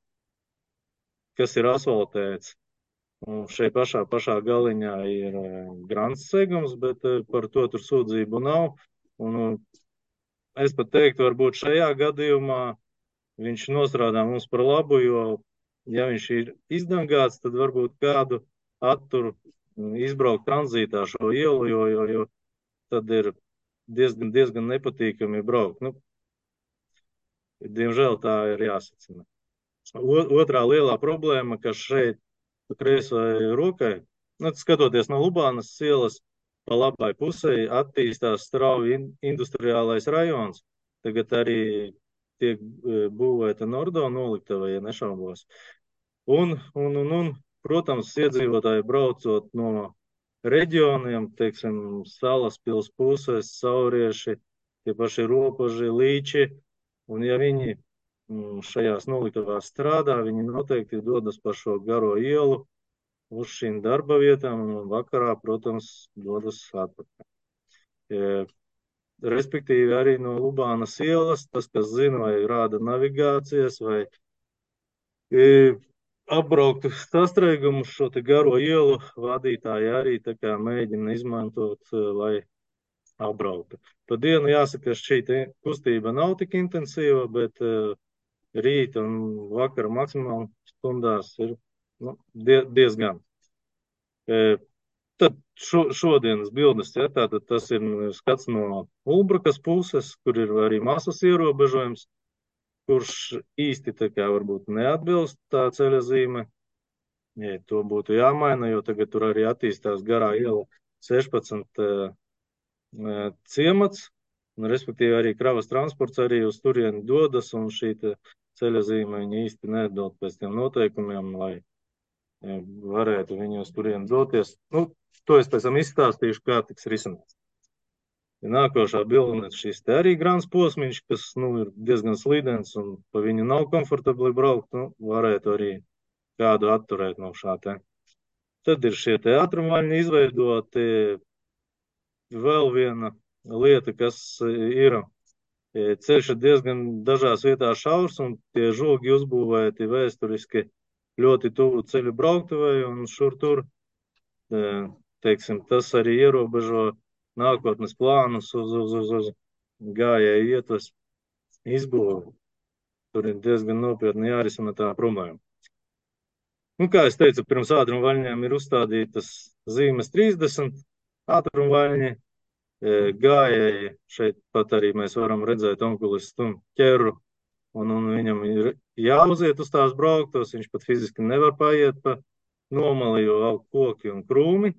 kas ir asfaltēts. Un šeit pašā, pašā galiņā ir e, grants segums, bet e, par to tur sūdzību nav. Un, un es pat teiktu, varbūt šajā gadījumā viņš nostrādā mums par labu, jo, ja viņš ir izdangāts, tad varbūt kādu attur izbraukt tranzītā šo ielu, jo, jo, jo tad ir diezgan, diezgan nepatīkami braukt. Nu, diemžēl tā ir jāsacina. Otrā lielā problēma, ka šeit pa kreisai rokai, nu, skatoties no Lubānas ielas, pa labai pusē attīstās strauji industriālais rajons. Tagad arī tiek būvēta Nordo noliktava, ja nešaubos. Un, un, un, un, protams, iedzīvotāji braucot no reģioniem, teiksim, Salaspils puses, Saurieši, tie paši Ropaži, Līči, un ja viņi šajās noliktavās strādā, viņi noteikti dodas pa šo garo ielu uz šīm darba vietām, un vakarā, protams, dodas atpakaļ. E, respektīvi arī no Lubānas ielas, tas, kas zina, vai rāda navigācijas, vai e, apbrauktu sastrēgumus šo te garo ielu, vadītāji arī tā kā mēģina izmantot, lai apbrauktu. Pa dienu jāsaka, šī kustība nav tik intensīva, bet uh, rīta un vakara maksimāli stundās ir nu, die, diezgan. E, tad šo, šodienas bildes, ja, tātad tas ir skats no Ulbrakas puses, kur ir arī masas ierobežojums, kurš īsti tā kā varbūt neatbilst tā ceļa zīme. Ja, to būtu jāmaina, jo tagad tur arī attīstās garā iela sešpadsmit uh, ciemats, un respektīvi arī kravas transports arī uz turieni dodas, un šī ceļa zīme viņa īsti neatbild pēc tiem noteikumiem, lai ja, varētu viņi uz turieni doties. Nu, to es pēc tam izstāstīšu, kā tiks risināts. Ja nākošā bilde šis te arī grants posmiņš, kas nu, ir diezgan slīdens un pa viņu nav komfortabli braukt, nu, varētu arī kādu atturēt no šā te. Tad ir šie te ātrumvaļņi izveidoti. Vēl viena lieta, kas ir, ceļš ir diezgan dažās vietās šaurs, un tie žogi uzbūvēti vēsturiski ļoti tuvu ceļu brauktuvei, un šur tur, teiksim, tas arī ierobežo nākotnes plānus uz, uz, uz, uz gājēju ietves izbūvi. Tur ir diezgan nopietni jārisina tā problēma. Nu, kā es teicu, pirms ātrumvaļņiem ir uzstādītas zīmes trīsdesmit ātrumvaļņi, gājēji, šeit pat arī mēs varam redzēt onkulistu ķeru, un, un viņam ir jāuziet uz tās brauktos, viņš pat fiziski nevar paiet pa nomali, jo aug koki un krūmi.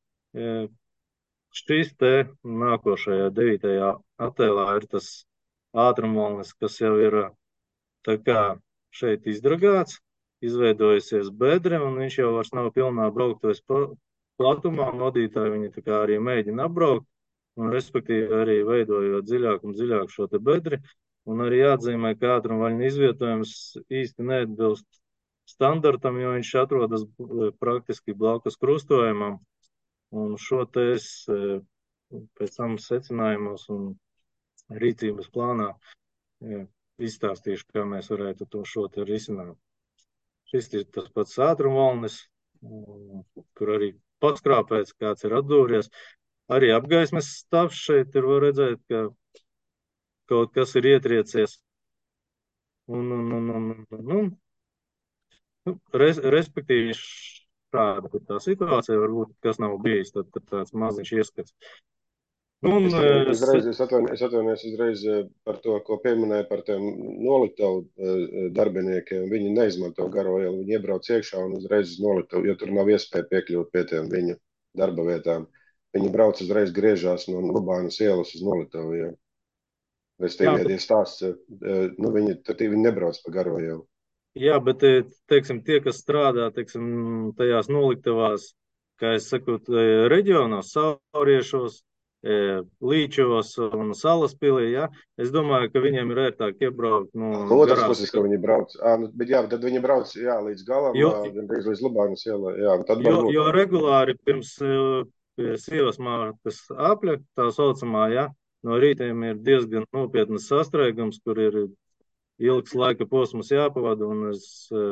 Šis te nākošajā devītajā attēlā ir tas ātrumvalnis, kas jau ir tā kā šeit izdragāts, izveidojusies bedre, un viņš jau vairs nav pilnā brauktuves platumā, un vadītāji viņi tā kā arī mēģina apbraukt, un respektīvi arī veidojot dziļāk un dziļāk šo te bedri, un arī jāatzīmē, ka ātrumvaļņa izvietojums īsti neatbilst standartam, jo viņš atrodas praktiski blakus krustojumam, un šo te es pēc tam secinājumos un rīcības plānā izstāstīšu, kā mēs varētu to šo te risināt. Šis ir tas pats ātrumvalnis, kur arī patskrāpēts, kāds ir atdūries. Arī apgaismes stāvs šeit ir var redzēt, ka kaut kas ir ietriecies. Un, un, un, un, un, un. Res, respektīvi šāda tā situācija, varbūt kas nav bijis, tad, tad tāds maziņš ieskats. Un, es uzreiz, es atvainojos, atvainojos uzreiz par to, ko pieminēja par tiem noliktavu darbiniekiem. Viņi neizmanto garo ielu, viņi iebrauc iekšā un uzreiz uz noliktavu, jo tur nav iespēja piekļūt pie tiem viņu darba vietām. Viņi brauc uzreiz griežās no Lubānas ielas uz noliktavu ielu. Restīvi, ja stāsts, nu, viņi, tad viņi nebrauc pa garo ielu. Jā, bet, teiksim, tie, kas strādā, teiksim, tajās noliktavās, kā es saku, reģionos, Sauriešos, Līčos un Salaspilī, ja, es domāju, ka viņiem ir ērtāk iebraukt no No otras garās. puses, ka viņi brauc. À, nu, bet jā, tad viņi brauc, jā, līdz galam, Jo, gandrīz līdz Lubānas ielai, jā, un tad jo, varbūt. jo regulāri pirms pie sievas mātes apļa, tā saucamā, ja, no rītiem ir diezgan nopietnas sastrēgums, kur ir ilgs laika posms jāpavada, un es,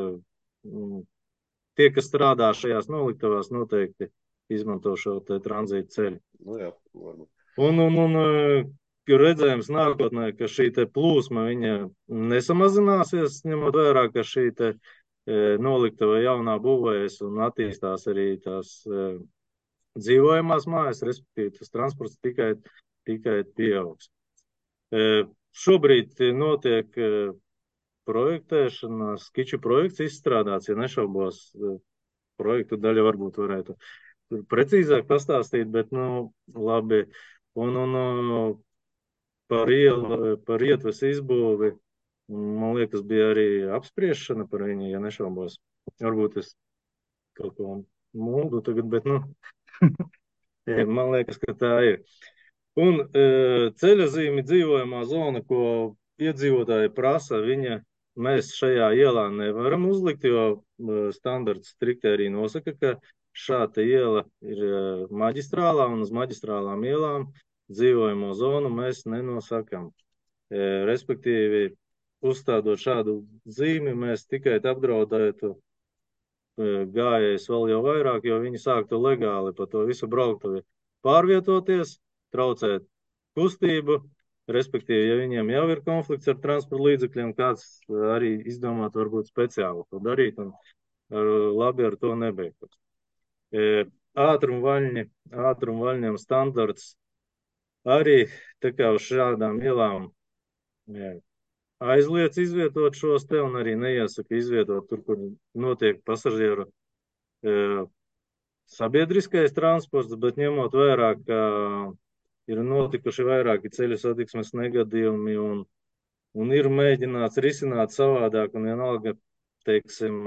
tie, kas strādā šajās noliktavās, noteikti izmanto šo te tranzītu ceļu. Nu jā, varbūt. Un, un, un ir redzējums nākotnē, ka šī te plūsma viņa nesamazināsies, ņemot vērā, ka šī te noliktava jaunā būvējas un attīstās arī tās dzīvojamās mājas, respektīvi tas transports tikai, tikai pieaugs. Šobrīd notiek projektēšana, skiču projekts izstrādāts, ja nešaubos, projektu daļa varbūt varētu precīzāk pastāstīt, bet, nu, labi. Un, un par ielu, par ietves izbūvi, man liekas, bija arī apspriešana par viņu, ja nešaubos. Varbūt es kaut ko mūdu tagad, bet, nu, man liekas, ka tā ir. Un ceļazīme dzīvojamā zona, ko iedzīvotāji prasa, viņa mēs šajā ielā nevaram uzlikt, jo standarts striktē arī nosaka, ka šāda iela ir maģistrālā un uz maģistrālām ielām dzīvojamo zonu mēs nenosakam. Respektīvi, uzstādot šādu zīmi, mēs tikai apdraudētu gājējus vēl jau vairāk, jo viņi sāktu legāli pa to visu brauktuvi pārvietoties, traucēt kustību, respektīvi, ja viņiem jau ir konflikts ar transporta līdzekļiem, kāds arī izdomāt varbūt speciāli to darīt un ar, labi ar to nebeigtos. Ātrumvaļņi, ātrumvaļņiem standarts arī tā kā uz šādām ielām aizliedz izvietot šos te un arī neiesaka izvietot tur, kur notiek pasažieru sabiedriskais transports, bet ņemot vērā, ka ir notikuši vairāki ceļu satiksmes negadījumi un, un ir mēģināts risināt savādāk un vienalga, teiksim,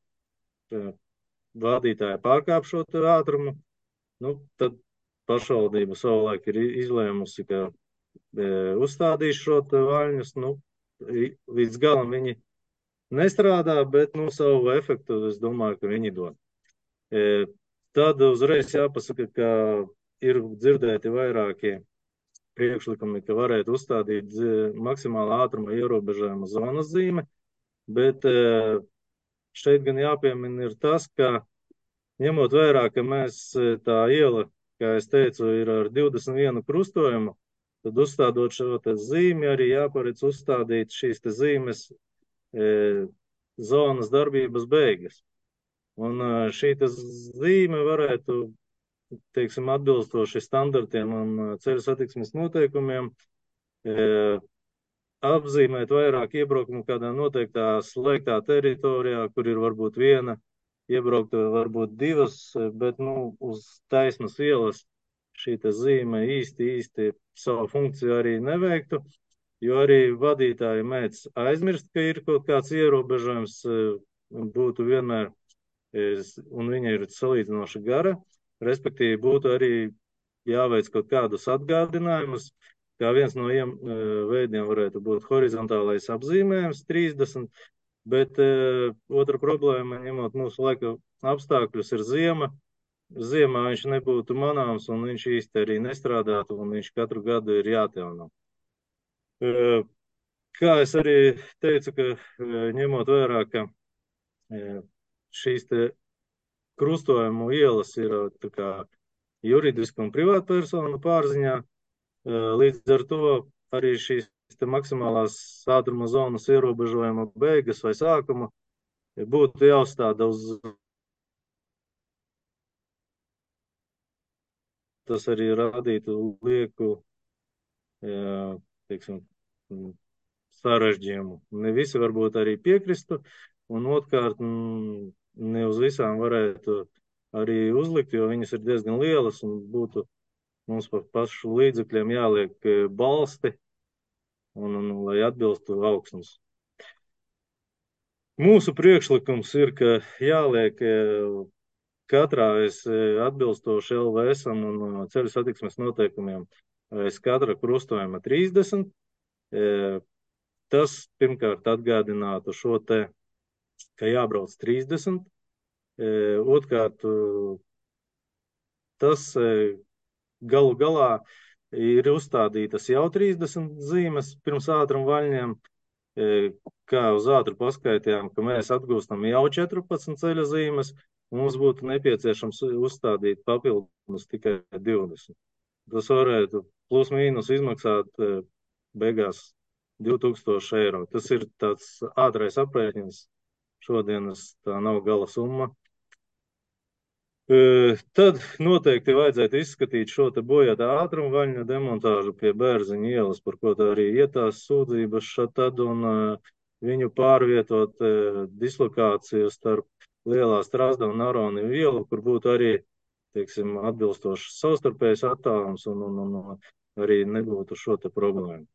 vadītāji pārkāp šo te ātrumu, nu, tad pašvaldība savulaik ir izlēmusi, ka e, uzstādīs šo te vaļņus, nu, līdz galam viņi nestrādā, bet, nu, savu efektu, es domāju, ka viņi dod. E, tad uzreiz jāpasaka, ka ir dzirdēti vairākie priekšlikumi, ka varētu uzstādīt maksimālā ātruma ierobežojuma zonas zīme, bet e, šeit gan jāpiemina ir tas, ka ņemot vērā, ka mēs tā iela, kā es teicu, ir ar divdesmit vienu krustojumu, tad uzstādot šo te zīmi arī jāparedz uzstādīt šīs te zīmes e, zonas darbības beigas. Un e, šī te zīme varētu, teiksim, atbilstoši standartiem un ceļu satiksmes noteikumiem e, apzīmēt vairāk iebraukumu kādā noteiktā slēgtā teritorijā, kur ir varbūt viena iebraukta, varbūt divas, bet, nu, uz taisnas ielas šī te zīme īsti, īsti savu funkciju arī neveiktu, jo arī vadītāji mēdz aizmirst, ka ir kaut kāds ierobežojums, būtu vienmēr, un viņa ir salīdzinoši gara, respektīvi būtu arī jāveic kaut kādus atgādinājumus, kā viens no iem veidiem varētu būt horizontālais apzīmējums trīsdesmit, bet e, otra problēma, ņemot mūsu laika apstākļus, ir ziema. Ziemā viņš nebūtu manāms un viņš īsti arī nestrādātu un viņš katru gadu ir jāatjauno. E, kā es arī teicu, ka e, ņemot vērā, ka e, šīs te krustojumu ielas ir tā kā juridiski un privātpersonu pārziņā, e, līdz ar to arī šīs maksimālās ātruma zonas ierobežojuma beigas vai sākuma būtu jāuzstāda uz. Tas arī radītu lieku, jā, teiksim, sarežģījumu. Ne visi varbūt arī piekristu, un otrkārt ne uz visām varētu arī uzlikt, jo viņas ir diezgan lielas un būtu mums par pašu līdzekļiem jāliek balsti, un, un lai atbilstu augsnes. Mūsu priekšlikums ir, ka jāliek katrā aiz atbilstoši L V S un ceļu satiksmes noteikumiem aiz katra krustojuma trīsdesmit. Tas pirmkārt atgādinātu šo te, ka jābrauc trīsdesmit. Otkārt, tas galu galā ir uzstādītas jau trīsdesmit zīmes pirms ātruma vaļņiem, kā uz ātru paskaitījām, ka mēs atgūstam jau četrpadsmit ceļa zīmes, mums būtu nepieciešams uzstādīt papildus tikai divdesmit. Tas varētu plus mīnus izmaksāt beigās divi tūkstoši eiro. Tas ir tāds ātrais aprēķins. Šodienas tā nav gala summa. Tad noteikti vajadzētu izskatīt šo te bojātā ātruma vaļņa demontāžu pie Bērziņa ielas, par ko tā arī ietās sūdzības šatad, un viņu pārvietot dislokāciju starp Lielā Strazda un Aroni ielu, kur būtu arī, teiksim, atbilstošs savstarpējs attālums un, un, un arī nebūtu šo te problēmu.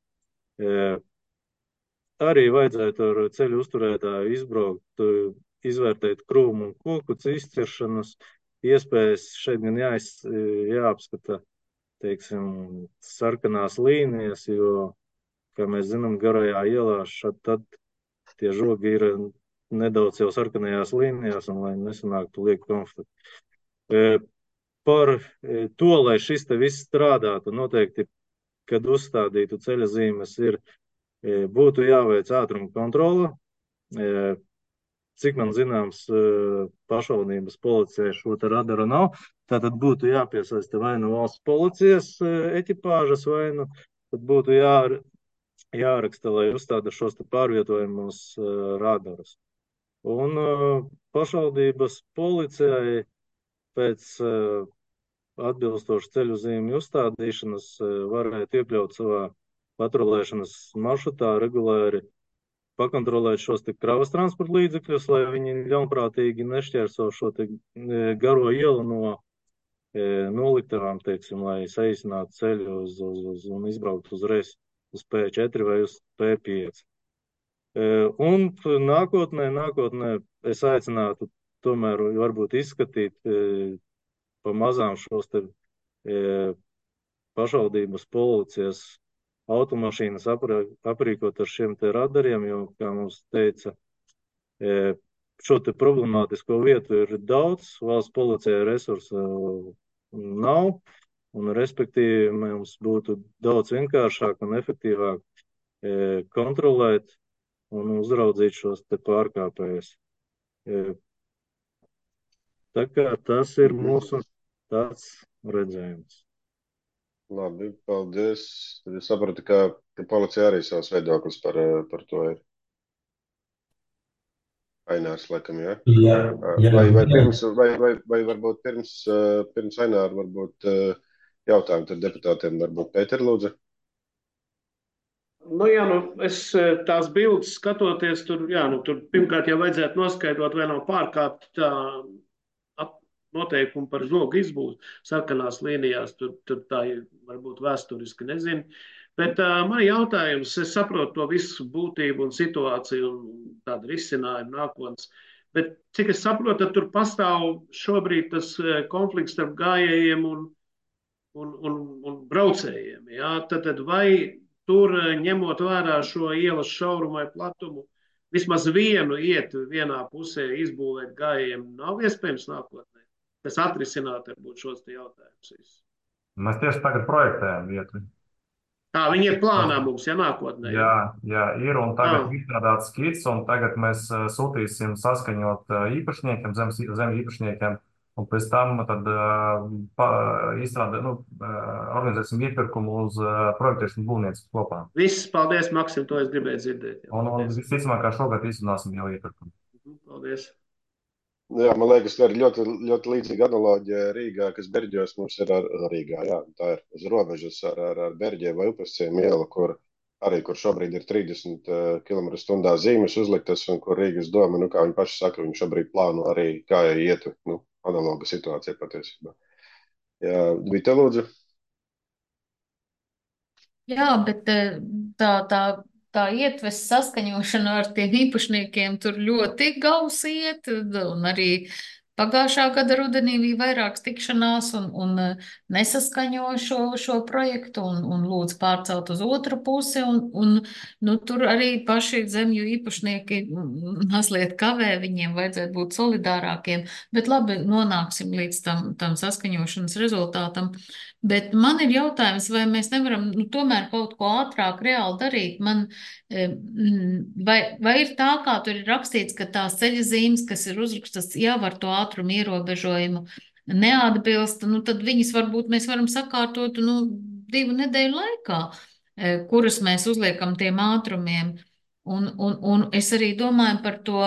Arī vajadzētu ar ceļu uzturētāju izbraukt, izvērtēt krūmu un koku izciršanas iespējas. Šeit gan jāiz, jāapskata, teiksim, sarkanās līnijas, jo, kā mēs zinām, garajā ielā šad tad tie žogi ir nedaudz jau sarkanajās līnijās, un lai nesanāktu liek konflikti. Par to, lai šis te viss strādātu, noteikti, kad uzstādītu ceļa zīmes, ir būtu jāveic ātruma kontrole. Cik man zināms, pašvaldības policijai šo te radaru nav, tātad būtu jāpiesaista vai nu valsts policijas ekipāžas, vai nu tad būtu jā, jāraksta, lai uzstāda šos te pārvietojumus radarus. Un pašvaldības policijai pēc atbilstošu ceļu zīmju uzstādīšanas varētu iekļaut savā patrolēšanas maršrutā regulāri pakontrolēt šos te kravas transporta līdzekļus, lai viņi ļaunprātīgi nešķērso šo te garo ielu no noliktavām, teiksim, lai saīsinātu ceļu uz, uz, uz, un izbrauktu uzreiz uz P četri vai uz P pieci. Un nākotnē, nākotnē es aicinātu tomēr varbūt izskatīt pa mazām šos te pašvaldības policijas automašīnas aprīkot ar šiem te radariem, jo, kā mums teica, šo te problemātisko vietu ir daudz, valsts policijai resursu nav, un respektīvi mums būtu daudz vienkāršāk un efektīvāk kontrolēt un uzraudzīt šos te pārkāpējus. Tā kā tas ir mūsu tāds redzējums. Labi, paldies. Tad es sapratu, ka, ka policija arī savs viedoklis par, par to ir. Ainārs, laikam, jā? Jā, jā. Vai, vai, pirms, vai, vai, vai varbūt pirms, pirms Aināra varbūt jautājumu tad deputātiem, varbūt Pēter lūdzu? Nu, jā, nu, es tās bildes skatoties, tur, jā, nu, tur pirmkārt jau vajadzētu noskaidrot, vai nav pārkāpt tā noteikumi par žogu izbūvi sarkanās līnijās, tur, tur tā varbūt vēsturiski nezinu. Bet uh, man jautājums, es saprotu to visu būtību un situāciju un tādu risinājumu nākotnes, bet cik es saprotu, tad tur pastāv šobrīd tas konflikts starp gājējiem un, un, un, un braucējiem. Jā? Tad, tad vai tur, ņemot vērā šo ielas šaurumu vai platumu, vismaz vienu iet vienā pusē izbūvēt gājējiem nav iespējams nākotnē? Kas atrisinātu varbūt šos te jautājumus. Mēs tieši tagad projektējam vietu. Tā, viņi ir plānā mums, ja nākotnē. Jā, jā, ir, un tagad ir izstrādāts skits, un tagad mēs sūtīsim saskaņot īpašniekiem, zemes, zemes īpašniekiem, un pēc tam tad pa, izstrādā, nu, organizēsim iepirkumu uz projektēšanu būvniecības kopā. Viss, paldies, Maksim, to es gribēju dzirdēt. Jā, un, un visticamāk, kā šogad izrunāsim jau iepirkumu. Paldies. Jā, man liekas, ka ir ļoti, ļoti līdzīga analoģija Rīgā, kas Berģos mums ir ar Rīgā. Jā, tā ir uz robežas ar, ar, ar Berģiem vai Upasciem ielu, kur arī, kur šobrīd ir trīsdesmit kilometru stundā zīmes uzliktas, un kur Rīgas doma, nu, kā viņi paši saka, viņi šobrīd plāno arī, kā ietu, nu, analoga situācija patiesībā. Jā, Vita, lūdzu. Jā, bet tā, tā tā ietves saskaņošana ar tiem īpašniekiem tur ļoti gausi iet, un arī pagājušā gada rudenī bija vairākas tikšanās un, un eh, nesaskaņo šo, šo projektu un, un lūdz pārcelt uz otru pusi, un, un nu, tur arī paši zemju īpašnieki mm, mazliet kavē, viņiem vajadzētu būt solidārākiem, bet labi, nonāksim līdz tam, tam saskaņošanas rezultātam. Bet man ir jautājums, vai mēs nevaram nu, tomēr kaut ko ātrāk reāli darīt. Man, eh, mm, vai, vai ir tā, kā tur ir rakstīts, ka tās ceļa zīmes, kas ir uzrakstas jau ar to ātrumu ierobežojumu, neatbilst, nu tad viņas varbūt mēs varam sakārtot nu, divu nedēļu laikā, eh, kuras mēs uzliekam tiem ātrumiem. Un, un, un es arī domāju par to.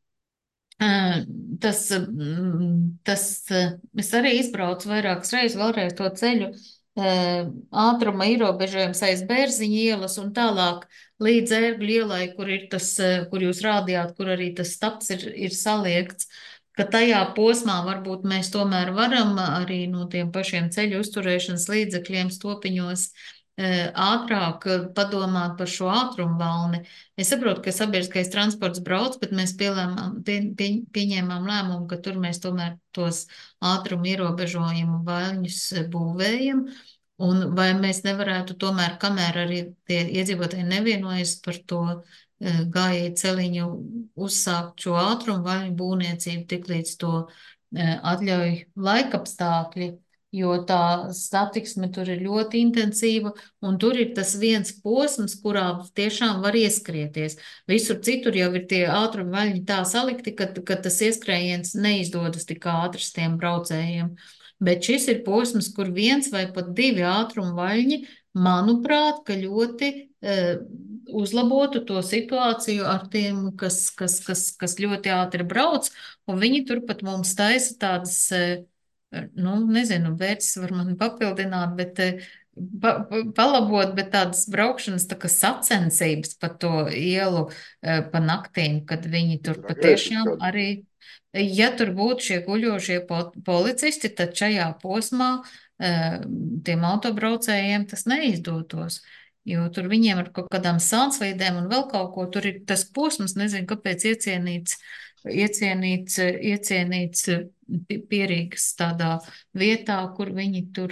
Ā, Tas, mm, tas, eh, es arī izbraucu vairākas reizes, vēlreiz to ceļu eh, ātruma ierobežojums aiz Bērziņa ielas un tālāk līdz Ērgļu ielai, kur ir tas, eh, kur jūs rādījāt, kur arī tas stabs ir, ir saliekts, ka tajā posmā varbūt mēs tomēr varam arī no tiem pašiem ceļu uzturēšanas līdzekļiem stopiņos eh, ātrāk eh, padomāt par šo ātrumu valni. Es saprotu, ka sabiedriskais transports brauc, bet mēs pielēmām, pie, pie, pieņēmām lēmumu, ka tur mēs tomēr tos ātrumu ierobežojumu vaļņus būvējam. Un vai mēs nevarētu tomēr, kamēr arī tie iedzīvotāji nevienojas par to eh, gājēju celiņu, uzsākt šo ātrumu vaļņu būvniecību, tik līdz to eh, atļauj laikapstākļi, jo tā satiksme tur ir ļoti intensīva, un tur ir tas viens posms, kurā tiešām var ieskrieties. Visur citur jau ir tie ātruma vaļņi tā salikti, ka, ka tas ieskrējiens neizdodas tik ātrs tiem braucējiem. Bet šis ir posms, kur viens vai pat divi ātruma vaļņi, manuprāt, ka ļoti uh, uzlabotu to situāciju ar tiem, kas, kas, kas, kas ļoti ātri brauc, un viņi turpat mums taisa tādas uh, nu, nezinu, vērts var man papildināt, bet pa, pa, palabot, bet tādas braukšanas tā kā sacensības pa to ielu pa naktīm, kad viņi tur patiešām arī, ja tur būtu šie guļošie policisti, tad šajā posmā tiem autobraucējiem tas neizdotos. Jo tur viņiem ar kaut kādām sānslīdēm un vēl kaut ko, tur ir tas posms, nezinu, kāpēc iecienīts, iecienīts, iecienīts Pierīgas tādā vietā, kur viņi tur,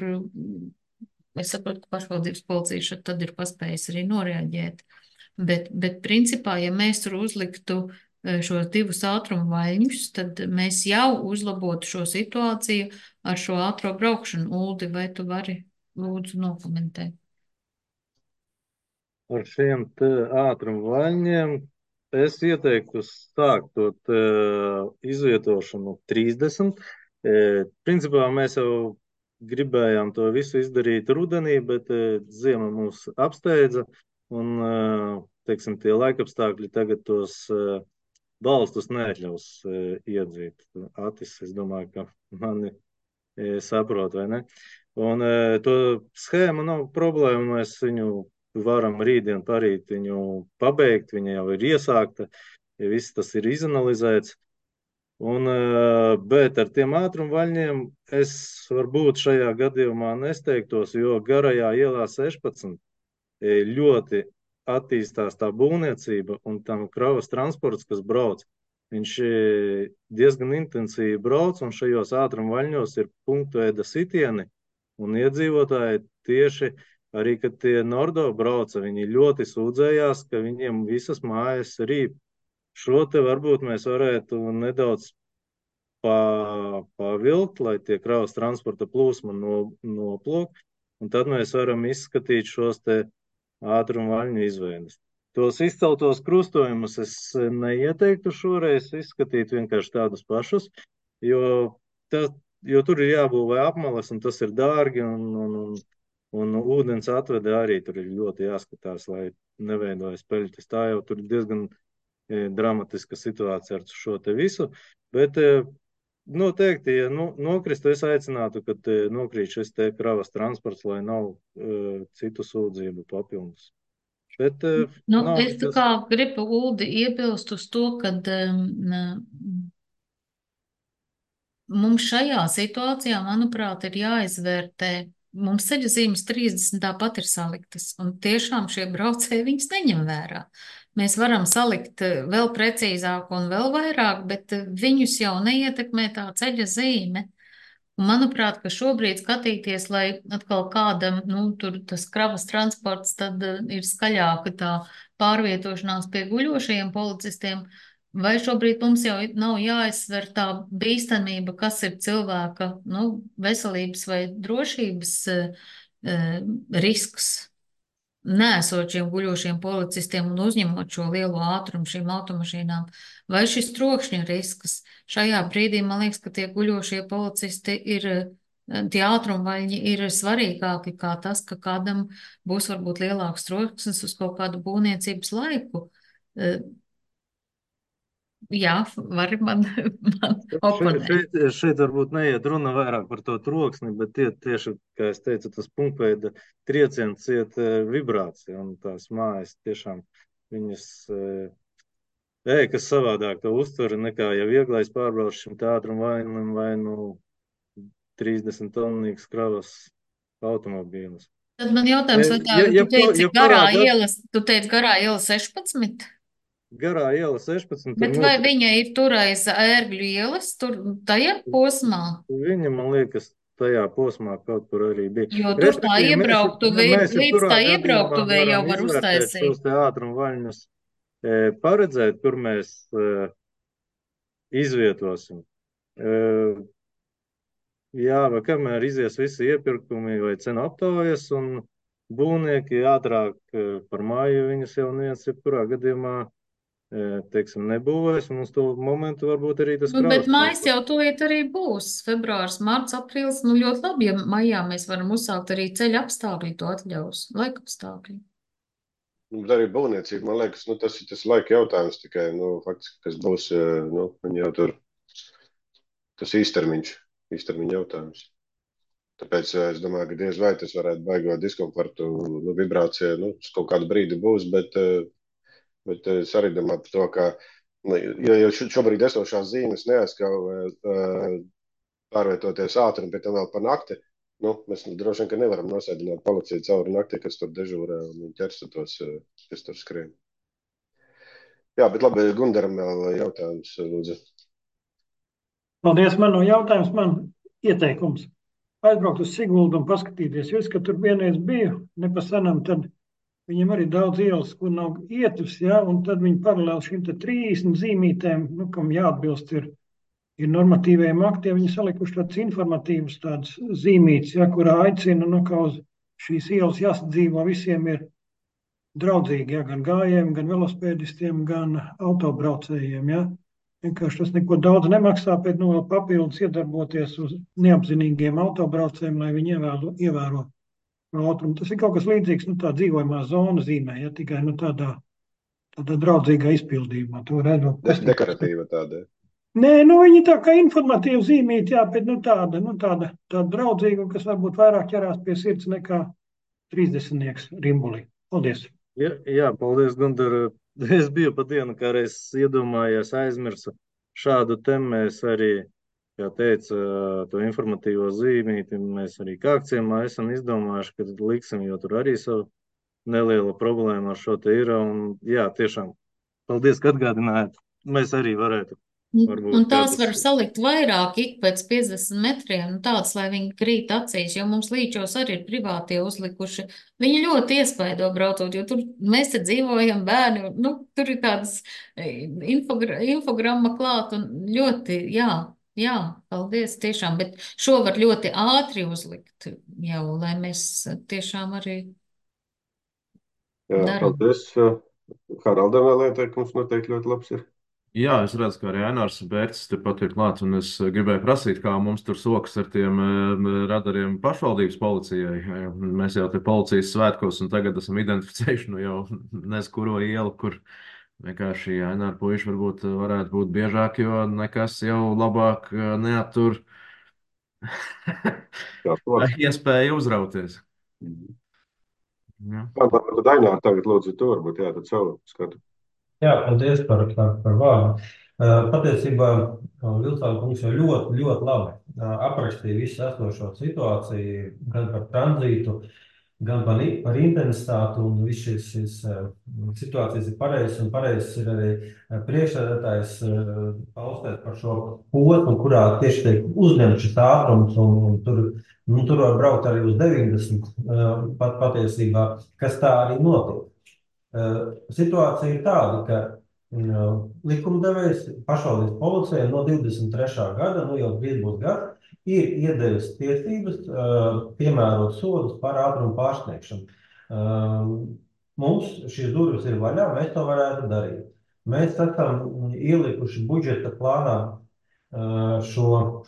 es saprotu, ka pašvaldības policija šeit tad ir paspējis arī noreaģēt. Bet, bet principā, ja mēs tur uzliktu šos divus ātrumu vaļņus, tad mēs jau uzlabotu šo situāciju ar šo ātro braukšanu. Uldi, vai tu vari lūdzu nokomentēt? Ar šiem te ātrumu vaļņiem es ieteiktu sākt uh, izvietošanu trīsdesmit. E, principā mēs jau gribējām to visu izdarīt rudenī, bet e, ziema mūs apsteidza un, e, teiksim, tie laikapstākļi tagad tos e, balstus neatļaus e, iedzīt. Atis, es domāju, ka mani e, saprot, vai ne? Un e, to schēmu nav problēma, mēs viņu varam rītdien parīt viņu pabeigt, viņa jau ir iesākta, ja viss tas ir izanalizēts. Un, bet ar tiem ātrumvaļņiem es varbūt šajā gadījumā nesteigtos, jo garajā ielā sešpadsmit ļoti attīstās tā būvniecība un tam kravas transports, kas brauc, viņš diezgan intensīvi brauc un šajos ātrumvaļņos ir punktveida sitieni un iedzīvotāji tieši arī, kad tie Nordo brauca, viņi ļoti sūdzējās, ka viņiem visas mājas rīp. Šo te varbūt mēs varētu nedaudz pa, pavilkt, lai tie kravas transporta plūsma no, noplūk, un tad mēs varam izskatīt šos te ātrumu vaļņu izveidas. Tos izceltos krustojumus es neieteiktu šoreiz izskatīt vienkārši tādus pašus, jo, tā, jo tur ir jābūvē apmalas, un tas ir dārgi, un, un, un Un ūdens atvede arī tur ir ļoti jāskatās, lai neveidojas peļķis. Tā jau tur ir diezgan e, dramatiska situācija ar šo te visu. Bet e, noteikti, ja nu, nokristu, es aicinātu, kad e, nokrīt šis te kravas transports, lai nav e, citu sūdzību papildus. Bet, e, nu, nav, es tā kā gribu, Uldi, iebilst uz to, kad um, mums šajā situācijā, manuprāt, ir jāizvērtē mums ceļa zīmes trīsdesmit tāpat ir saliktas, un tiešām šie braucēji viņas neņem vērā. Mēs varam salikt eh, vēl precīzāk un vēl vairāk, bet eh, viņus jau neietekmē tā ceļa zīme. Un manuprāt, ka šobrīd skatīties, lai atkal kādam, nu, tur tas kravas transports, tad eh, ir skaļāka tā pārvietošanās pie guļošajiem policistiem, vai šobrīd mums jau nav jāizsver tā bīstamība, kas ir cilvēka, nu, veselības vai drošības eh, eh, risks, nesot šiem guļošiem policistiem un uzņemot šo lielo ātrumu šīm automašīnām, vai šis trokšņa risks. Šajā brīdī man liekas, ka tie guļošie policisti ir, eh, tie ātrumvaļņi ir svarīgāki kā tas, ka kādam būs varbūt lielāks troksnis uz kaut kādu būvniecības laiku. Eh, Jā, var man, man Šeit, oponēt. šeit, šeit varbūt neiet runa vairāk par to troksni, bet tie, tieši, kā es teicu, tas punkveida trieciens iet eh, vibrācija, un tās mājas tiešām viņas eh, ēkas savādāk to uztver nekā ja vieglais pārbrauc šim te ātrumvaļnim vai nu trīsdesmit tonnīgs kravas automobīlis. Tad man jautājums, vai tā, Ja, tu jebko, teici jebkurā garā gad- ielas, tu teici garā iela sešpadsmit? garā iela sešpadsmit, tur Bet vai notiek- viņa ir tur aiz ērgļu ielas, tur tajā posmā? Viņa, man liekas, tajā posmā kaut kur arī bija. Jo tur tā Respektīvi, mēs- iebrauktuvē, mēs līdz jebkurā tā gadījumā iebrauktuvē jau varam var izvērtēt uztaisīt. šos te ātrumvaļņus, e, paredzēt, kur mēs e, izvietosim. E, jā, vai kamēr izies visi iepirkumi vai cenu aptaujas un būvnieki ātrāk e, par māju viņus jau neviens jebkurā gadījumā e, teiksim, nebūvēs, un uz to momentu varbūt arī tas Nu, bet kravas mājas jau tūlīt arī būs. Februārs, marts, aprīlis, nu ļoti labi, ja maijā mēs varam uzsākt arī ceļa apstākļi to atļaus, laika apstākļi. Nu, bet arī būvniecība, man liekas, nu, tas ir tas laika jautājums tikai, nu, faktiski, kas būs, eh, nu, viņi jau tur, tas īstermiņš, īstermiņa jautājums. Tāpēc eh, es domāju, ka diez vai tas varētu baigot diskomfortu, nu, vibrācija, nu, uz kaut kādu brīdi būs, bet, eh, bet es arī domāju par to, ka, nu, ja jau šo- šobrīd esošās zīmes neaizskauj eh, pārvietoties ātri un pie tam vēl pa nakti, nu, mēs droši vien, ka nevaram nosēdināt policiju cauri naktī, kas tur dežūrē un viņi ķers tos, eh, kas tur skrien. Jā, bet labi, Gundaram vēl jautājums, lūdzu. Paldies, man nav jautājums, man ieteikums. Aizbraukt uz Siguldu un paskatīties, jo es, ka tur vienreiz biju, nepasanam, tad viņam arī daudz ielas, kur nav ietvs, ja, un tad viņi paralēli šīm te trīsdesmit zīmītēm, nu, kam jāatbilst ir, ir normatīvajiem aktiem, viņi salikuši tāds informatīvs tāds zīmīts, ja, kurā aicina, nu, ka uz šīs ielas jāsadzīvo visiem ir draudzīgi, ja, gan gājējiem, gan velospēdistiem, gan autobraucējiem, ja. Vienkārši tas neko daudz nemaksā, bet nu, vēl papildus iedarboties uz neapzinīgiem autobraucējiem, lai viņi ievēro, ievēro ātrumu. Tas ir kaut kas līdzīgs, nu, tā dzīvojamā zona zīmē, ja tikai nu, tādā, tādā draudzīgā izpildījumā. To redzu. De dekoratīva tāda. Nē, nu viņi tā kā informatīvi zīmīt, jā, bet nu tāda, nu tāda, tāda draudzīga, kas varbūt vairāk ķerās pie sirds nekā trīsdesmitnieks Rimbulī. Paldies! Jā, jā, paldies, Gundar. Es biju pa dienu, kā reiz iedomājies, aizmirsu šādu te mēs arī, kā teica, to informatīvo zīmīti, mēs arī kā akciemā esam izdomājuši, ka liksim, jo tur arī savu neliela problēma ar šo te ir. Un jā, tiešām, paldies, ka atgādinājāt. Mēs arī varētu. Varbūt Un tās kādus- var salikt vairāk ik pēc piecdesmit metriem, nu, tāds, lai viņi krīt acīs, jo mums līčos arī ir privātie uzlikuši. Viņi ļoti iespaido braucot, jo tur mēs te dzīvojam bērni, un, nu, tur ir tādas eh, infogra infogramma klāt un ļoti, jā, jā, paldies tiešām, bet šo var ļoti ātri uzlikt jau, lai mēs tiešām arī Jā, daram. paldies. Haraldam vēl ieteikums noteikti ļoti labs ir. Jā, es redzu, ka arī Ainārs Bērts tepat ir klāts, un es gribēju prasīt, kā mums tur sokas ar tiem eh, radariem pašvaldības policijai. Mēs jau te policijas svētkos, un tagad esam identificējuši, nu jau nezinu, kuro ielu, kur vienkārši Aināra puiši varbūt varētu būt biežāk, jo nekas jau labāk eh, neattur iespēju uzrauties. Jā. Jā, tad Ainār tagad lūdzu to varbūt, jā, tad savu skatu. Jā, paldies par, par, par vārdu. Patiesībā Vilcāna kungs jau ļoti, ļoti labi aprakstīja visu esošo situāciju, gan par tranzītu, gan par, par intensitāti, un viss šis, šis situācijas ir pareizs, un pareizs ir arī priekšsēdētājs paustēt par šo posmu, kurā tieši tiek uzņemts šis ātrums, un, un tur, nu, tur var braukt arī uz deviņdesmit pat patiesībā, kas tā arī notiek. Situācija ir tāda, ka likumdevējs pašvaldības policijai no divdesmit trešā gada, nu jau drīz būs gads, ir iedevis tiesības piemērot sodus par ātrumu pārsniegšanu. Mums šīs durvis ir vaļā, mēs to varētu darīt. Mēs esam ielikuši budžeta plānā šo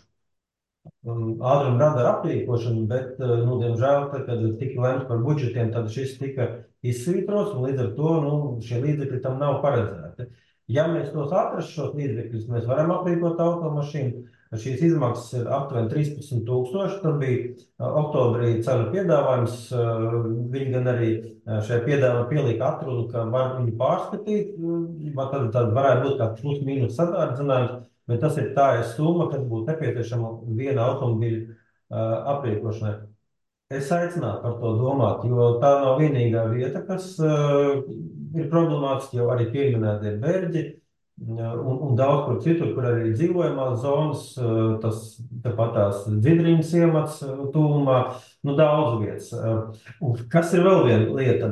ātrumu radaru aprīkošanu, bet, nu, diemžēl, tad, kad tika lemts par budžetiem, tad šis tika izsvītrots, un līdz ar to, nu, šie līdzekļi tam nav paredzēti. Ja mēs tos atrastu šos līdzekļus, mēs varam aprīkot automašīnu. Šīs izmaksas ir aptuveni trīspadsmit tūkstoši. Tad bija oktobrī cenu piedāvājums. Viņi gan arī šajā piedāvājumā pielika atrunu, ka var viņu pārskatīt. Tad, tad varētu būt kāds plus mīnus sadārdzinājums, bet tas ir tā summa, kas būtu nepieciešama viena automobīļa aprīkošanai. Es aicinātu par to domāt, jo tā nav vienīgā vieta, kas uh, ir problemātiski, jo arī pieminēti ir Berģi un, un daudz kur citur, kur arī dzīvojamās zonas, uh, tas tāpat tās Dzidriņas iemads tūmā, nu daudz vietas. Uh, un kas ir vēl viena lieta?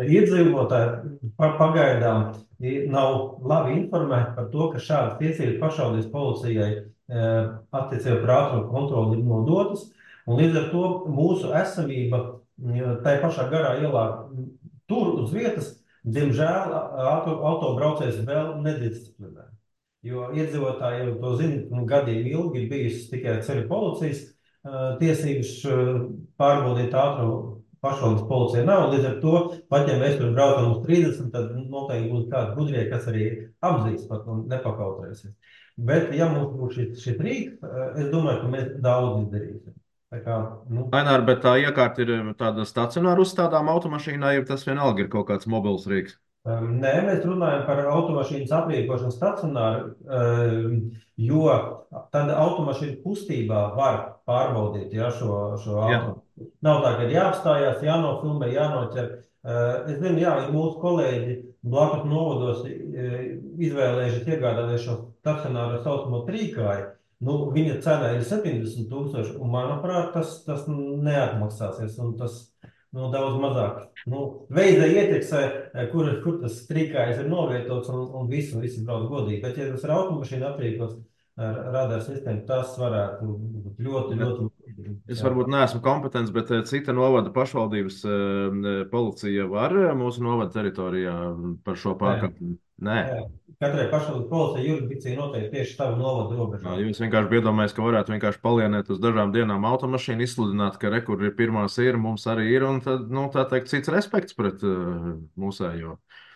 Iedzīvotāji pagaidām nav labi informēti par to, ka šādas tiesības pašvaldības policijai uh, attiecībā par ātrumu kontroli ir nodotas. Un līdz ar to mūsu esamība tai pašā garā ielā tur uz vietas, diemžēl, autobraucējs vēl nedisciplinē. Jo iedzīvotāji jau to zina, gadiem ilgi ir bijusi tikai ceļu policijas tiesības pārbaudīt ātrumu, pašvaldības policija nav. Līdz ar to, pat ja mēs tur braucam uz trīsdesmit, tad noteikti būs kādi gudrie, kas arī apzīs pat un nepakautrēsies. Bet, ja mums būs šis, šis rīks, es domāju, ka mēs daudz izdarīsim. Kā, nu. Ainār, bet tā iekārta ir tāda stacionāra uzstādām automašīnā, ja tas vienalga ir kaut kāds mobils rīks? Um, nē, mēs runājam par automašīnas aprīkošanu stacionāru, um, jo tad automašīna kustībā var pārbaudīt ja, šo, šo automašīnu. Nav tā, ka ir jāapstājās, jānofilmē, jānoķer. Uh, es zinu, jā, mūsu kolēģi blakus novados izvēlējušies iegādāties šo stacionāro saucamo trīkāju. Nu, viņa cena ir septiņdesmit tūkstoši, un, manuprāt, tas, tas neatmaksāsies, un tas nu, daudz mazāk. Nu, veida ieteksē, kur, kur tas trīkājs ir novietots, un, un visi, visi brauc godīgi. Bet, ja tas ir automašīna aprīkots ar radaru sistēmu, tas varētu būt ļoti, ļoti... Es varbūt neesmu kompetents, bet cita novada pašvaldības policija var mūsu novada teritorijā par šo pārkāpumu? Nē. Nē. Katrai pašvaldības policija jurisdikcija noteikti tieši tavu novadu robežā. Jūs vienkārši iedomājaties, ka varētu vienkārši palienēt uz dažām dienām automašīnu, izsludināt, ka re, kur ir pirmās ir, mums arī ir, un tad, nu, tā teikt, cits respekts pret uh, mūsējo.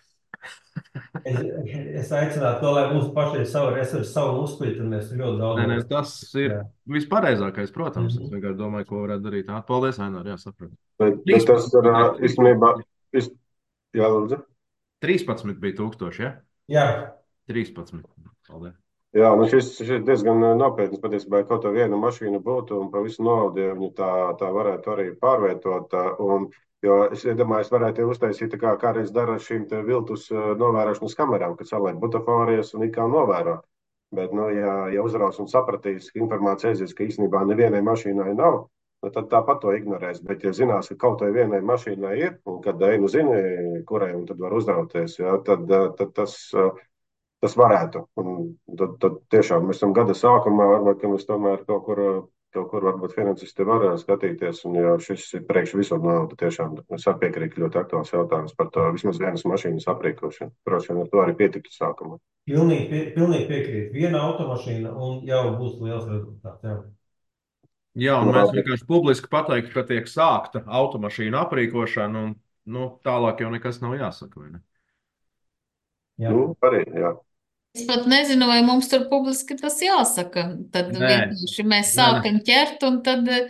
es, es aicinātu to, lai mums paši ir savu resursu, savu uzspīti, un mēs ļoti daudz... Nē, nē, tas ir jā. Vispareizākais, protams. Mm-hmm. Es vienkārši domāju, ko varētu darīt. Paldies, Ainār, jā, sapratu. Bet, bet tas ir īstenībā... Jā, lūdzu. trīspadsmit bija tūkstoši, ja? Jā. trīspadsmit. Paldies. Jā, nu šis, šis diezgan nopietns patiesībā, kaut kā viena mašīna būtu un pa visu novadu, ja viņi tā, tā varētu arī pārvietot. Un, jo es domāju, es varētu uztaisīt, tā kā kādreiz dara šīm te viltus novērošanas kamerām, kad saliek butaforijas un ikā novēro. Bet, nu, ja, ja uzraus un sapratīs, ka informācija aizies, ka īstenībā nevienai mašīnai nav, nu, tad tāpat to ignorēs. Bet, ja zinās, ka kaut vai vienai mašīnai ir, un kad einu zini, kurai, un tad var uzrauties, jā, tad, tad tas... Tas varētu. Un tad, tad tiešām mēs esam gada sākumā, varbūt, ka mēs tomēr kaut kur, kaut kur varbūt finansisti var skatīties, un jo šis ir priekš visur naudu tiešām. Es piekrītu ļoti aktuāls jautājums par to vismaz vienas mašīnas aprīkošanu. Protams, ar to arī pietiktu sākumā. Pilnīgi, pie, pilnīgi piekrīt. Viena automašīna un jau būs liels rezultāts. Jā, jā un mēs vienkārši publiski pateiktu, ka tiek sākta automašīna aprīkošana, un nu, tālāk jau nekas nav jāsaka, vai ne? Jā. Nu, arī, jā. Es pat nezinu, vai mums tur publiski tas jāsaka. Tad Nē. vienkārši mēs sākam ķert, un tad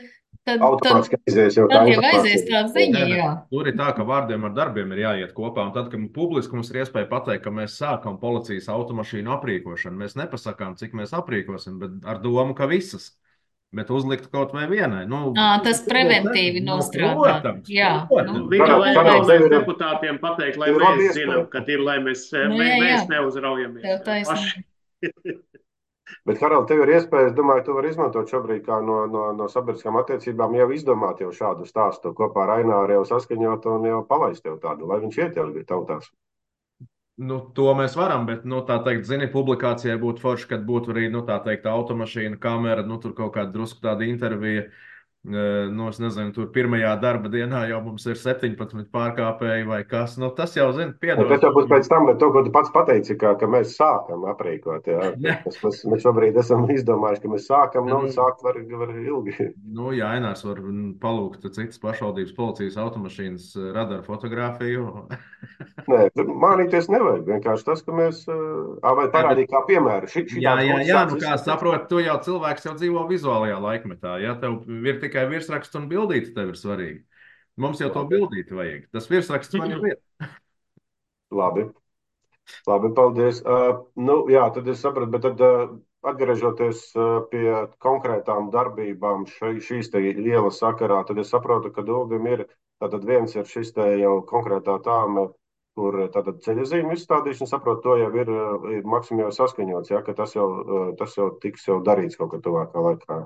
tad, tad, Automātiski aizies jau tā tad jau aizies informācija. tā ziņa, Nē, nē, jā. tur ir tā, ka vārdiem ar darbiem ir jāiet kopā. Un tad, kad publiski mums ir iespēja pateikt, ka mēs sākam policijas automašīnu aprīkošanu, mēs nepasakām, cik mēs aprīkosim, bet ar domu, ka visas. Bet uzlikt kaut vai vienai. Nu, Ā, tas preventīvi nu, nostrādāt. protams, Jā, nu, protams. Bija Karol, vajag Karol, tev galvenajiem ir- deputātiem pateikt, lai tev ir labi mēs iespēja. zinām, ka ir, lai mēs, Nu, mē, jā, jā. mēs neuzraujamies Tev taisnība. paši. Bet, Harald, tev ir iespēja, es domāju, tu vari izmantot šobrīd kā no, no, no sabiedriskām attiecībām jau izdomāt jau šādu stāstu kopā ar Aināru jau saskaņot un jau palaist jau tādu, lai viņš iet jau tautās. Nu, to mēs varam, bet, nu, tā teikt, zini, publikācijai būtu forši, kad būtu arī, nu, tā teikt, automašīna, kamera, nu, tur kaut kāda drusku tāda intervija. Eh, Nu, es nezinu, tur pirmajā darba dienā jau mums ir septiņpadsmit pārkāpēji vai kas. Nu, tas jau, zini, Un piedod. tas jau būs pēc tam, bet to, ko tu pats pateici, ka, ka mēs sākam aprīkot. Jā. Ne. Mēs, mēs, mēs šobrīd esam izdomājuši, ka mēs sākam, Ne, nu, nu- sākt var, var ilgi. Nu, jā, Ainārs var mm, palūgt citas pašvaldības policijas automašīnas eh, radaru fotografiju. Nē, mānīties nevajag. Vienkārši tas, ka mēs, ā, vai parādīt kā piemēru. Ši, šī Jā, tāds jā, būs jā, tāds nu kā izskats. saprot, tu jau cilvēks jau dzīvo vizuālajā laikmetā. Ja tev ir tikai virsraksts un bildīte, tev ir svarīgi. Mums jau to bildīti vajag. Tas virsraksts man jau ir. Labi. Labi, paldies. Uh, nu, jā, tad es sapratu, bet tad uh, atgriežoties uh, pie konkrētām darbībām šai, šīs te ielas sakarā, tad es saprotu, ka Uldim ir, tātad viens ir šis te jau konkrētā tāme, kur tātad ceļazīme izstādīšana, saprotu, to jau ir, uh, ir maksimum jau saskaņots, ja, ka tas jau, uh, tas jau tiks jau darīts kaut kad tuvākā laikā.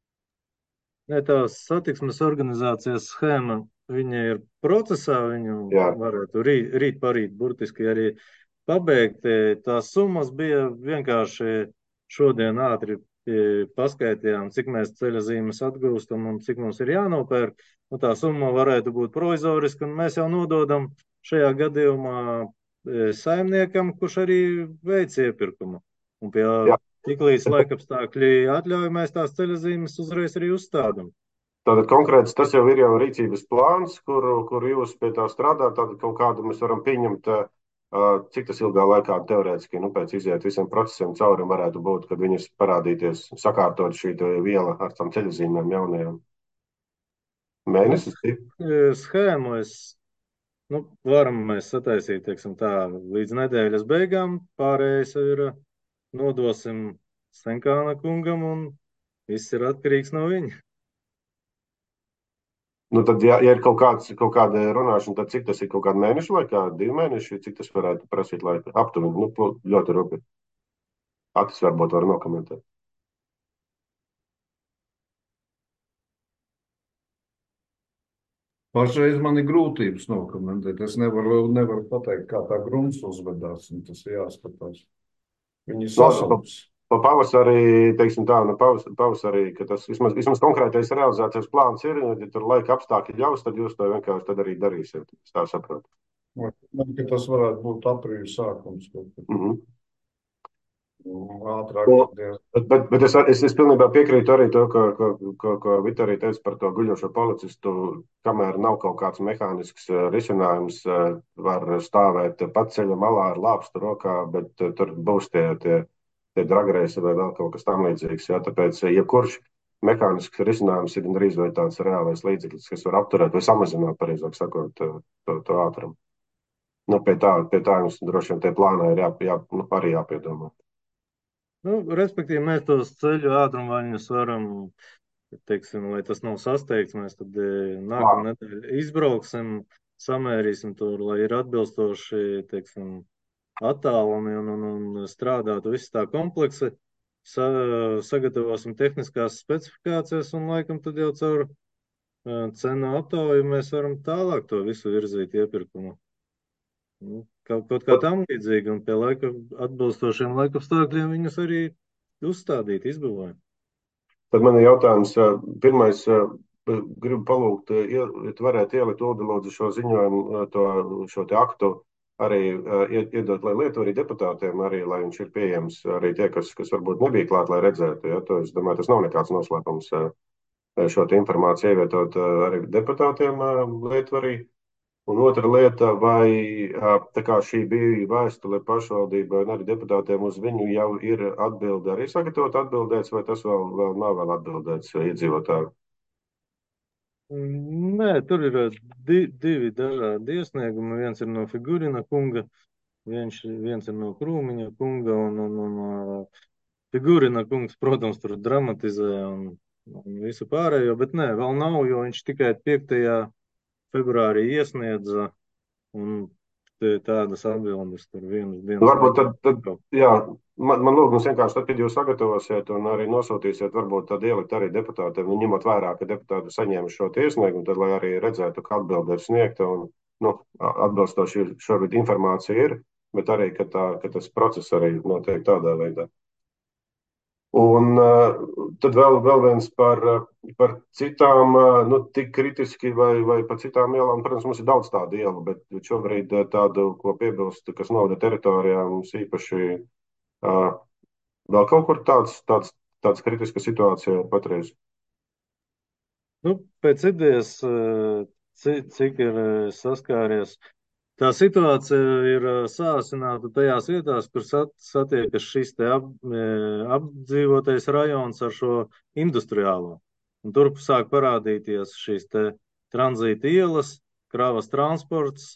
Ne, tā satiksmes organizācijas schēma, viņa ir procesā, viņu Jā. varētu rīt, rīt parīt burtiski arī pabeigt. Tās summas bija vienkārši šodien ātri e, paskaitījām, cik mēs ceļa zīmes atgūstam un cik mums ir jānopērk. Nu, tā summa varētu būt provizoriska, un mēs jau nododam šajā gadījumā e, saimniekam, kurš arī veic iepirkumu. Un pie Jā. tiklīdz laikapstākļi atļauj, mēs tās ceļa zīmes uzreiz arī uzstādam. Tātad konkrēts tas jau ir jau rīcības plāns, kur, kur jūs pie tā strādāt, tātad kaut kādu mēs varam pieņemt, uh, cik tas ilgā laikā teorētiski, nu, pēc iziet visiem procesiem cauri varētu būt, kad viņas parādīties, sakārtot šī te viela ar tām ceļazīmēm jaunajām. Mēnesis? E, Schēmu es, nu, varam mēs sataisīt, teiksim tā, līdz nedēļas beigām, pārējais jau ir nodosim Senkāna kungam un viss ir atkarīgs no viņa. Nu, tad, ja, ja ir kaut, kāds, kaut kāda runāšana, tad cik tas ir kaut kāda mēneša vai kā divi mēneši, cik tas varētu prasīt laika? Aptuveni, nu, pl- ļoti rūpīgi. Atis varbūt var nokomentēt. Pašreiz man ir grūtības nokomentēt. Es nevaru, nevaru pateikt, kā tā grunts uzvedās, un tas ir jāskatās. Viņi sasauc. Pa pavasarī, teiksim tā, nu pavas, pavasarī, ka tas vismaz, vismaz konkrētais realizācijas plāns ir, ja tur laika apstākļi ļaus, tad jūs to vienkārši tad arī darīsiet. Es tā saprotu. Man, ka tas varētu būt aprīļa sākums. kaut kad. Mhm. Ātrāk. Bet, bet, bet es, es, es pilnībā piekrītu arī to, ko, ko, ko, ko Vita arī teica par to guļošo policistu. Kamēr nav kaut kāds mehānisks eh, risinājums, eh, var stāvēt pat ceļa malā ar lāpstu rokā, bet eh, tur būs tie, tie, tie dragreisi vai vēl kaut kas tam līdzīgs. Jā, tāpēc, ja kurš mehānisks risinājums ir gandrīz vai tāds reālais līdzeklis, kas var apturēt vai samazināt, pareizāk sakot, to, to, to ātrumu. Nu, pie tā, pie tā jums droši vien tie plānā ir jā, jā, nu, arī jāpiedomā. Nu, respektīvi, mēs tos ceļu ātrumvaļņus varam, teiksim, lai tas nav sasteigts, mēs tad e, nākamā nedēļa izbrauksim, samērīsim tur, lai ir atbilstoši, teiksim, attālumi un, un, un strādātu viss tā kompleksi, sa, sagatavosim tehniskās specifikācijas un laikam tad jau caur uh, cenu aptauju mēs varam tālāk to visu virzīt iepirkumu. Nu, kaut, kaut kā tam līdzīgi, un pie laika atbilstošiem laikapstākļiem viņus arī uzstādīt, izbūvēt. Tad man ir jautājums, eh, pirmais, eh, gribu palūgt, eh, ja tu varētu ielikt Uldi lūdzu šo ziņojumu, eh, to, šo te aktu arī eh, ied- iedot, lai lietu arī deputātiem, arī, lai viņš ir pieejams arī tie, kas, kas varbūt nebija klāt, lai redzētu. Ja? To, es domāju, tas nav nekāds noslēpums eh, šo te informāciju ievietot eh, arī deputātiem eh, lietu arī. Un otra lieta, vai ā, tā kā šī bija vēstule pašvaldībai un arī deputātiem, uz viņu jau ir atbilde arī sagatavot atbildēts, vai tas vēl, vēl nav vēl atbildēts iedzīvotāju? Nē, tur ir di, divi dažādi iesniegumi. Viens ir no Figurina kunga, viens, viens ir no Krūmiņa kunga, un, un, un Figurina kungs, protams, tur dramatizē un, un visu pārējo, bet nē, vēl nav, jo viņš tikai piektajā februārī iesniedza, un tādas atbildes tur vienas dienas. Varbūt tad, tad jā, man, man lūgums vienkārši tad, kad jūs sagatavosiet un arī nosūtīsiet, varbūt tad ielikt arī deputātiem, nu, ņemot vērā, ka deputāti saņēma šo iesniegumu, tad lai arī redzētu, ka atbilde ir sniegta un, nu, atbilstoši šobrīd informācija ir, bet arī, ka, tā, ka tas process arī notiek tādā veidā. Un uh, tad vēl, vēl viens par, par citām, uh, nu, tik kritiski vai, vai par citām ielām. Protams, mums ir daudz tādu ielu, bet šobrīd uh, tādu, ko piebilst, kas novada teritorijā, mums īpaši uh, vēl kaut kur tāds, tāds, tāds kritiska situācija patreiz. Nu, pēc idejas, cik, cik ir saskāries, tā situācija ir sāsināta tajās vietās, kur sat, satiekas šis te ap, apdzīvotais rajons ar šo industriālo. Un tur sāk parādīties šīs te tranzīta ielas, kravas transports,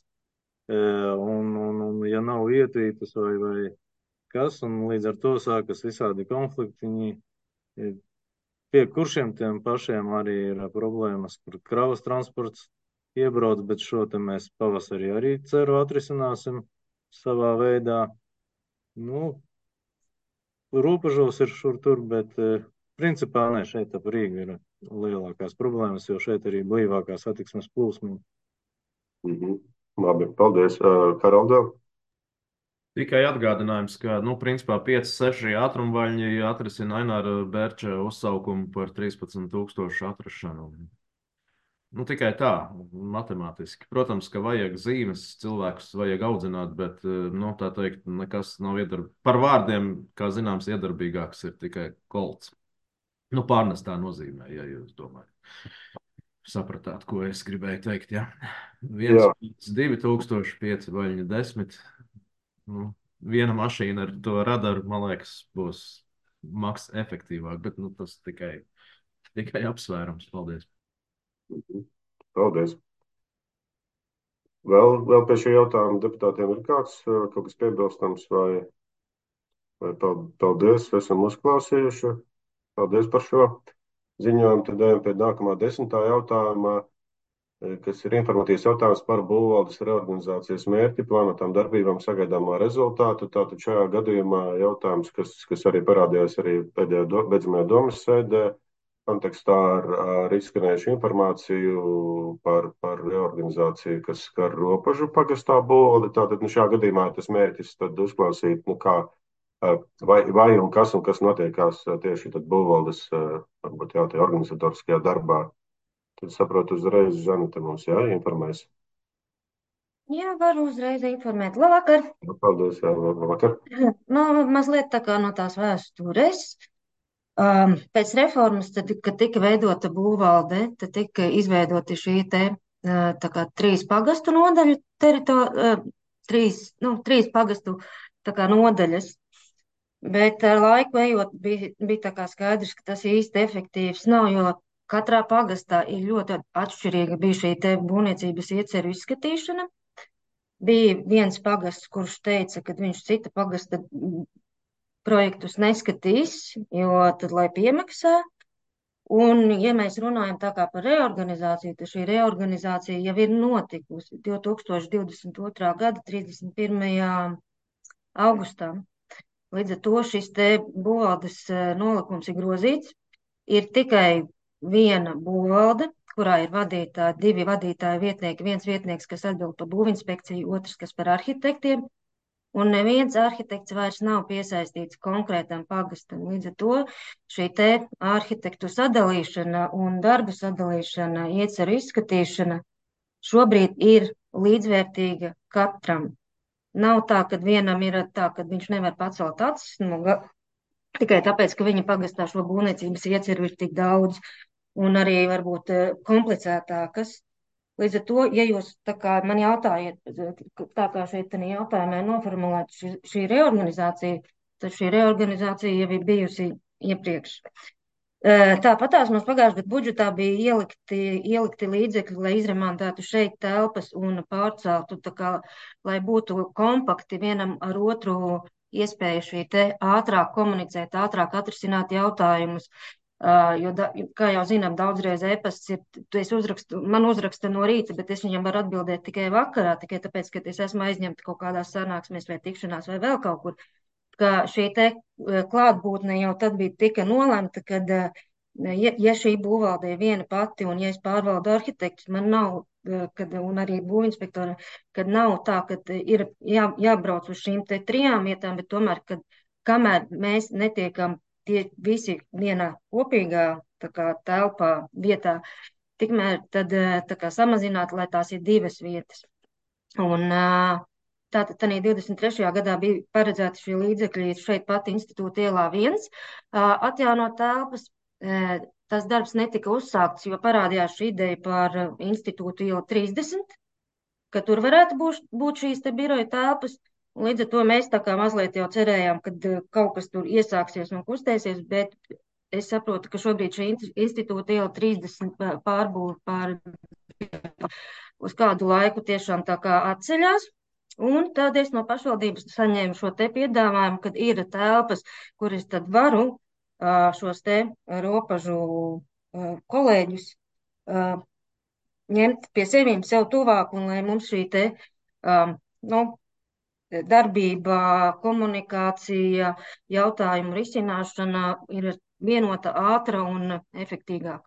un, un, un ja nav ietītas vai, vai kas, un līdz ar to sākas visādi konflikti, viņi pie kuršiem tiem pašiem arī ir problēmas, kur kravas transports iebrauc, bet šo te mēs pavasarī arī ceru atrisināsim savā veidā. Nu, robežos ir šur tur, bet principā ne, šeit ap Rīgu ir lielākās problēmas, jo šeit arī blīvākā satiksmes plūsma. Mm-hmm. Labi, paldies. Karolda? Tikai atgādinājums, ka, nu, principā pieci seši ātrumvaļņi atrisina Aināra Bērča uzsaukumu par trīspadsmit tūkstošu atrašanu. Nu, tikai tā, matemātiski. Protams, ka vajag zīmes, cilvēkus vajag audzināt, bet, nu, tā teikt, nekas nav iedarbīgāks. Par vārdiem, kā zināms, iedarbīgāks ir tikai kolts. Nu, pārnestā nozīmē, ja jūs domājat. Sapratāt, ko es gribēju teikt, ja? viens, divi tūkstoši, pieci vaļņi, desmit. Nu, viena mašīna ar to radaru, man liekas, būs maks efektīvāk, bet, nu, tas tikai, tikai apsvērums. Paldies. Paldies. Vēl, vēl pie šī jautājuma deputātiem ir kāds, kaut kas piebilstams vai, vai paldies, esam uzklausījuši. Paldies par šo ziņojumu. Tad ejam pie nākamā desmitā jautājuma, kas ir informatīvs jautājums par būvvaldes reorganizācijas mērķi, plānotām darbībām, sagaidāmo rezultātu. Tātad šajā gadījumā jautājums, kas, kas arī parādījās arī pēdējā do, beidzamajā domas sēdē, kontekstā ar, ar izskanējušu informāciju par, par reorganizāciju, kas skar Ropažu pagastā būvvaldi. Tātad nu, šajā gadījumā tas mērķis tad uzklausīt, nu kā, vai, vai un kas un kas notiekās tieši tad būvvaldes, varbūt jā, tajā organizatoriskajā darbā. Tad saprotu uzreiz, Žanita mums jāinformēs. Jā, varu uzreiz informēt. Labvakar! Paldies, jā, labvakar! Nu, mazliet tā kā no tās vēstures. Um, pēc reformas, tad, kad tika veidota būvvalde, tad tika izveidoti šī te tā kā trīs pagastu nodaļu teritorija, trīs, nu, trīs pagastu tā kā nodaļas. Bet ar laiku ejot bija, bija tā kā skaidrs, ka tas īsti efektīvs nav, jo katrā pagastā ir ļoti atšķirīga bija šī te būvniecības ieceru izskatīšana. Bija viens pagasts, kurš teica, ka viņš cita pagasta projektus neskatīs, jo tad, lai piemaksā. Un, ja mēs runājam tā kā par reorganizāciju, tad šī reorganizācija jau ir notikusi divi tūkstoši divdesmit otrā gada trīsdesmit pirmajā augustā. Līdz ar to šis te būvvaldes nolikums ir grozīts. Ir tikai viena būvvalde, kurā ir vadītāji, divi vadītāji vietnieki, viens vietnieks, kas atbild par būvinspekciju, otrs, kas par arhitektiem. Un neviens arhitekts vairs nav piesaistīts konkrētam pagastam. Līdz ar to šī te arhitektu sadalīšana un darbu sadalīšana, ieceru izskatīšana šobrīd ir līdzvērtīga katram. Nav tā, ka vienam ir tā, ka viņš nevar pacelt acis, nu, tikai tāpēc, ka viņa pagastā šo būvniecības ieceru ir tik daudz un arī varbūt komplicētākas. Līdz ar to, ja jūs tā kā man jautājiet, tā kā šeit jautājumā noformulēt šī, šī reorganizācija, tad šī reorganizācija jau ir bijusi iepriekš. Tāpatās mums pagājušajā gadā budžetā bija ielikti, ielikti līdzekļi, lai izremontētu šeit telpas un pārceltu, tā kā, lai būtu kompakti vienam ar otru iespēju šī te ātrāk komunicēt, ātrāk atrisināt jautājumus. Uh, jo, da, kā jau zinām, daudzreiz e-pasts ir, tu esi uzrakstu, man uzraksta no rīta, bet es viņam varu atbildēt tikai vakarā, tikai tāpēc, ka es esmu aizņemta kaut kādās sanāksmēs vai tikšanās vai vēl kaut kur. Ka šī te klātbūtne jau tad bija tika nolemta, kad, ja, ja šī būvvalde ir viena pati un ja es pārvaldu arhitektus, man nav, kad, un arī būvinspektori, kad nav tā, ka ir jā, jābrauc uz šīm te trijām vietām, bet tomēr, kad kamēr mēs netiekam tie visi vienā kopīgā tā kā telpā vietā, tikmēr tad tā kā samazināt, lai tās ir divas vietas. Un tātad tādā divdesmit trešajā gadā bija paredzēta šī līdzekļi šeit pat institūta ielā viens atjaunot telpas. Tas darbs netika uzsākts, jo parādījās šī ideja par institūtu ielu trīsdesmit, ka tur varētu būt, būt šīs te biroja telpas. Un līdz ar to mēs tā kā mazliet jau cerējām, ka kaut kas tur iesāksies un kustēsies, bet es saprotu, ka šobrīd šī institūta iela trīsdesmit pārbūve pār uz kādu laiku tiešām tā kā atceļās. Un tad es no pašvaldības saņēmu šo te piedāvājumu, kad ir telpas, kuras tad varu šos te robežu kolēģus ņemt pie sevīm sev tuvāk un lai mums šī te, nu, darbība, komunikācija, jautājumu risināšana ir vienota, ātra un efektīgāka.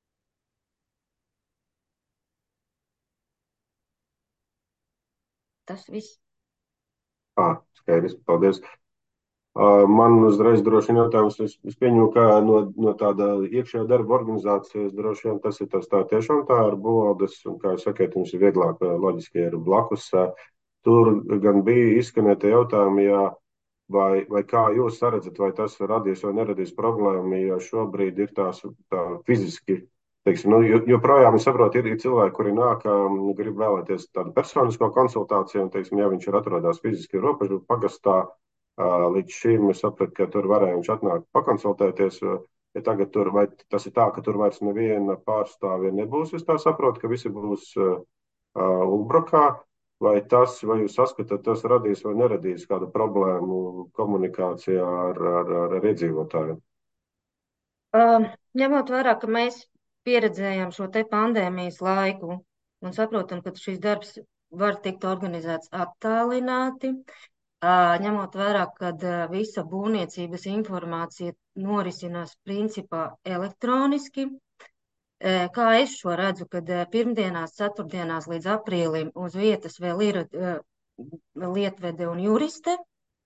Tas viss. Ah, skaidrs, paldies. Uh, man uzreiz droši vien jautājums, es, es pieņemu, ka no, no tāda iekšējā darba organizācijas droši vien tas ir tas tā tiešām tā ar būvvaldes, un kā jūs sakiet, jums ir vieglāk loģiski ir blakus. Uh, Tur gan bija izskanēti jautājumi, jā, vai, vai kā jūs saredzat, vai tas radīs vai neradīs problēmu, ja šobrīd ir tās tā fiziski, teiksim, nu, joprojām es saprotu, ir, ir cilvēki, kuri nāk, grib vēlēties tādu personisko konsultāciju, un, teiksim, ja viņš ir atrodās fiziski robežu pagastā, līdz šim es sapratu, ka tur varēja viņš atnākt pakonsultēties, ja tagad tur, vai tas ir tā, ka tur vairs neviena pārstāvja nebūs, es tā saprotu, ka visi būs uh, Ulbrokā. Vai tas, vai jūs saskatāt, tas radīs vai neradīs kādu problēmu komunikācijā ar, ar, ar, ar iedzīvotājiem? Uh, ņemot vērā, ka mēs pieredzējām šo te pandēmijas laiku un saprotam, ka šis darbs var tikt organizēts attālināti, uh, ņemot vērā, ka uh, visa būvniecības informācija norisinās principā elektroniski. Kā es šo redzu, kad pirmdienās, ceturtdienās līdz aprīlim uz vietas vēl ir uh, lietvede un juriste,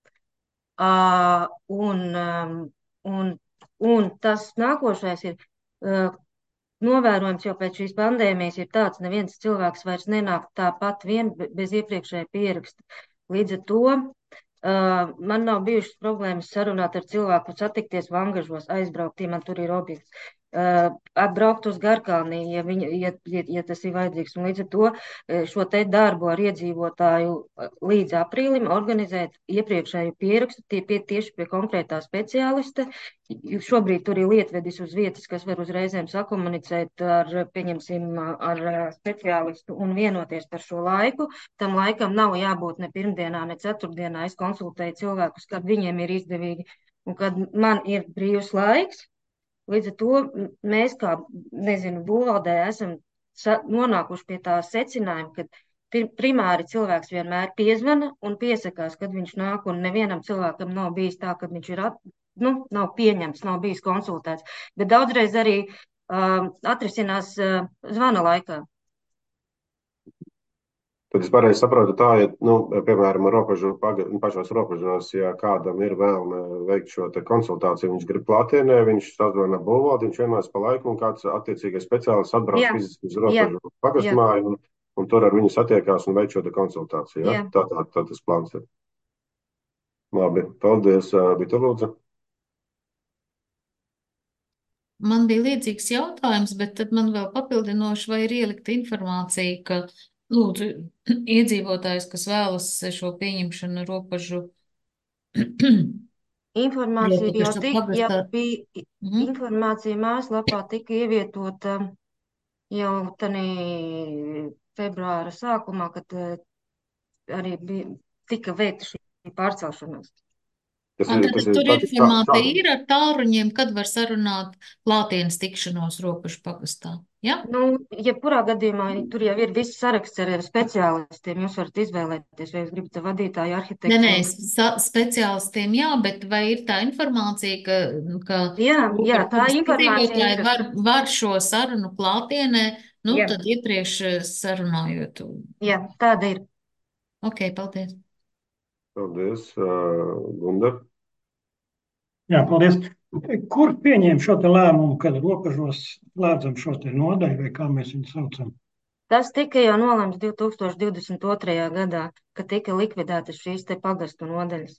uh, un, um, un, un tas nākošais ir uh, novērojums jau pēc šīs pandēmijas ir tāds, neviens cilvēks vairs nenāk tāpat vien bez iepriekšēja pieraksta. Līdz ar to uh, man nav bijušas problēmas sarunāt ar cilvēku, satikties Vangažos, aizbraukt, ja man tur ir objekts. Uh, atbraukt uz Garkalnī, ja, viņa, ja, ja, ja tas ir vajadzīgs. Un līdz ar to šo te darbu ar iedzīvotāju līdz aprīlim organizēt iepriekšēju pierakstu tie pie, tieši pie konkrētā speciālista. Šobrīd tur ir lietvedis uz vietas, kas var uzreizēm sakomunicēt ar, pieņemsim, ar speciālistu un vienoties par šo laiku. Tam laikam nav jābūt ne pirmdienā, ne ceturtdienā. Es konsultēju cilvēkus, kad viņiem ir izdevīgi un kad man ir brīvs laiks. Līdz ar to mēs, kā, nezinu, būvvaldē esam nonākuši pie tā secinājuma, ka primāri cilvēks vienmēr piezvana un piesakās, kad viņš nāk, un nevienam cilvēkam nav bijis tā, ka viņš ir, at, nu, nav pieņemts, nav bijis konsultēts, bet daudzreiz arī uh, atrisinās uh, zvana laikā. Tad es pareizi saprotu tā, ja, nu, piemēram, robežu, pašās robežās, ja kādam ir vēlme veikt šo te konsultāciju, viņš grib klātienē, viņš sazvana būvvaldi, viņš vienmēr pa laiku un kāds attiecīgais speciālists atbrauc jā. Fiziski uz robežu pagastmāju un, un tur ar viņu satiekās un veikt šo te konsultāciju. Ja? Tā, tā, tā tas plāns ir. Labi, paldies, Vita Lūdzu. Man bija līdzīgs jautājums, bet tad man vēl papildinoši vai ir ielikta informācija, ka lūdzu, iedzīvotājs, kas vēlas šo pieņemšanu robežu Informācija Proti, ka jau šo tika, ja pagasta. bija Mhm. informācija mājaslapā tika ievietota jau tanī februāra sākumā, kad eh, arī bija, tika veikta šī pārcelšanās. Tas Un ir, tad tas ir tur pats sā- informācija sākums. ir ar tālruņiem, kad var sarunāt klātienes tikšanos Robežu pagastā. Ja? Nu, jebkurā gadījumā tur jau ir viss saraksts ar speciālistiem. Jūs varat izvēlēties, vai jūs gribat vadītāju, Nē, arhitektu. nē, sa- speciālistiem jā, bet vai ir tā informācija, ka, ka Jā, jā, Robežu tā pagasta informācija iedzīvotāji ir. var, var šo sarunu klātienē, nu, Jā, tad iepriekš eh, sarunājot. jā, tāda ir. Ok, paldies. Paldies, uh, Gunda. Jā, paldies. Kur pieņēma šo te lēmumu, kad robežos slēdzam šo te nodaļu, vai kā mēs viņu saucam? Tas tika jau nolemts divi tūkstoši divdesmit otrajā gadā, kad tika likvidētas šīs te pagastu nodaļas.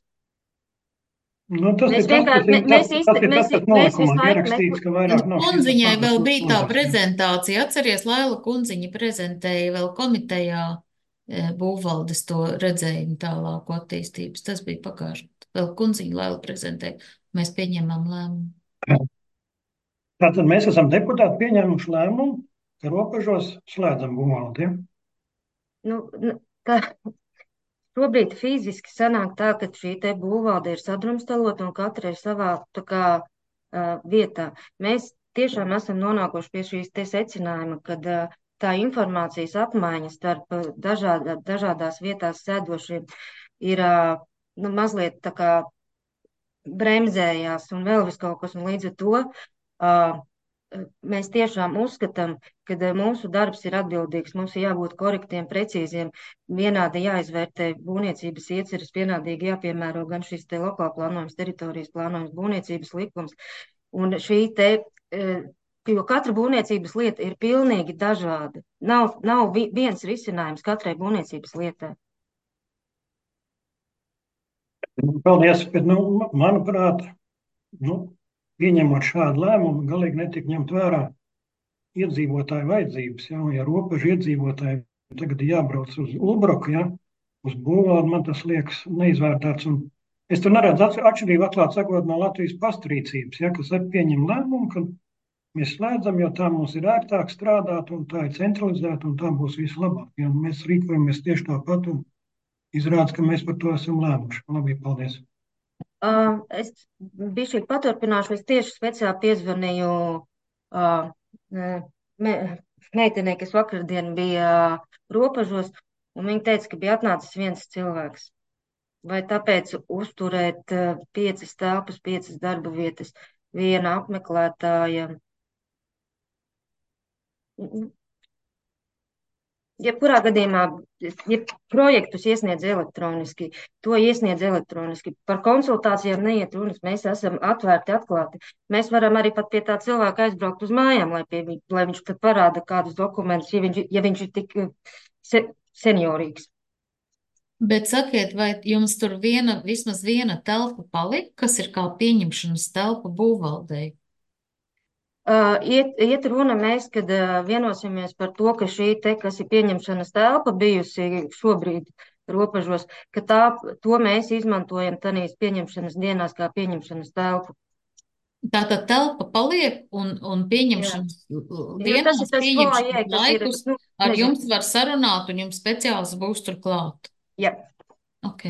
Nu, tas Mēs ir tas, kas vienkārši, ir mē- tas, mēs tas, īsti, ir tas, mēs, kas mēs visu nolikumā laiku ierakstīts, meklējam. ka vairāk nav šīs te Kundziņai vēl pagastu bija tā nodaļas. prezentācija. Atceries, Laila Kundziņa prezentēja vēl komitejā eh, būvvaldes to redzējumu tālāku attīstības. Tas bija pagājuši. Vēl Kundziņa Laila prezentēja. Mēs pieņemam lēmumu. Tātad mēs esam deputāti pieņēmuši lēmumu, ka robežos slēdzam būvvaldi. Ja? Nu, nu, tā, šobrīd fiziski sanāk tā, ka šī te būvvalde ir sadrumstalota un katra ir savā tā kā uh, vietā. Mēs tiešām esam nonākuši pie šīs te secinājuma, kad uh, tā informācijas apmaiņa starp uh, dažādā, dažādās vietās sēdošiem ir uh, nu, mazliet tā kā bremzējās un vēl vis kaut kas, un līdz ar to uh, mēs tiešām uzskatām, ka uh, mūsu darbs ir atbildīgs, mums ir jābūt korektiem, precīziem, vienādi jāizvērtē būvniecības ieceres, vienādīgi jāpiemēro gan šis te lokāla plānojums, teritorijas plānojums, būvniecības likums, un šī te, uh, jo katra būvniecības lieta ir pilnīgi dažāda. Nav, nav vi, viens risinājums katrai būvniecības lietai. Paldies, bet, nu, manuprāt, nu, pieņemot šādu lēmumu, galīgi netika ņemt vērā iedzīvotāju vajadzības. Ja, un ja robežu iedzīvotāji tagad ir jābrauc uz Ulbroku, ja, uz būvvaldi, man tas liekas neizvērtāts. Un es tur neredzu atšķirību, atklāt sakot, no Latvijas pastrīcības, ja, kas pieņem lēmumu, ka mēs slēdzam, jo tā mums ir ērtāk strādāt, un tā ir centralizēta, un tā būs vislabāk. Ja, mēs rīkojamies tieši tāpat, un izrādās, ka mēs par to esam lēmuši. Labi, paldies. Uh, es bišķi paturpināšu, es tieši speciāli piezvanīju uh, me, meitenei, kas vakardien bija uh, robežos, un viņa teica, ka bija atnācis viens cilvēks. Vai tāpēc uzturēt uh, piecas telpas, piecas darba vietas, viena apmeklētāja? Jebkurā gadījumā, ja projektus iesniedz elektroniski, to iesniedz elektroniski. Par konsultācijām neiet runas, mēs esam atvērti, atklāti. Mēs varam arī pat pie tā cilvēka aizbraukt uz mājām, lai, pie, lai viņš tad parāda kādus dokumentus, ja viņš, ja viņš ir tik se, seniorīgs. Bet sakiet, vai jums tur viena, vismaz viena telpa palika, kas ir kā pieņemšanas telpa būvvaldei? Uh, iet, iet runa mēs, kad uh, vienosimies par to, ka šī te, kas ir pieņemšanas telpa bijusi šobrīd robežos, ka tā, to mēs izmantojam tanīs pieņemšanas dienās kā pieņemšanas telpu. Tātad telpa paliek un, un pieņemšanas dienās, pieņemšanas laikus nu, ar jums var sarunāt un jums speciāls būs tur klāt. Jā. Ok.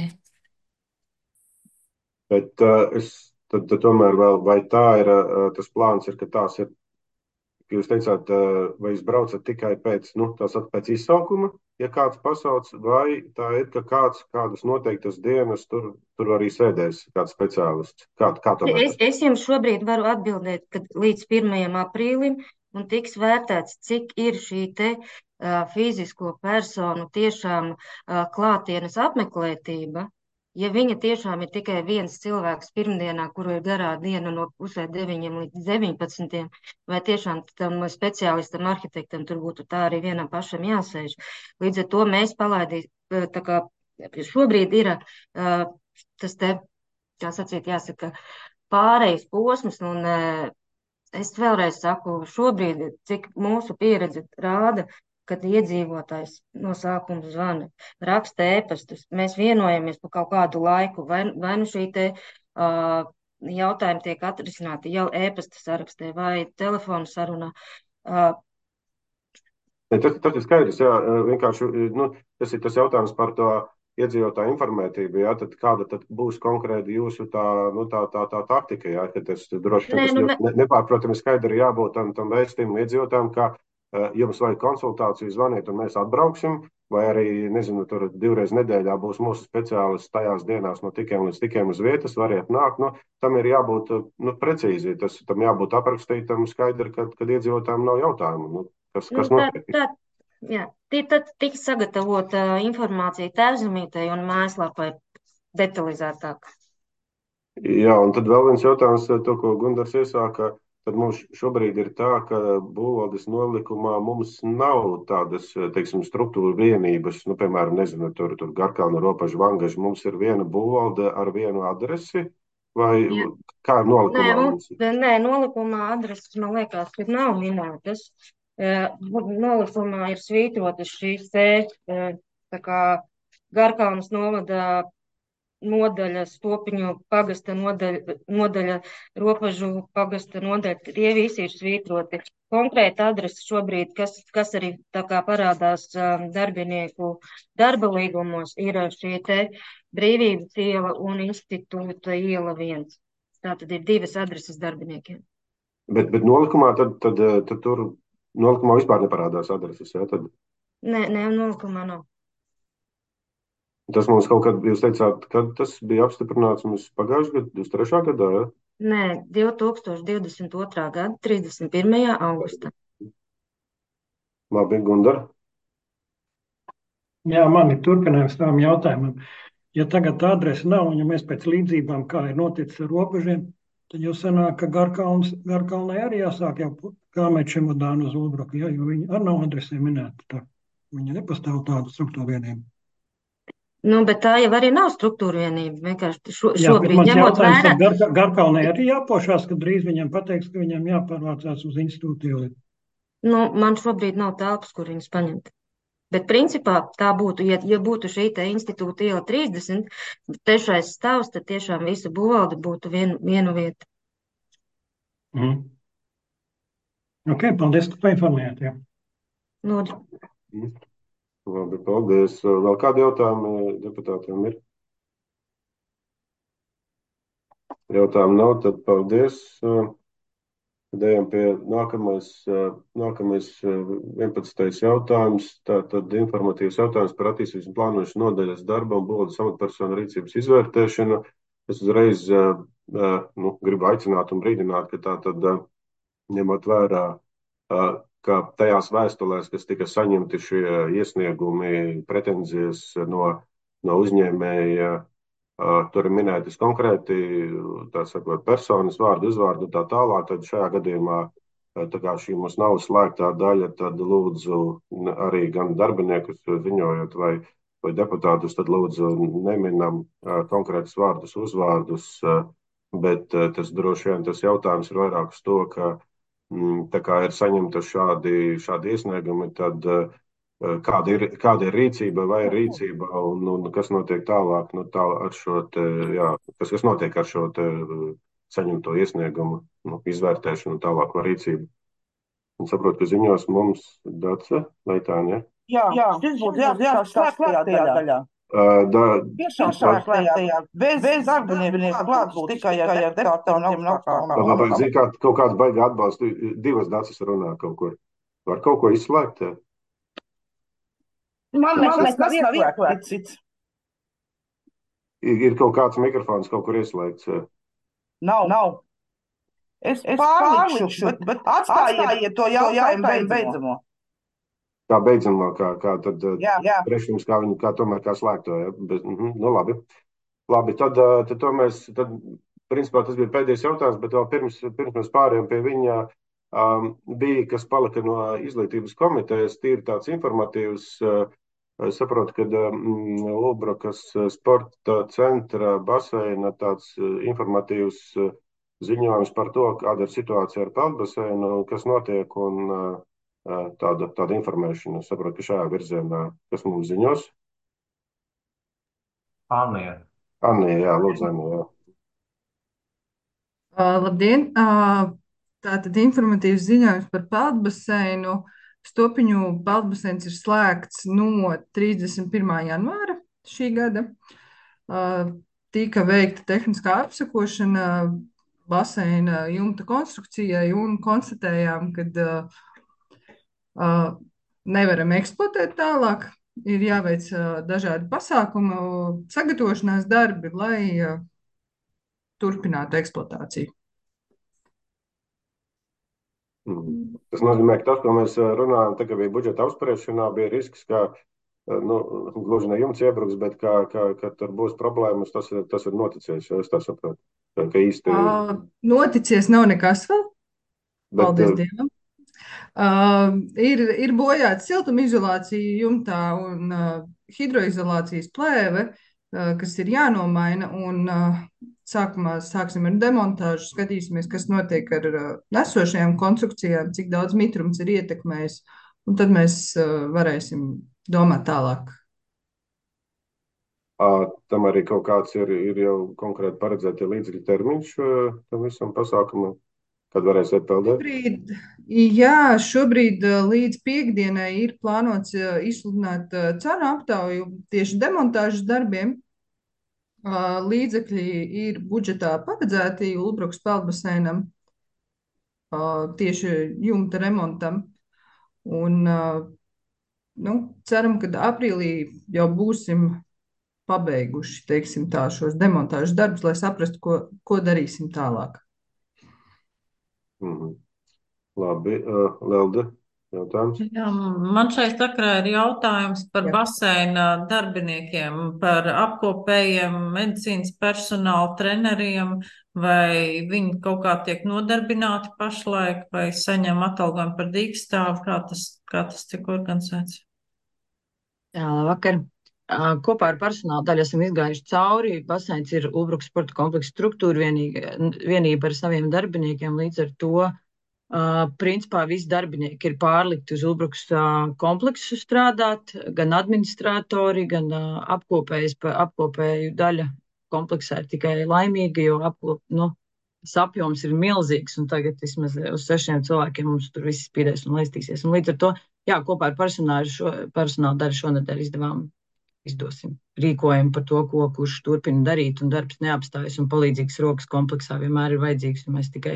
Bet uh, es tad, tad tomēr vēl, vai tā ir, uh, tas plāns ir, ka tās ir, ka jūs teicāt, uh, vai jūs braucat tikai pēc, nu, tās at pēc izsaukuma, ja kāds pasauc, vai tā ir, ka kāds, kādas noteiktas dienas tur, tur arī sēdēs kāds speciālists? Kā, kā tomēr? Es, es jums šobrīd varu atbildēt, ka līdz pirmajam aprīlim un tiks vērtēts, cik ir šī te uh, fizisko personu tiešām uh, klātienes apmeklētība. Ja viņa tiešām ir tikai viens cilvēks pirmdienā, kuru ir garā diena no pusē deviņiem līdz deviņpadsmitiem, vai tiešām tam speciālistam, arhitektam tur būtu tā arī vienam pašam jāsēž. Līdz ar to mēs palaidīs, tā kā šobrīd ir uh, tas te, kā sacīt, jāsaka, pārejas posms, un uh, es vēlreiz saku, šobrīd, cik mūsu pieredze rāda, kad iedzīvotājs no sākuma zvana, raksta ēpastus, mēs vienojamies par kaut kādu laiku, vai, vai nu šī te uh, jautājumi tiek atrisināti jau e-pasta sarakstē vai telefona sarunā. Uh, Ne, Tas, tas ir skaidrs, jā, vienkārši nu, tas ir tas jautājums par to iedzīvotāju informētību, jā, tad kāda tad būs konkrēti jūsu tā, nu, tā, tā, tā taktika, jā, ka tas droši vien Nē, tas nu, ļoti ne- nepārprotami skaidri jābūt tam, tam vēstījumam iedzīvotājiem, ka uh, jums vajag konsultāciju, zvaniet un mēs atbrauksim, vai arī, nezinu, tur divreiz nedēļā būs mūsu speciālists tajās dienās no tikiem līdz tikiem uz vietas, variet nākt, nu, tam ir jābūt, nu, precīzi, tas, tam jābūt aprakstītam skaidri, kad, kad iedzīvotājiem nav jautājumu, nu, kas, nu, kas tā, notiek. tā, jā, Ti- tad tiks sagatavota informācija tēvzemītei un mājaslapai detalizētāk. Jā, un tad vēl viens jautājums, to, ko Gundars iesāka. Tad mums šobrīd ir tā, ka būvvaldes nolikumā mums nav tādas, teiksim, struktūra vienības, nu, piemēram, nezinu, tur, tur Garkalna, Ropaža, Vangaža. Mums ir viena būvvalde ar vienu adresi, vai Jā. kā ir Nē, nolikumā mums, mums? nē, nolikumā adreses, man liekas, tur nav minētas. Eh, Nolikumā ir svītrotas šīs te, eh, tā kā Garkalnas novada nodaļa, Stopiņu pagasta nodaļa, nodaļa Ropažu pagasta nodaļa, tie visi ir svītroti. Konkrēta adrese šobrīd, kas, kas arī tā kā parādās um, darbinieku darba līgumos, ir šī te Brīvības iela un Institūta iela viens. Tātad ir divas adreses darbiniekiem. Bet, bet nolikumā tad, tad, tad tur nolikumā vispār neparādās adreses, jā, tad Nē, nē, nolikumā nav. tas mums kaut kad, jūs teicāt, kad tas bija apstiprināts mums pagājušajā gadā, divdesmit trešā gadā, jā? Nē, divi tūkstoši divdesmit otrā gada trīsdesmit pirmajā augustā. Labi, Gundar. Jā, man ir turpinājums tām jautājumam. Ja tagad tā adrese nav, un ja mēs pēc līdzībām, kā ir noticis ar robežiem, tad jau sanāk, ka Garkalns, Garkalnai arī jāsāk jau kāmēt čemodānu uz Ulbruku, ja, jo viņi arī nav adresē minēta. Tā. Viņa nepastāv tādu struktūru vienību. Nu, bet tā jau arī nav struktūra vienība. Vienkārši šo, Jā, bet šobrīd mans ņemot jautājums vērā. ir Gar, Garkalnai arī jāpošās, ka drīz viņam pateiks, ka viņam jāpārvācās uz institūtu ielu. Nu, man šobrīd nav telpas, kur viņus paņemt. Bet principā tā būtu, ja, ja būtu šī te Institūta iela trīsdesmit, trešais stāvs, tad tiešām visa būvvalde būtu vien, vienu vietu. Mhm. Ok, paldies, ka painformējāt. Jā. Lūdzu. Mhm. Labi, paldies. Vēl kādi jautājumi deputātiem ir? Jautājumu nav, tad paldies. Tad ejam pie nākamais, nākamais vienpadsmitais jautājums. Tātad informatīvs jautājums par attīstības un plānošanas nodaļas darba un būvvaldes amatpersonu rīcības izvērtēšanu. Es uzreiz nu, gribu aicināt un brīdināt, ka tātad ņemot vērā, ka tajās vēstulēs, kas tika saņemti šie iesniegumi, pretenzijas no, no uzņēmēja, tur ir minētas konkrēti, tā sakot, personas, vārdu, uzvārdu un tā tālāk, tad šajā gadījumā, tā kā šī mums nav slēgtā daļa, tad lūdzu arī gan darbiniekus ziņojot vai, vai deputātus, tad lūdzu neminam konkrētus vārdus, uzvārdus, bet tas droši vien tas jautājums ir vairāk uz to, ka tā kā ir saņemta šādi, šādi iesniegumi, tad kāda ir, kāda ir rīcība vai ir rīcība un, un kas notiek tālāk, nu, tā ar šo te, jā, kas, kas notiek ar šo te saņemto iesniegumu, nu, izvērtēšanu un tālāko rīcību. Un saprotu, ka ziņos mums Dace Leitāne, jā? Jā, šis būtu jāsaka slēgtajā daļā. Da, Tiešām slēgtajā, bez, bez darbinieku klāts tikai ar deputātiem un augstākām. Labāk, zin, kā, kaut kāds baigi atbalstu, divas Daces runā kaut kur. Var kaut ko izslēgt? Man nekas nav ieslēgts. Ir, ir kaut kāds mikrofons kaut kur ieslēgts. Nav, nav. Es, es pārlikšu, bet, bet atstājiet to jautājumu beidzamo. Kā beidzamā, kā, kā tad Jā, jā. priekšlikums, kā viņu, kā tomēr kā slēgto, ja? Bet, mhm, nu labi. Labi, tad, tad to mēs, tad, principā tas bija pēdējais jautājums, bet vēl pirms, pirms mēs pārējām pie viņa, um, bija, kas palika no izglītības komitejas, tīri tāds informatīvs, uh, es saprotu, ka um, Ulbrukas sporta centra baseina tāds uh, informatīvs uh, ziņojums par to, kāda ir situācija ar peldbaseinu, kas notiek un uh, Tāda, tāda informēšana. Es saprotu, ka šajā virzienā, kas mums ziņos? Annija. Annija, jā, lūdzu, Annija, jā. Uh, labdien! Uh, tātad informatīvs ziņojums par peldbaseinu. Stopiņu peldbaseins ir slēgts no trīsdesmit pirmā janvāra šī gada. Uh, tika veikta tehniskā apsakošana baseina jumta konstrukcijai un konstatējām, ka uh, uh, nevaram eksploatēt tālāk. Ir jāveic uh, dažādi pasākumu sagatavošanās darbi, lai uh, turpinātu eksploatāciju. Mm. Tas nozīmē, ka tas, ko mēs runājam, tagad bija budžeta apspriešanā, bija risks, ka nu, gluži ne jumts iebruks, bet ka, ka, ka tur būs problēmas, tas, tas ir noticies, jo es tā saprotu. Ka īsti... Uh, noticies nav nekas vēl, bet, paldies Dievam. Uh, ir, ir bojāta siltumizolācija jumtā un uh, hidroizolācijas plēve, uh, kas ir jānomaina, un uh, sākumā sāksim ar demontāžu, skatīsimies, kas notiek ar uh, nesošajām konstrukcijām, cik daudz mitrums ir ietekmējis, un tad mēs uh, varēsim domāt tālāk. À, tam arī kaut kāds ir, ir jau konkrēti paredzēti līdzekļu termiņš tam visam pasākumam, kad varēsiet peldēt? Šobrīd, jā, šobrīd līdz piekdienai ir plānots izsludināt cenu aptauju tieši demontāžas darbiem. Līdzekļi ir budžetā paredzēti Ulbrukas peldbaseinam, tieši jumta remontam. Un, nu, ceram, ka aprīlī jau būsim pabeiguši, teiksim tā, šos demontāžas darbus, lai saprastu, ko, ko darīsim tālāk. Mm-hmm. Labi, uh, Lelde, jautājums? Jā, man šai sakarā ir jautājums par Jā. baseina darbiniekiem, par apkopējiem, medicīnas personālu, treneriem, vai viņi kaut kā tiek nodarbināti pašlaik, vai saņem atalgojumu par dīkstāvu, kā tas, kā tas tiek organizēts? Jā, labvakar. Kopā ar personāla daļu esam izgājuši cauri. Baseins ir Ulbrukas sporta kompleksa struktūra vienība, vienība ar saviem darbiniekiem. Līdz ar to, uh, principā, visi darbinieki ir pārlikti uz Ulbrukas uh, kompleksu strādāt, gan administratori, gan uh, apkopējas, apkopēju daļa kompleksā ir tikai laimīga, jo apkop, nu, apjoms ir milzīgs, un tagad vismaz uz sešiem cilvēkiem mums tur viss spīdēs un laistīsies. Un līdz ar to, jā, kopā ar personālu šo, personāla daļu šonedēļ izdevām izdosim rīkojumu par to, ko kurš turpina darīt, un darbs neapstājas, un palīdzīgas rokas kompleksā vienmēr ir vajadzīgs, un mēs tikai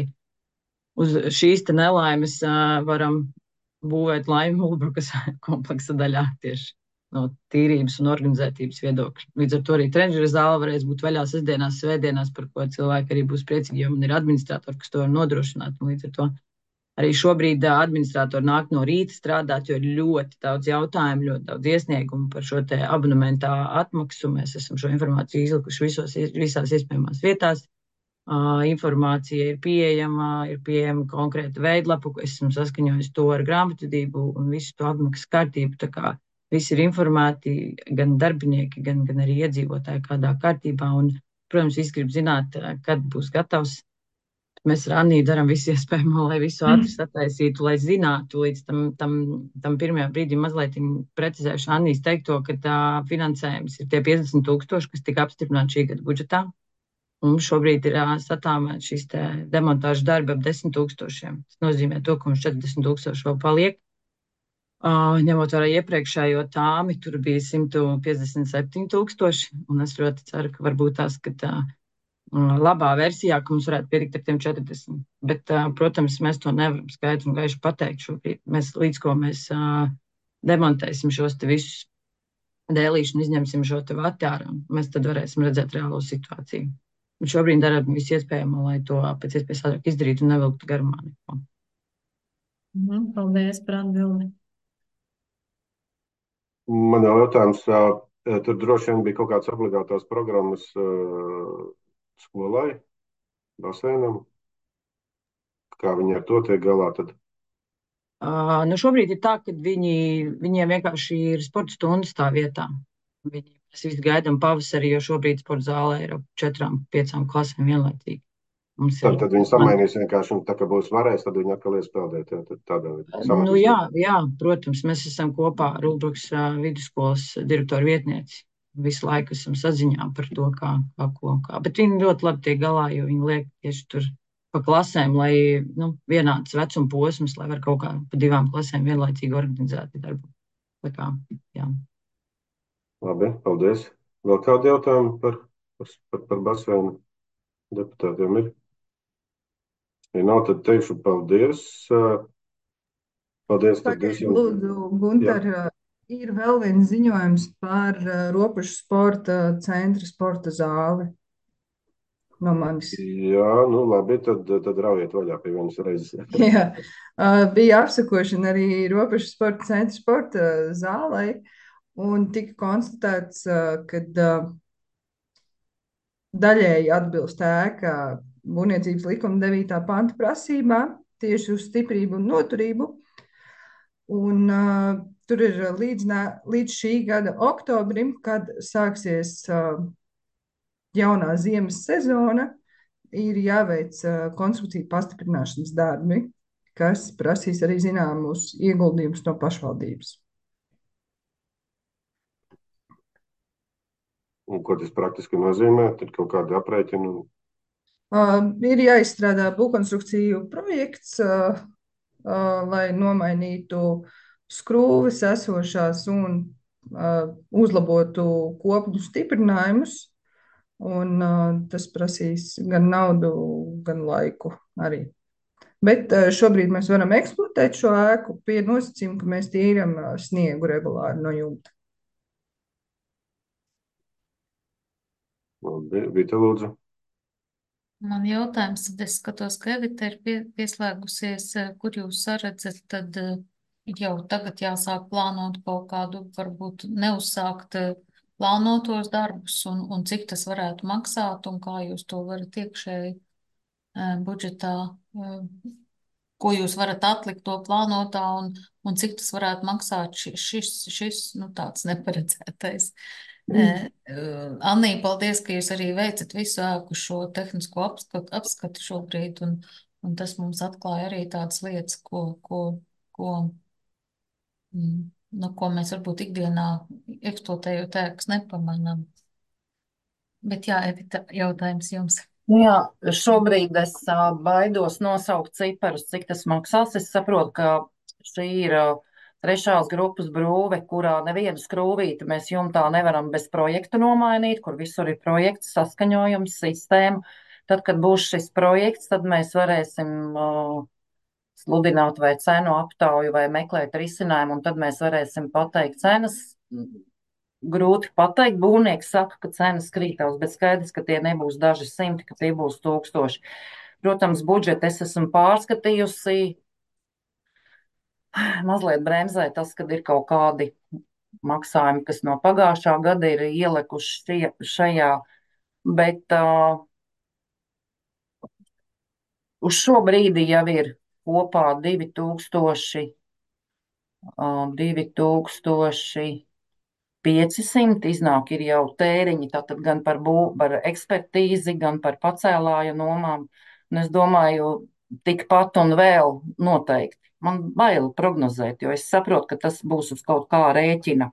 uz šīs te nelaimes uh, varam būvēt laimi Ulbrukas kompleksa daļā tieši no tīrības un organizētības viedokļa. Līdz ar to arī treneru zāle varēs būt vaļā sestdienās, svētdienās, par ko cilvēki arī būs priecīgi, jo man ir administratori, kas to var nodrošināt, un līdz ar to arī šobrīd administratori nāk no rīta strādāt, jo ir ļoti daudz jautājumu, ļoti daudz iesniegumu par šo te abonementā atmaksu. Mēs esam šo informāciju izlikuši visos, visās iespējamās vietās. Uh, informācija ir pieejama, ir pieejama konkrēta veidlapa, esam saskaņojis to ar grāmatvedību un visu to apmaksas kārtību. Tā kā visi ir informēti, gan darbinieki, gan, gan arī iedzīvotāji kādā kārtībā. Un, protams, visi grib zināt, kad būs gatavs. Mēs ar Anniju darām visu iespējamo, lai visu ātri sataisītu, lai zinātu līdz tam, tam, tam pirmajā brīdī mazliet precizējuši Annijas teikto, ka tā finansējums ir tie piecdesmit tūkstoši, kas tika apstiprināti šī gada budžetā. Un šobrīd ir satāmēt šīs te demontāžas darbi ap desmit tūkstošiem. Tas nozīmē to, ka mums četrdesmit tūkstoši vēl paliek. Uh, ņemot vērā iepriekšējo tāmi, tur bija simt piecdesmit septiņi tūkstoši, un es ļoti ceru, ka varbūt tās, ka tā labā versijā, ka mums varētu pietikt ar tiem četrdesmit. Bet, protams, mēs to nevaram skaidri un gaiši pateikt šobrīd. Mēs līdz ko mēs uh, demontēsim šos te visus dēlīšu un izņemsim šo te vati ārā, mēs tad varēsim redzēt reālo situāciju. Un šobrīd darām visu iespējamo, lai to pēc iespējas ātrāk izdarītu un nevilktu garumā neko. Mm, paldies par atbildi. Man jau jautājums, tur droši vien bija kaut kāds obligātās programmas uh, skolai, baseinam. Kā viņi ar to tiek galā tad? Uh, nu šobrīd ir tā, ka viņi, viņiem vienkārši ir sporta stundas tā vietā. Viņi, mēs visi gaidām pavasarī, jo šobrīd sporta zālē ir ap četrām, piecām klasēm vienlaicīgi. Mums tad, ir, tad viņi samainīs vienkārši, un tā kā būs varēs, tad viņi atkal ies peldēt. Jā, tad tādā nu jā, jā, protams, mēs esam kopā ar Ulbrukas uh, vidusskolas direktoru vietnieci. Visu laiku esam saziņā par to, kā, kā ko, kā. Bet viņi ļoti labi tiek galā, jo viņi liek tieši tur pa klasēm, lai nu, vienāds vecuma posms, lai var kaut kā pa divām klasēm vienlaicīgi organizēt darbu. Tā kā, jā. Labi, paldies. Vēl kādi jautājumi par, par, par baseinu deputātiem ir? Ja nav, tad teikšu paldies. Paldies. Tad Pagaid, jums... lūdzu, Gunter, Jā. Ir vēl viens ziņojums par Ropušu sporta centra sporta zāli no manis. Jā, nu labi, tad, tad raujiet vaļā pie vienas reizes. Jā, bija apsakošana arī Ropušu sporta centra sporta zālei, un tika konstatēts, ka daļēji atbilst ēka būvniecības likuma devītā panta prasībām tieši uz stiprību un noturību. Un uh, tur ir līdz, līdz šī gada oktobrim, kad sāksies uh, jaunā ziemas sezona, ir jāveic uh, konstrukciju pastiprināšanas darbi, kas prasīs arī zināmus ieguldījumus no pašvaldības. Un ko tas praktiski nozīmē? Tad kaut kāda aprēķina? Uh, ir jāizstrādā būvkonstrukciju projekts, uh, uh, lai nomainītu skrūves esošās un uh, uzlabotu kopņu stiprinājumus. Un uh, tas prasīs gan naudu, gan laiku arī. Bet uh, šobrīd mēs varam eksploatēt šo ēku pie nosacījuma, ka mēs tīram uh, sniegu regulāri no jumta. Vita, lūdzu. Man jautājums, tad es skatos, ka Evita ir pie, pieslēgusies, kur jūs saredzat, tad jau tagad jāsāk plānot kaut kādu, varbūt neuzsākt plānotos darbus, un, un cik tas varētu maksāt, un kā jūs to varat iekšēji budžetā, ko jūs varat atlikt to plānotā, un, un cik tas varētu maksāt šis, šis nu, tāds neparedzētais. Mm. Annī, paldies, ka jūs arī veicat visu ēku šo tehnisko apskatu, apskatu šobrīd, un, un tas mums atklāja arī tādas lietas, ko, ko, ko, no ko mēs varbūt ikdienā eksploatējot ēkas nepamanām. Bet jā, Evita, jautājums jums. Jā, šobrīd es uh, baidos nosaukt ciparus, cik tas maksās. Es saprotu, ka šī ir uh, trešās grupas brūve, kurā nevienu skrūvīti mēs jumtā nevaram bez projekta nomainīt, kur visur ir projekts, saskaņojums, sistēma. Tad, kad būs šis projekts, tad mēs varēsim uh, sludināt vai cenu aptauju vai meklēt risinājumu, un tad mēs varēsim pateikt cenas. Grūti pateikt, būvnieki saka, ka cenas krītās, bet skaidrs, ka tie nebūs daži simti, ka tie būs tūkstoši. Protams, budžetu es esmu pārskatījusi. Mazliet bremzē tas, kad ir kaut kādi maksājumi, kas no pagājušā gada ir ielikuši šajā, bet uh, uz šo brīdi jau ir kopā divi tūkstoši, uh, divi tūkstoši piecsimt, iznāk ir jau tēriņi, tātad gan par, bū, par ekspertīzi, gan par pacēlāju nomām, un es domāju, tikpat un vēl noteikti. Man bail prognozēt, jo es saprotu, ka tas būs uz kaut kā rēķina.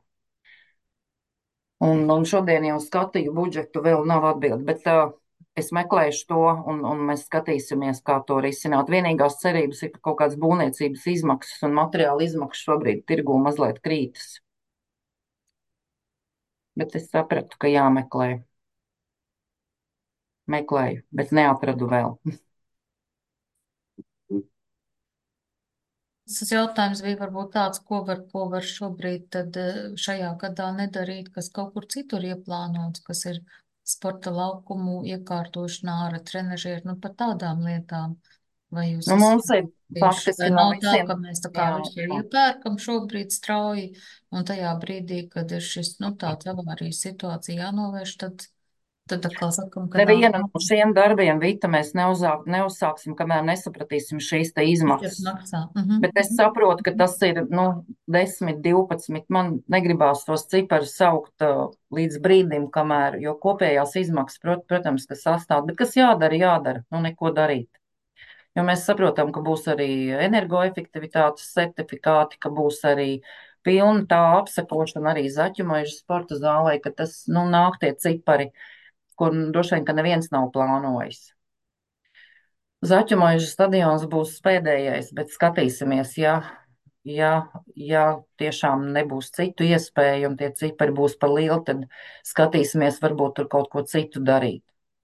Un, un šodien jau skatīju budžetu, vēl nav atbildi, bet uh, es meklēšu to un, un mēs skatīsimies, kā to risināt. Vienīgās cerības ir, ka kaut kādas būvniecības izmaksas un materiāla izmaksas šobrīd tirgū mazliet krītas. Bet es sapratu, ka jāmeklē. Meklēju, bet neatradu vēl. Tas jautājums bija varbūt tāds, ko var, ko var šobrīd tad šajā gadā nedarīt, kas kaut kur citur ieplānots, kas ir sporta laukumu iekārtošanā ar trenažieru, nu par tādām lietām. Vai jūs nu, mums ir faktiski no tā, ka mēs tā kā visu iepērkam šobrīd strauji, un tajā brīdī, kad ir šis, nu tāds avārijas situācija jānovērš, tad Tad atkal sakam, ka nevienu no šiem darbiem, Vita, mēs neuzāk, neuzsāksim, kamēr nesapratīsim šīs te izmaksas. Mhm. Bet es saprotu, ka tas ir, nu, desmit, divpadsmit, man negribās tos ciparus saukt uh, līdz brīdim, kamēr, jo kopējās izmaksas, prot, protams, ka sastāv, bet kas jādara, jādara, nu, neko darīt. Jo mēs saprotam, ka būs arī energoefektivitātes certifikāti, ka būs arī pilna tā apsekošana arī zaķumojuši sporta zālē, ka tas, nu, nāk tie cipari, kur droši vien, ka neviens nav plānojis. Zaķumaiža stadions būs pēdējais, bet skatīsimies, ja, ja, ja tiešām nebūs citu iespēju un tie cipari būs par lieli, tad skatīsimies, varbūt tur kaut ko citu darīt.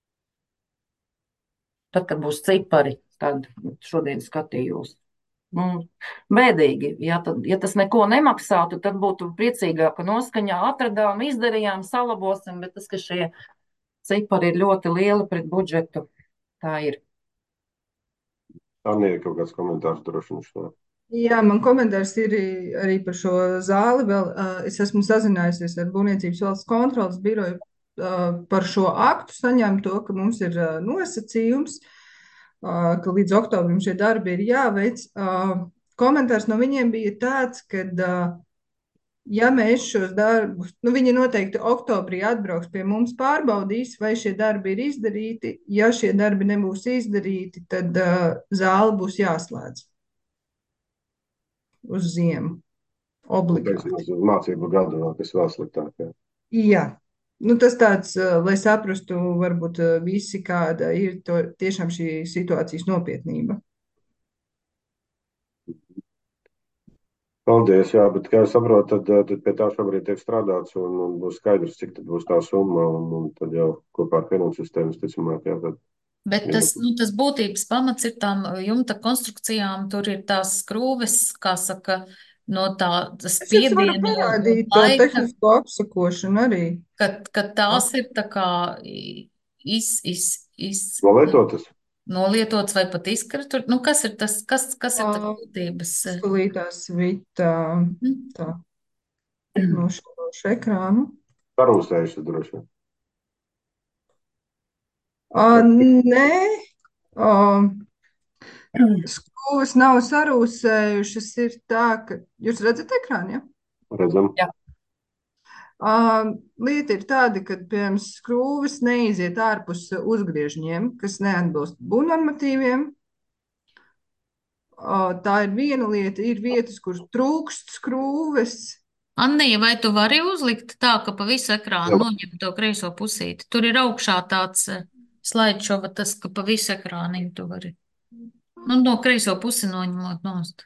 Tad, kad būs cipari, tad šodien skatījos. Nu, bēdīgi, ja, tad, ja tas neko nemaksātu, tad būtu priecīgāka noskaņā, atradām, izdarījām, salabosim, bet tas, ka šie cipari ir ļoti lieli pret budžetu, tā ir. Anija, kaut kāds komentārs droši vien šo. Jā, man komentārs ir arī par šo zāli. Vēl, uh, es esmu sazinājusies ar Būvniecības valsts kontrolas biroju uh, par šo aktu, saņēmu to, ka mums ir uh, nosacījums, uh, ka līdz oktobrim šie darbi ir jāveic. Uh, komentārs no viņiem bija tāds, ka, uh, ja mēs šos darbus, nu viņi noteikti oktobrī atbrauks pie mums, pārbaudīs, vai šie darbi ir izdarīti. Ja šie darbi nebūs izdarīti, tad uh, zāle būs jāslēdz uz ziemu. Obligāti. Uz mācību gadu vēl, kas vēl sliktāk. Jā. Jā. Nu, tas tāds, uh, lai saprastu, varbūt uh, visi, kāda ir to, tiešām šī situācijas nopietnība. Paldies, jā, bet, kā es saprotu, tad, tad pie tā šobrīd tiek strādāts un, un būs skaidrs, cik tad būs tā summa, un, un tad jau kopā ar finansu sistēmas, ticamāk, jā, tad. Bet tas, nu, tas būtības pamats ir tām jumta konstrukcijām, tur ir tās skrūves, kā saka, no tā spiediena un laika, tehnisko apsakošanu arī. Kad, kad tās ir tā kā iz, iz, iz, Nolietotas? Nolietotas vai pat izkrituši. Nu, kas ir tas, kas, kas ir tas būtības? Skulītās vita, tā, no šo ekrānu. Sarūsējušas droši vien. Uh, nē, uh, skrūves nav sarūsējušas, ir tā, ka jūs redzat ekrānu, ja? Redzam. Jā. Uh, lieta ir tāda, ka, piemēram, skrūves neiziet ārpus uzgriežņiem, kas neatbilst būvnormatīviem. Uh, tā ir viena lieta, ir vietas, kur trūkst skrūves. Annija, vai tu vari uzlikt tā, ka pa visu ekrānu noņem to kreiso pusīti? Tur ir augšā tāds slidešova, tas, ka pa visu ekrāniņu tu vari. Nu, no kreiso pusi noņemot nost.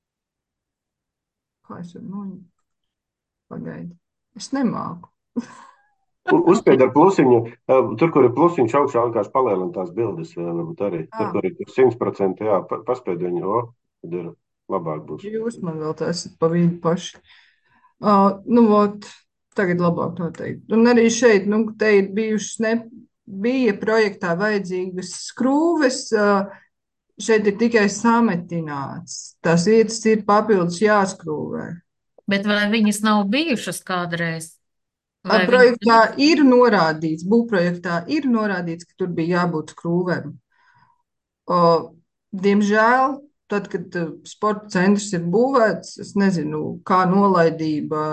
Kā es varu noņemt? Pagaidi. Es nemāku. Uzspied ar plusiņu. Tur, kur ir plusiņš augšā, vienkārši palielina tās bildes. Varbūt arī. Tur, kur ir simt procenti, jā, paspēd viņu, o, tad ir labāk būs. Jūs man vēl tā esat pa vidu paši. Uh, nu, vot, tagad labāk noteikti. Un arī šeit, nu, te ir bijušas, ne, bija projektā vajadzīgas skrūves, uh, šeit ir tikai sametināts. Tās vietas ir papildus jāskrūvē. Bet vai viņas nav bijušas kādreiz? Vai projektā viņas... ir norādīts, būvprojektā ir norādīts, ka tur bija jābūt skrūvēm. Uh, diemžēl, tad, kad sporta centrs ir būvēts, es nezinu, kā nolaidība,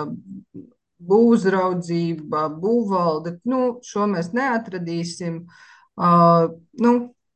būvuzraudzība, būvvalde, nu, šo mēs neatradīsim, uh, nu,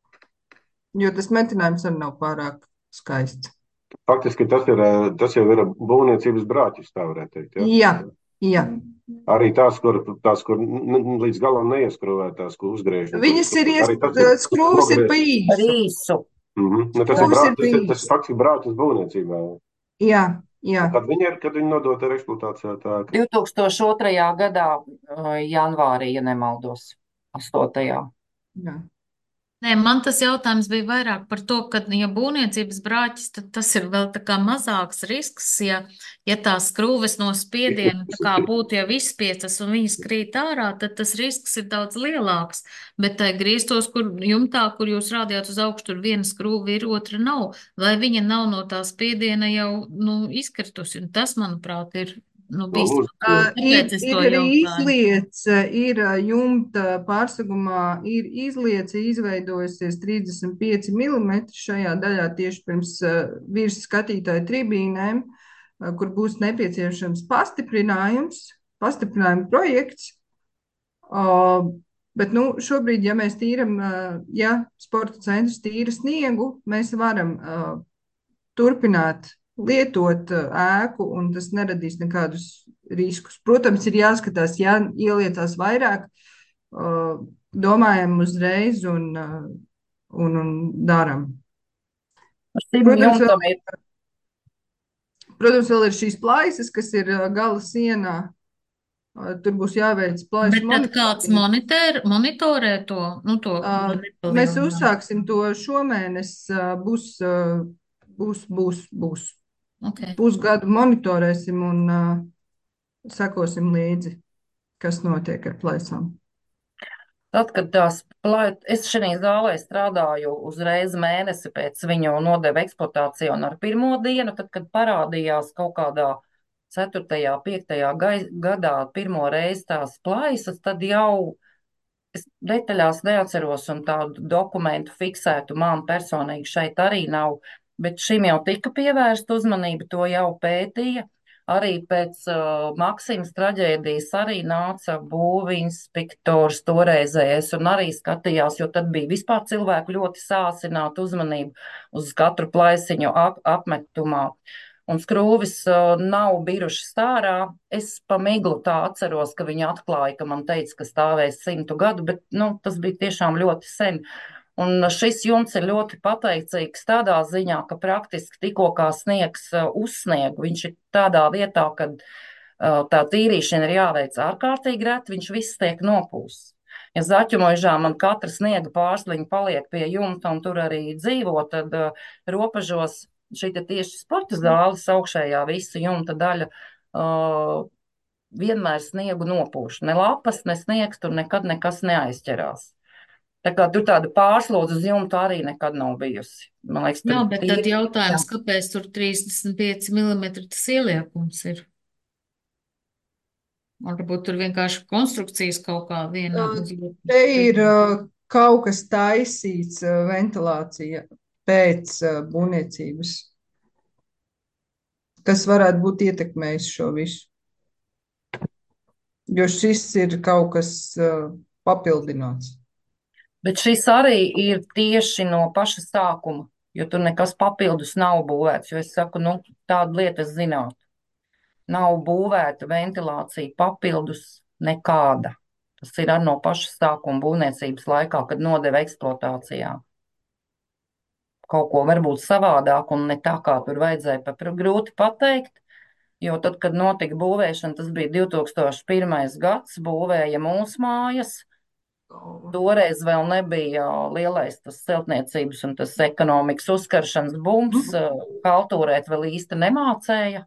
jo tas metinājums arī nav pārāk skaists. Faktiski tas, ir, tas jau ir būvniecības brāķis, tā varētu teikt. Ja? Jā, jā. Arī tās, kur, tās, kur līdz galam neieskrūvētās, kur uzgriež. Viņas ir, ies... skrūves ir pa īsu. Mm -hmm. Nu, tas, ir brā... tas, ir, tas ir faktiski brāķis būvniecībā. Jā, jā. Kad viņi ir, kad viņi nodot ar eksploatācijā tā? Ka... divi tūkstoši otrajā gadā, janvārī, ja nemaldos, astotajā. Jā. Nē, man tas jautājums bija vairāk par to, ka, ja būvniecības brāķis, tad tas ir vēl tā kā mazāks risks, ja, ja tās skrūves no spiediena tā kā būtu jau izspiecas un viņas krīt ārā, tad tas risks ir daudz lielāks. Bet tai grieztos, kur jumtā, kur jūs rādījāt uz augšu, tur viena skrūve ir, otra nav, vai viņa nav no tā spiediena jau, nu, izkritusi. Un tas, manuprāt, ir. Nu, uh, ir, ir arī izliece, ir jumta pārsegumā, ir izliece izveidojusies trīsdesmit pieci milimetri šajā daļā tieši pirms uh, virs skatītāju tribīnēm, uh, kur būs nepieciešams pastiprinājums, pastiprinājuma projekts. Uh, bet, nu, šobrīd, ja mēs tīram, uh, ja sporta centrs tīra sniegu, mēs varam uh, turpināt lietot ēku, un tas neradīs nekādus riskus. Protams, ir jāskatās, ja ielietās vairāk, domājam uzreiz un, un, un daram. Šim Protams, jumtam vēl, ir protams, vēl ir šīs plaisas, kas ir ā, gala sienā. Ā, Tur būs jāveic plaisu Bet tad kāds monitorings. monitor, monitorē to, nu, to Ā, Mēs nepalielinājumu? uzsāksim to šomēnes. ā, Būs, ā, būs, būs, būs. Okay. Pusgadu monitorēsim un ā, sekosim līdzi, kas notiek ar plaisām. tad, kad tās plājot, es šajā zālē strādāju uzreiz mēnesi pēc viņu nodeva eksploatācijā un ar pirmo dienu, tad, kad parādījās kaut kādā ceturtajā, piektajā gai- gadā pirmo reizi tās plaisas, tad jau es detaļās neatceros un tādu dokumentu fiksētu man personīgi šeit arī nav, bet šim jau tika pievērsta uzmanība, to jau pētīja. Arī pēc uh, Maksimas traģēdijas arī nāca būvinspektors toreizējais un arī skatījās, jo tad bija vispār cilvēku ļoti sāsināta uzmanība uz katru plaisiņu ap, apmetumā. Un skrūvis uh, nav birušas ārā. Es pa miglu tā atceros, ka viņi atklāja, ka man teica, ka stāvēs simtu gadu, bet nu, tas bija tiešām ļoti sen. Un šis jumts ir ļoti pateicīgs tādā ziņā, ka praktiski tikko kā sniegs uh, uzsnieg, viņš ir tādā vietā, kad uh, tā tīrīšana ir jāveic ārkārtīgi reti, viņš viss tiek nopūsts. Ja zaķumožā man katra sniega pārsliņa paliek pie jumta un tur arī dzīvo, tad uh, robežos šī te tieši sporta zāles augšējā visa jumta daļa uh, vienmēr sniegu nopūš. Ne lapas, ne sniegs, tur nekad nekas neaizķerās. Tā kā tur tāda pārslodze uz jumta arī nekad nav bijusi. Man liekas, Jā, tur bet tīri- tad jautājums, kāpēc tur trīsdesmit pieci milimetri tas ieliekums ir? Varbūt tur vienkārši konstrukcijas kaut kā viena uz otru. Te ir ā, kaut kas taisīts, ā, ventilācija pēc ā, būvniecības, kas varētu būt ietekmējis šo visu. Jo šis ir kaut kas ā, papildināts. Bet šis arī ir tieši no paša sākuma, jo tur nekas papildus nav būvēts. Jo es saku, nu, tādu lietu es zinātu. Nav būvēta ventilācija papildus nekāda. Tas ir arī no paša sākuma būvniecības laikā, kad nodeva eksploatācijā. Kaut ko varbūt savādāk un ne tā, kā tur vajadzēja, pat grūti pateikt. Jo tad, kad notika būvēšana, tas bija divi tūkstoši pirmais gads, būvēja mūsu mājas. Toreiz vēl nebija lielais tas celtniecības un tas ekonomikas uzkaršanas bums. Haltūrēt vēl īsti nemācēja.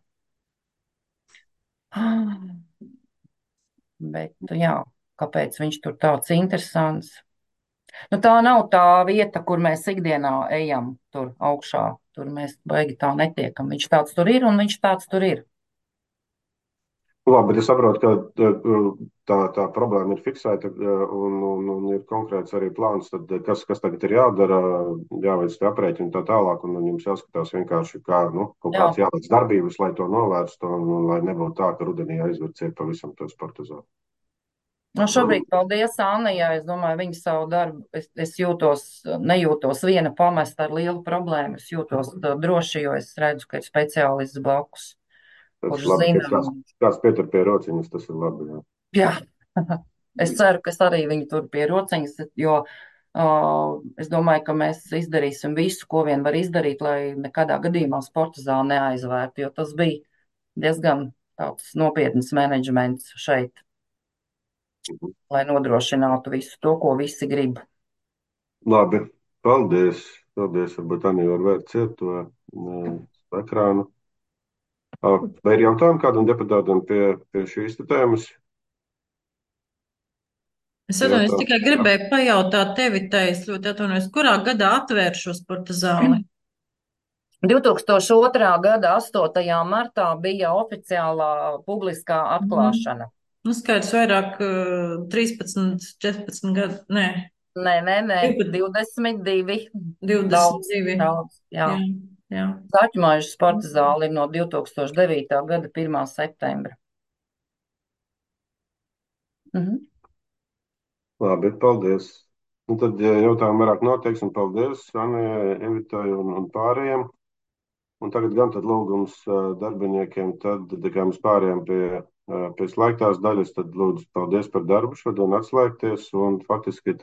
Bet, jā, kāpēc viņš tur tāds interesants? Nu, tā nav tā vieta, kur mēs ikdienā ejam tur augšā. Tur mēs baigi tā netiekam. Viņš tāds tur ir un viņš tāds tur ir. Labi, bet es saprotu, ka tā, tā problēma ir fiksēta un, un, un ir konkrēts arī plāns, tad kas, kas tagad ir jādara, jāveic tie aprēķini un tā tālāk, un jums jāskatās vienkārši, kā, nu, kaut Jā. kāds jāveic darbības, lai to novērstu, un, un lai nebūtu tā, ka rudenī aizved pavisam to sporta zāli. Nu, šobrīd, paldies Annijai, es domāju, viņa savu darbu, es, es jūtos, nejūtos viena pamesta ar lielu problēmu, es jūtos droši, jo es redzu, ka ir speciālists blakus. Tas Kurš labi, zina, ka kāds, kāds pietur pie rociņas, tas ir labi, jā. Jā, es ceru, ka es arī viņu tur pie rociņas, jo uh, es domāju, ka mēs izdarīsim visu, ko vien var izdarīt, lai nekādā gadījumā sporta zāli neaizvērtu, jo tas bija diezgan tāds nopietns menedžments šeit, lai nodrošinātu visu to, ko visi grib. Labi, paldies. Paldies, varbūt Anī var vērt ciet to uh, ekrānu. Vai ir jautājumi kādam deputātam pie, pie šīs tēmas? Es atvainojos, es tikai gribēju pajautāt tevi, Teis, ļoti atvainojos, kurā gadā atvēr šo sporta zāli? divi tūkstoši otrā gada astotajā martā bija oficiālā publiskā atklāšana. Nu, skaidrs, vairāk uh, trīspadsmit, četrpadsmit gadu, nē. Nē, nē, nē, divdesmit divi. divdesmit divi. Daudz, jā. Jā, jā. Zaķumaižu sporta zāle ir no divi tūkstoši devītā gada pirmā septembra. Mhm. Labi, paldies. Un tad ja jautājumu vairāk noteiksim. Paldies Anijai, Evitai un, un pārējiem. Un tagad gan tad lūgums uh, darbiniekiem, tad, kā mēs pārējām pie, uh, pie slēgtās daļas, tad lūdzu paldies par darbu šodien atslēgties un faktiski